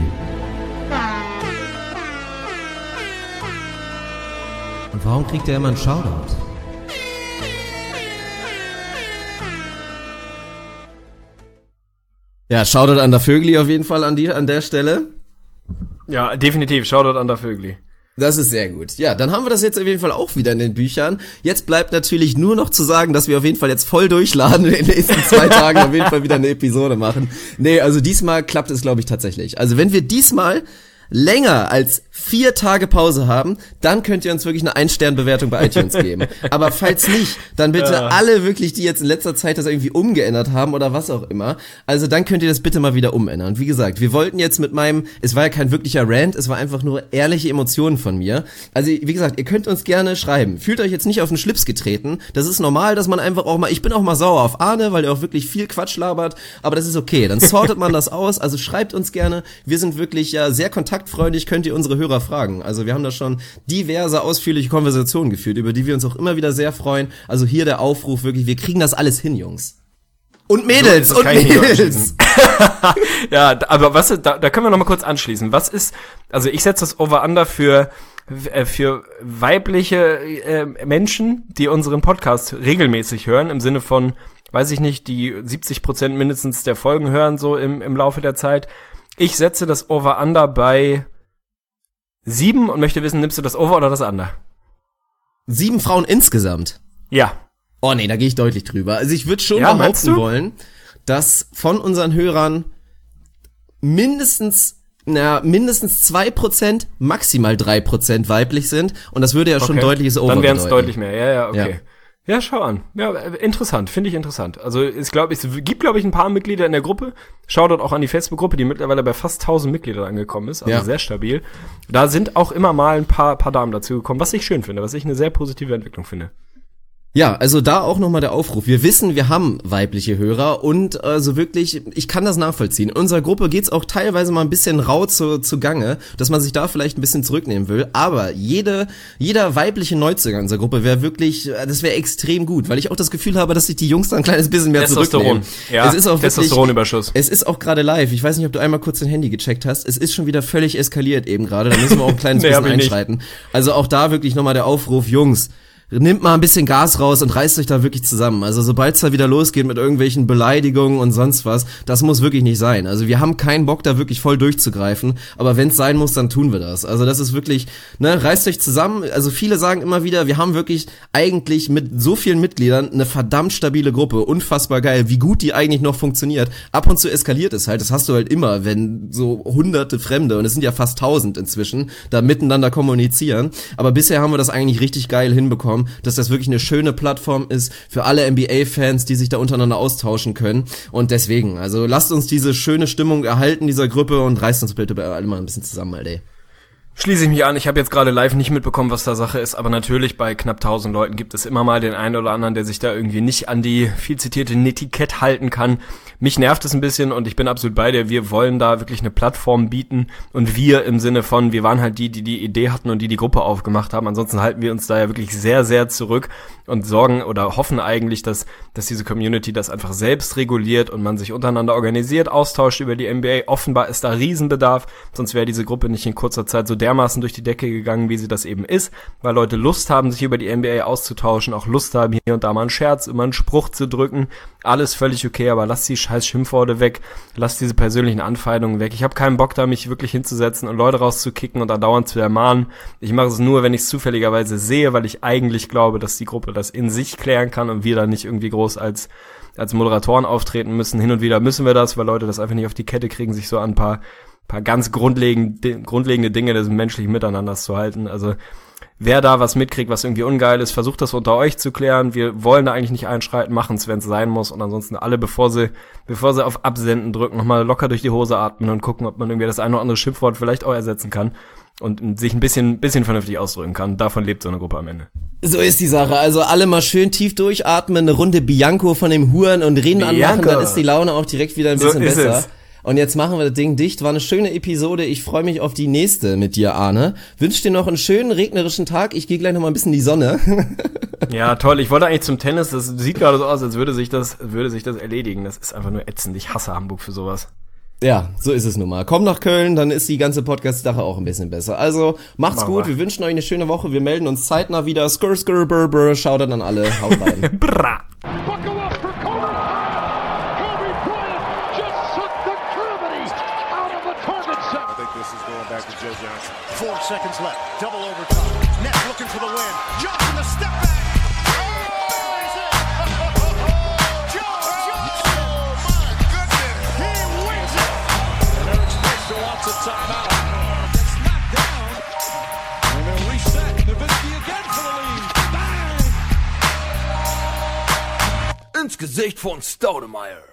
Und warum kriegt er immer einen Shoutout? Ja, Shoutout an der Vögli auf jeden Fall an die, an der Stelle. Ja, definitiv. Shoutout an der Vögli. Das ist sehr gut. Ja, dann haben wir das jetzt auf jeden Fall auch wieder in den Büchern. Jetzt bleibt natürlich nur noch zu sagen, dass wir auf jeden Fall jetzt voll durchladen und in den nächsten zwei Tagen auf jeden Fall wieder eine Episode machen. Nee, also diesmal klappt es, glaube ich, tatsächlich. Also wenn wir diesmal länger als vier Tage Pause haben, dann könnt ihr uns wirklich eine Ein-Stern-Bewertung bei iTunes geben. Aber falls nicht, dann bitte Ja. alle wirklich, die jetzt in letzter Zeit das irgendwie umgeändert haben oder was auch immer, also dann könnt ihr das bitte mal wieder umändern. Und wie gesagt, wir wollten jetzt mit meinem, es war ja kein wirklicher Rant, es war einfach nur ehrliche Emotionen von mir. Also wie gesagt, ihr könnt uns gerne schreiben. Fühlt euch jetzt nicht auf den Schlips getreten. Das ist normal, dass man einfach auch mal, ich bin auch mal sauer auf Arne, weil er auch wirklich viel Quatsch labert, aber das ist okay. Dann sortet man das aus, also schreibt uns gerne. Wir sind wirklich ja sehr kontaktfreundlich, könnt ihr unsere Hörer fragen. Also wir haben da schon diverse ausführliche Konversationen geführt, über die wir uns auch immer wieder sehr freuen. Also hier der Aufruf wirklich, wir kriegen das alles hin, Jungs. Und Mädels, So, das und kann ich nicht Mädels. anschließen. Ja, da- aber was ist, da, da können wir noch mal kurz anschließen. Was ist, also ich setze das Over-Under für äh, für weibliche äh, Menschen, die unseren Podcast regelmäßig hören, im Sinne von, weiß ich nicht, die siebzig Prozent mindestens der Folgen hören so im im Laufe der Zeit. Ich setze das Over-Under bei sieben und möchte wissen, nimmst du das Over oder das Under? Sieben Frauen insgesamt. Ja. Oh nee, da gehe ich deutlich drüber. Also ich würde schon Ja, meinst behaupten du? wollen, dass von unseren Hörern mindestens, na, mindestens zwei Prozent, maximal drei Prozent weiblich sind. Und das würde ja schon Okay. deutliches Over Dann wären es bedeuten. deutlich mehr. Ja, ja, okay. Ja. Ja, schau an. Ja, äh, interessant, finde ich interessant. Also ich glaube, es gibt, glaube ich, ein paar Mitglieder in der Gruppe. Shoutout auch an die Facebook-Gruppe, die mittlerweile bei fast tausend Mitgliedern angekommen ist. Also Ja. sehr stabil. Da sind auch immer mal ein paar, paar Damen dazu gekommen, was ich schön finde, was ich eine sehr positive Entwicklung finde. Ja, also da auch nochmal der Aufruf. Wir wissen, wir haben weibliche Hörer und also wirklich, ich kann das nachvollziehen. In unserer Gruppe geht's auch teilweise mal ein bisschen rau zu, zu Gange, dass man sich da vielleicht ein bisschen zurücknehmen will. Aber jede, jeder weibliche Neuzugang in unserer Gruppe wäre wirklich, das wäre extrem gut, weil ich auch das Gefühl habe, dass sich die Jungs da ein kleines bisschen mehr Testosteron. zurücknehmen. Ja, es ist auch wirklich, Testosteronüberschuss. es ist auch gerade live. Ich weiß nicht, ob du einmal kurz dein Handy gecheckt hast. Es ist schon wieder völlig eskaliert eben gerade. Da müssen wir auch ein kleines Nee, hab bisschen ich nicht. einschreiten. Also auch da wirklich nochmal der Aufruf, Jungs, nimmt mal ein bisschen Gas raus und reißt euch da wirklich zusammen. Also sobald es da wieder losgeht mit irgendwelchen Beleidigungen und sonst was, das muss wirklich nicht sein. Also wir haben keinen Bock, da wirklich voll durchzugreifen, aber wenn es sein muss, dann tun wir das. Also das ist wirklich, ne, reißt euch zusammen. Also viele sagen immer wieder, wir haben wirklich eigentlich mit so vielen Mitgliedern eine verdammt stabile Gruppe. Unfassbar geil, wie gut die eigentlich noch funktioniert. Ab und zu eskaliert es halt, das hast du halt immer, wenn so hunderte Fremde, und es sind ja fast tausend inzwischen, da miteinander kommunizieren. Aber bisher haben wir das eigentlich richtig geil hinbekommen, dass das wirklich eine schöne Plattform ist für alle N B A-Fans, die sich da untereinander austauschen können. Und deswegen, also lasst uns diese schöne Stimmung erhalten, dieser Gruppe, und reißt uns bitte alle mal ein bisschen zusammen, Alter. Schließe ich mich an. Ich habe jetzt gerade live nicht mitbekommen, was da Sache ist, aber natürlich bei knapp tausend Leuten gibt es immer mal den einen oder anderen, der sich da irgendwie nicht an die viel zitierte Netiquette halten kann. Mich nervt es ein bisschen und ich bin absolut bei dir. Wir wollen da wirklich eine Plattform bieten und wir im Sinne von, wir waren halt die, die die Idee hatten und die die Gruppe aufgemacht haben. Ansonsten halten wir uns da ja wirklich sehr, sehr zurück und sorgen oder hoffen eigentlich, dass dass diese Community das einfach selbst reguliert und man sich untereinander organisiert, austauscht über die N B A. Offenbar ist da Riesenbedarf, sonst wäre diese Gruppe nicht in kurzer Zeit so dermaßen durch die Decke gegangen, wie sie das eben ist, weil Leute Lust haben, sich über die N B A auszutauschen, auch Lust haben, hier und da mal einen Scherz, immer einen Spruch zu drücken. Alles völlig okay, aber lasst die scheiß Schimpfworte weg, lasst diese persönlichen Anfeindungen weg. Ich habe keinen Bock da, mich wirklich hinzusetzen und Leute rauszukicken und andauernd zu ermahnen. Ich mache es nur, wenn ich es zufälligerweise sehe, weil ich eigentlich glaube, dass die Gruppe das in sich klären kann und wir da nicht irgendwie groß als als Moderatoren auftreten müssen. Hin und wieder müssen wir das, weil Leute das einfach nicht auf die Kette kriegen, sich so an ein paar paar ganz grundlegende, grundlegende Dinge des menschlichen Miteinanders zu halten. Also wer da was mitkriegt, was irgendwie ungeil ist, versucht das unter euch zu klären. Wir wollen da eigentlich nicht einschreiten, machen es, wenn es sein muss. Und ansonsten alle, bevor sie bevor sie auf Absenden drücken, nochmal locker durch die Hose atmen und gucken, ob man irgendwie das eine oder andere Schimpfwort vielleicht auch ersetzen kann und sich ein bisschen bisschen vernünftig ausdrücken kann. Davon lebt so eine Gruppe am Ende. So ist die Sache. Also alle mal schön tief durchatmen, eine Runde Bianco von dem Huren und Reden anmachen, dann ist die Laune auch direkt wieder ein bisschen so ist besser. Es. Und jetzt machen wir das Ding dicht. War eine schöne Episode. Ich freue mich auf die nächste mit dir, Arne. Wünsche dir noch einen schönen regnerischen Tag. Ich gehe gleich noch mal ein bisschen in die Sonne. Ja, toll. Ich wollte eigentlich zum Tennis. Das sieht gerade so aus, als würde sich das, würde sich das erledigen. Das ist einfach nur ätzend. Ich hasse Hamburg für sowas. Ja, so ist es nun mal. Komm nach Köln, dann ist die ganze Podcast-Sache auch ein bisschen besser. Also, macht's Machen gut. wir. Wir wünschen euch eine schöne Woche. Wir melden uns zeitnah wieder. Skrr, skrr, brr, brr. Schaut dann an alle. Haut rein. Bra. Buckle up for Kobe. Kobe Bryant just sucked the gravity out of the target set. I think this is going back to Joe Johnson. Four seconds left. Double overtime. Nets looking for the win. Johnson the step back. Ins Gesicht von Stoudemire.